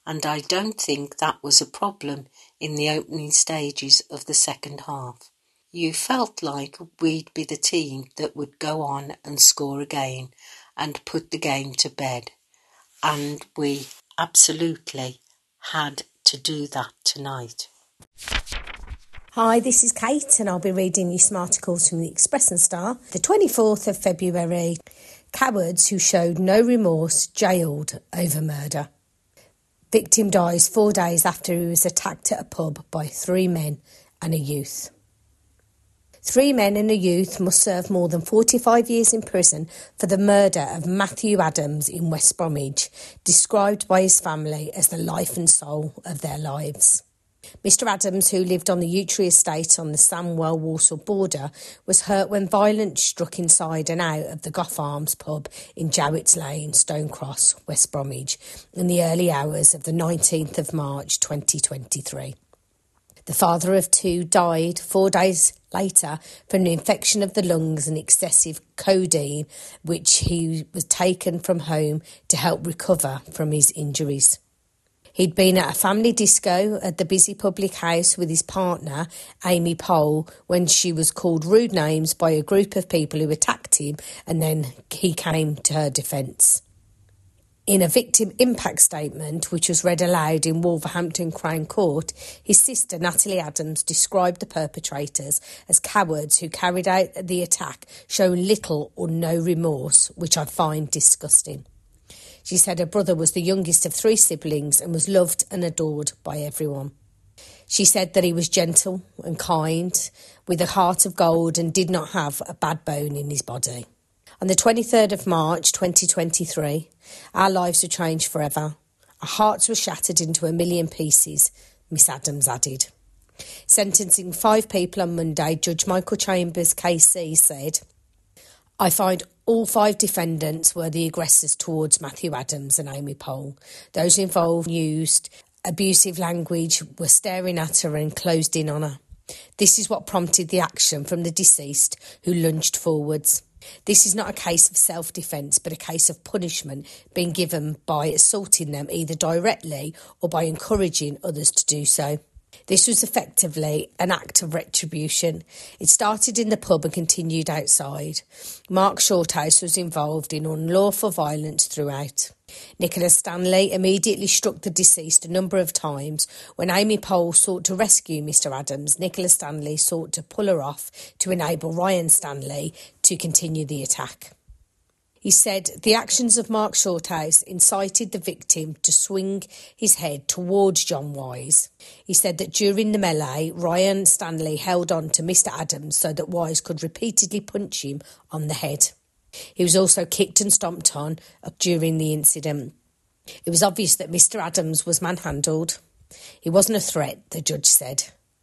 Speaker 13: and I don't think that was a problem in the opening stages of the second half. You felt like we'd be the team that would go on and score again and put the game to bed, and we absolutely had to do that tonight.
Speaker 15: Hi, this is Kate and I'll be reading you some articles from the Express and Star. The 24th of February, cowards who showed no remorse jailed over murder. Victim dies 4 days after he was attacked at a pub by 3 men and a youth. 3 men and a youth must serve more than 45 years in prison for the murder of Matthew Adams in West Bromwich, described by his family as the life and soul of their lives. Mr Adams, who lived on the Yewtree estate on the Sandwell-Walsall border, was hurt when violence struck inside and out of the Gough Arms pub in Jowett's Lane, Stonecross, West Bromwich, in the early hours of the 19th of March 2023. The father of 2 died 4 days later from an infection of the lungs and excessive codeine, which he was taken from home to help recover from his injuries. He'd been at a family disco at the busy public house with his partner, Amy Pole, when she was called rude names by a group of people who attacked him, and then he came to her defence. In a victim impact statement, which was read aloud in Wolverhampton Crown Court, his sister, Natalie Adams, described the perpetrators as cowards who carried out the attack, showing little or no remorse, which I find disgusting. She said her brother was the youngest of 3 siblings and was loved and adored by everyone. She said that he was gentle and kind, with a heart of gold, and did not have a bad bone in his body. On the 23rd of March 2023, our lives were changed forever. Our hearts were shattered into a million pieces, Miss Adams added. Sentencing 5 people on Monday, Judge Michael Chambers, KC, said, "I find all 5 defendants were the aggressors towards Matthew Adams and Amy Pole. Those involved used abusive language, were staring at her and closed in on her. This is what prompted the action from the deceased, who lunged forwards. This is not a case of self-defence, but a case of punishment being given by assaulting them either directly or by encouraging others to do so. This was effectively an act of retribution. It started in the pub and continued outside. Mark Shorthouse was involved in unlawful violence throughout. Nicola Stanley immediately struck the deceased a number of times. When Amy Pole sought to rescue Mr Adams, Nicola Stanley sought to pull her off to enable Ryan Stanley to continue the attack. He said the actions of Mark Shorthouse incited the victim to swing his head towards John Wise. He said that during the melee, Ryan Stanley held on to Mr Adams so that Wise could repeatedly punch him on the head. He was also kicked and stomped on during the incident. It was obvious that Mr Adams was manhandled. He wasn't a threat, the judge said.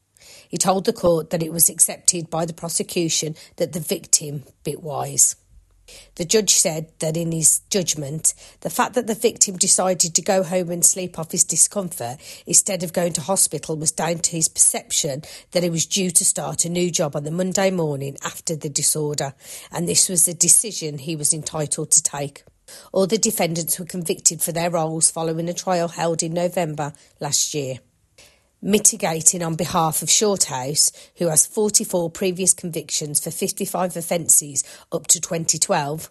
Speaker 15: He told the court that it was accepted by the prosecution that the victim bit Wise. The judge said that in his judgment, the fact that the victim decided to go home and sleep off his discomfort instead of going to hospital was down to his perception that he was due to start a new job on the Monday morning after the disorder, and this was a decision he was entitled to take. All the defendants were convicted for their roles following a trial held in November last year. Mitigating on behalf of Shorthouse, who has 44 previous convictions for 55 offences up to 2012,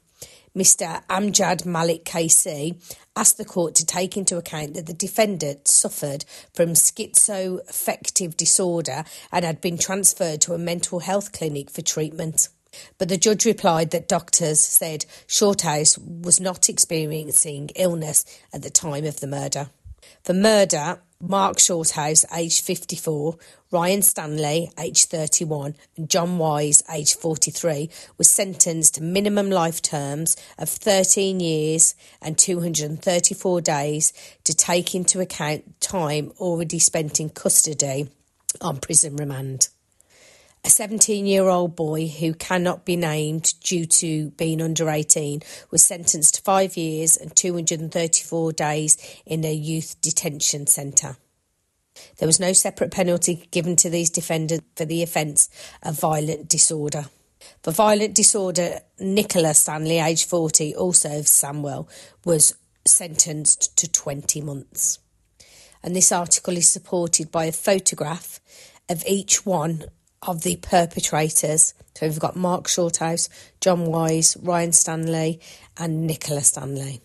Speaker 15: Mr Amjad Malik KC asked the court to take into account that the defendant suffered from schizoaffective disorder and had been transferred to a mental health clinic for treatment. But the judge replied that doctors said Shorthouse was not experiencing illness at the time of the murder. For murder, Mark Shorthouse, aged 54, Ryan Stanley, aged 31, and John Wise, aged 43, was sentenced to minimum life terms of 13 years and 234 days to take into account time already spent in custody on prison remand. A 17-year-old boy who cannot be named due to being under 18 was sentenced to 5 years and 234 days in a youth detention centre. There was no separate penalty given to these defendants for the offence of violent disorder. For violent disorder, Nicola Stanley, aged 40, also of Sandwell, was sentenced to 20 months. and this article is supported by a photograph of each one of the perpetrators. So we've got Mark Shorthouse, John Wise, Ryan Stanley and Nicola Stanley.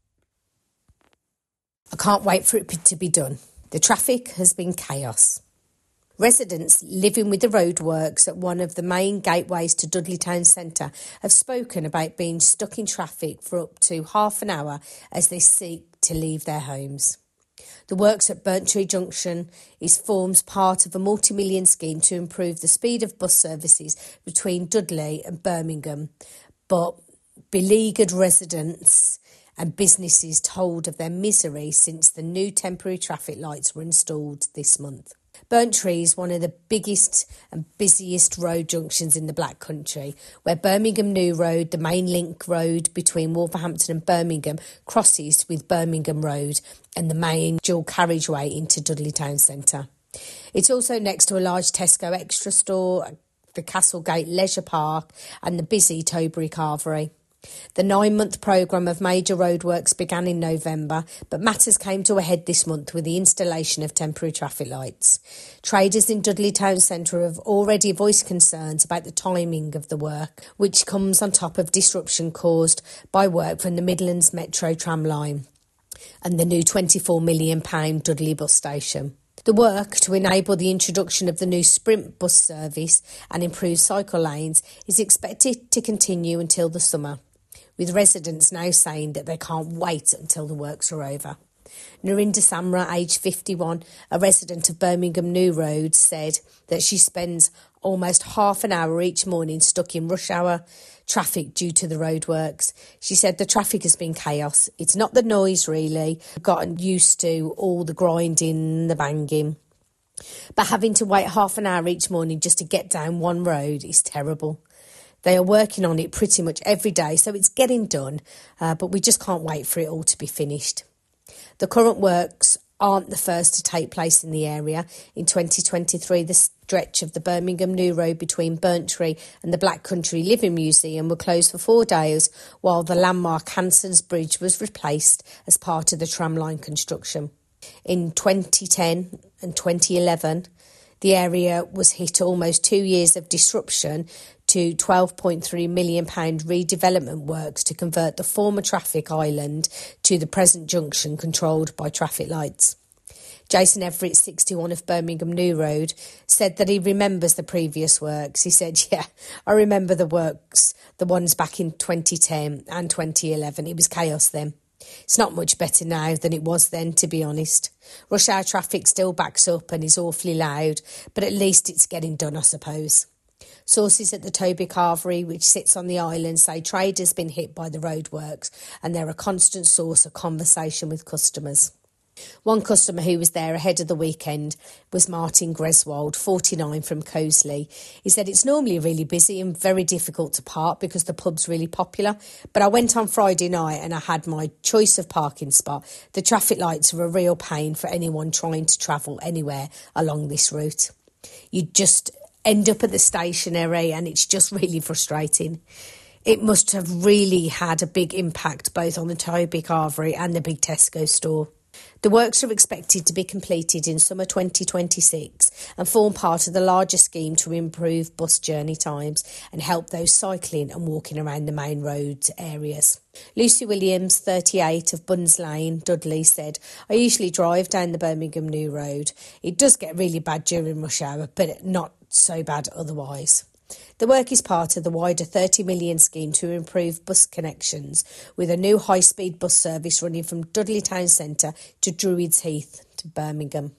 Speaker 15: I can't wait for it to be done. The traffic has been chaos. Residents living with the roadworks at one of the main gateways to Dudley Town Centre have spoken about being stuck in traffic for up to half an hour as they seek to leave their homes. The works at Burnttree Junction forms part of a multi-million scheme to improve the speed of bus services between Dudley and Birmingham, but beleaguered residents and businesses told of their misery since the new temporary traffic lights were installed this month. Burnttree is one of the biggest and busiest road junctions in the Black Country, where Birmingham New Road, the main link road between Wolverhampton and Birmingham, crosses with Birmingham Road and the main dual carriageway into Dudley Town Centre. It's also next to a large Tesco Extra store, the Castlegate Leisure Park and the busy Tobury Carvery. The 9-month programme of major roadworks began in November, but matters came to a head this month with the installation of temporary traffic lights. Traders in Dudley Town Centre have already voiced concerns about the timing of the work, which comes on top of disruption caused by work from the Midlands Metro tram line and the new £24 million Dudley bus station. The work to enable the introduction of the new Sprint bus service and improve cycle lanes is expected to continue until the summer, with residents now saying that they can't wait until the works are over. Narinda Samra, aged 51, a resident of Birmingham New Road, said that she spends almost half an hour each morning stuck in rush hour traffic due to the roadworks. She said the traffic has been chaos. It's not the noise really. I've gotten used to all the grinding, the banging. But having to wait half an hour each morning just to get down one road is terrible. They are working on it pretty much every day, so it's getting done, but we just can't wait for it all to be finished. The current works aren't the first to take place in the area. In 2023, the stretch of the Birmingham New Road between Burnttree and the Black Country Living Museum were closed for 4 days, while the landmark Hanson's Bridge was replaced as part of the tramline construction. In 2010 and 2011, the area was hit almost 2 years of disruption to £12.3 million redevelopment works to convert the former traffic island to the present junction controlled by traffic lights. Jason Everett, 61, of Birmingham New Road, said that he remembers the previous works. He said, "Yeah, I remember the works, the ones back in 2010 and 2011. It was chaos then. It's not much better now than it was then, to be honest. Rush hour traffic still backs up and is awfully loud, but at least it's getting done, I suppose." Sources at the Tobury Carvery, which sits on the island, say trade has been hit by the roadworks and they're a constant source of conversation with customers. One customer who was there ahead of the weekend was Martin Greswold, 49, from Coseley. He said it's normally really busy and very difficult to park because the pub's really popular, but I went on Friday night and I had my choice of parking spot. The traffic lights are a real pain for anyone trying to travel anywhere along this route. You just end up at the stationery and it's just really frustrating. It must have really had a big impact both on the Tobury Carvery and the big Tesco store. The works are expected to be completed in summer 2026 and form part of the larger scheme to improve bus journey times and help those cycling and walking around the main roads areas. Lucy Williams, 38, of Buns Lane, Dudley, said, "I usually drive down the Birmingham New Road. It does get really bad during rush hour, but not so bad otherwise." The work is part of the wider £30 million scheme to improve bus connections, with a new high-speed bus service running from Dudley Town Centre to Druids Heath to Birmingham.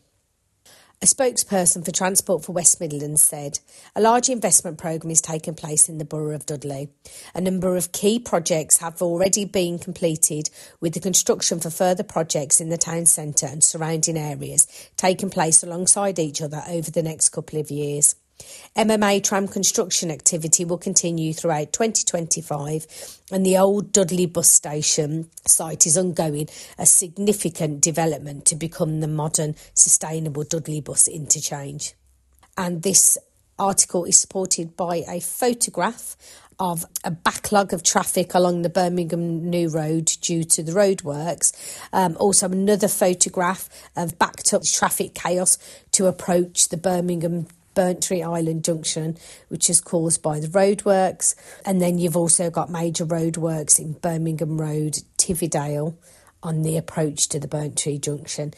Speaker 15: A spokesperson for Transport for West Midlands said, "A large investment programme is taking place in the borough of Dudley. A number of key projects have already been completed, with the construction for further projects in the town centre and surrounding areas taking place alongside each other over the next couple of years. MMA tram construction activity will continue throughout 2025 and the old Dudley bus station site is ongoing, a significant development to become the modern, sustainable Dudley bus interchange." And this article is supported by a photograph of a backlog of traffic along the Birmingham New Road due to the roadworks. Also another photograph of backed up traffic chaos to approach the Birmingham Burntry Island junction, which is caused by the roadworks. And then you've also got major roadworks in Birmingham Road, Tividale, on the approach to the Burntry junction.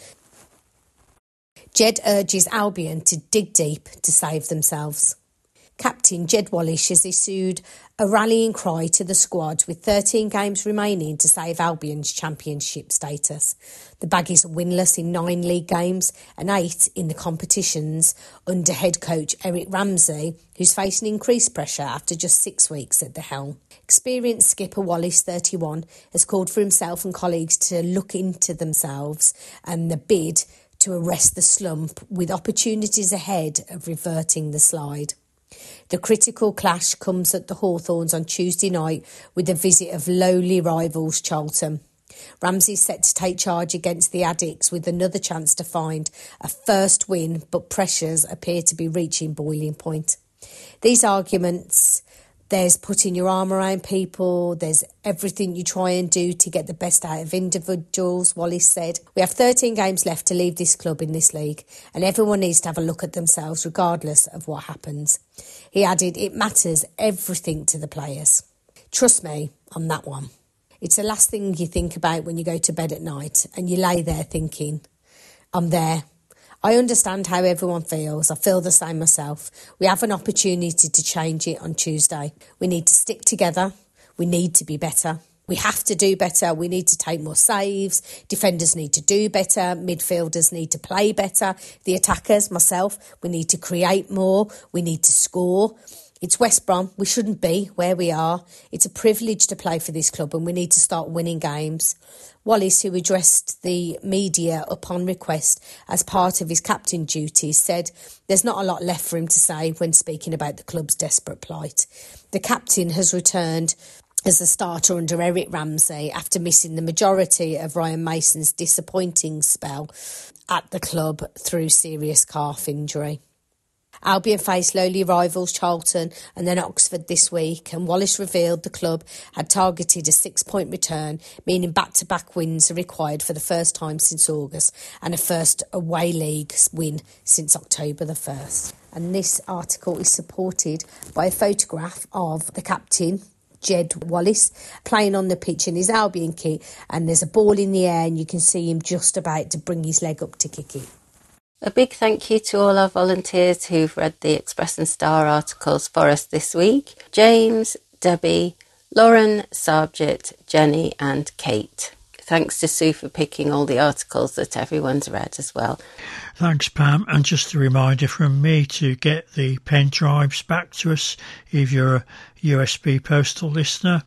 Speaker 15: Jed urges Albion to dig deep to save themselves. Captain Jed Wallace has issued a rallying cry to the squad with 13 games remaining to save Albion's championship status. The Baggies are winless in 9 league games and 8 in the competitions under head coach Eric Ramsey, who's facing increased pressure after just 6 weeks at the helm. Experienced skipper Wallace, 31, has called for himself and colleagues to look into themselves and the bid to arrest the slump, with opportunities ahead of reverting the slide. The critical clash comes at the Hawthorns on Tuesday night with the visit of lowly rivals Charlton. Ramsey set to take charge against the Addicts with another chance to find a first win, but pressures appear to be reaching boiling point. These arguments, there's putting your arm around people, there's everything you try and do to get the best out of individuals, Wallace said. We have 13 games left to leave this club in this league, and everyone needs to have a look at themselves regardless of what happens. He added, it matters everything to the players. Trust me on that one. It's the last thing you think about when you go to bed at night and you lay there thinking, I'm there. I understand how everyone feels. I feel the same myself. We have an opportunity to change it on Tuesday. We need to stick together. We need to be better. We have to do better. We need to take more saves. Defenders need to do better. Midfielders need to play better. The attackers, myself, we need to create more. We need to score. It's West Brom. We shouldn't be where we are. It's a privilege to play for this club and we need to start winning games. Wallace, who addressed the media upon request as part of his captain duties, said there's not a lot left for him to say when speaking about the club's desperate plight. The captain has returned as a starter under Eric Ramsey after missing the majority of Ryan Mason's disappointing spell at the club through serious calf injury. Albion faced lowly rivals Charlton and then Oxford this week, and Wallace revealed the club had targeted a 6-point return, meaning back-to-back wins are required for the first time since August and a first away league win since October the 1st. And this article is supported by a photograph of the captain, Jed Wallace, playing on the pitch in his Albion kit, and there's a ball in the air and you can see him just about to bring his leg up to kick it.
Speaker 9: A big thank you to all our volunteers who've read the Express and Star articles for us this week. James, Debbie, Lauren, Sargit, Jenny and Kate. Thanks to Sue for picking all the articles that everyone's read as well.
Speaker 2: Thanks, Pam. And just a reminder from me to get the pen drives back to us if you're a USB postal listener.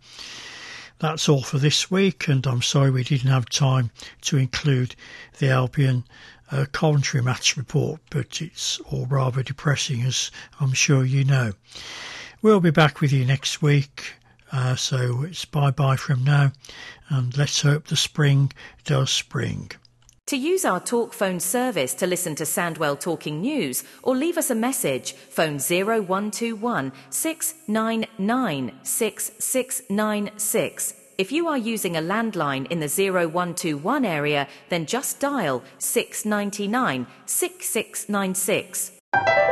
Speaker 2: That's all for this week, and I'm sorry we didn't have time to include the Albion Coventry match report, but it's all rather depressing, as I'm sure you know. We'll be back with you next week, so it's bye-bye from now, and let's hope the spring does spring.
Speaker 16: To use our Talk Phone service to listen to Sandwell Talking News or leave us a message, phone 0121 699 6696. If you are using a landline in the 0121 area, then just dial 699 6696.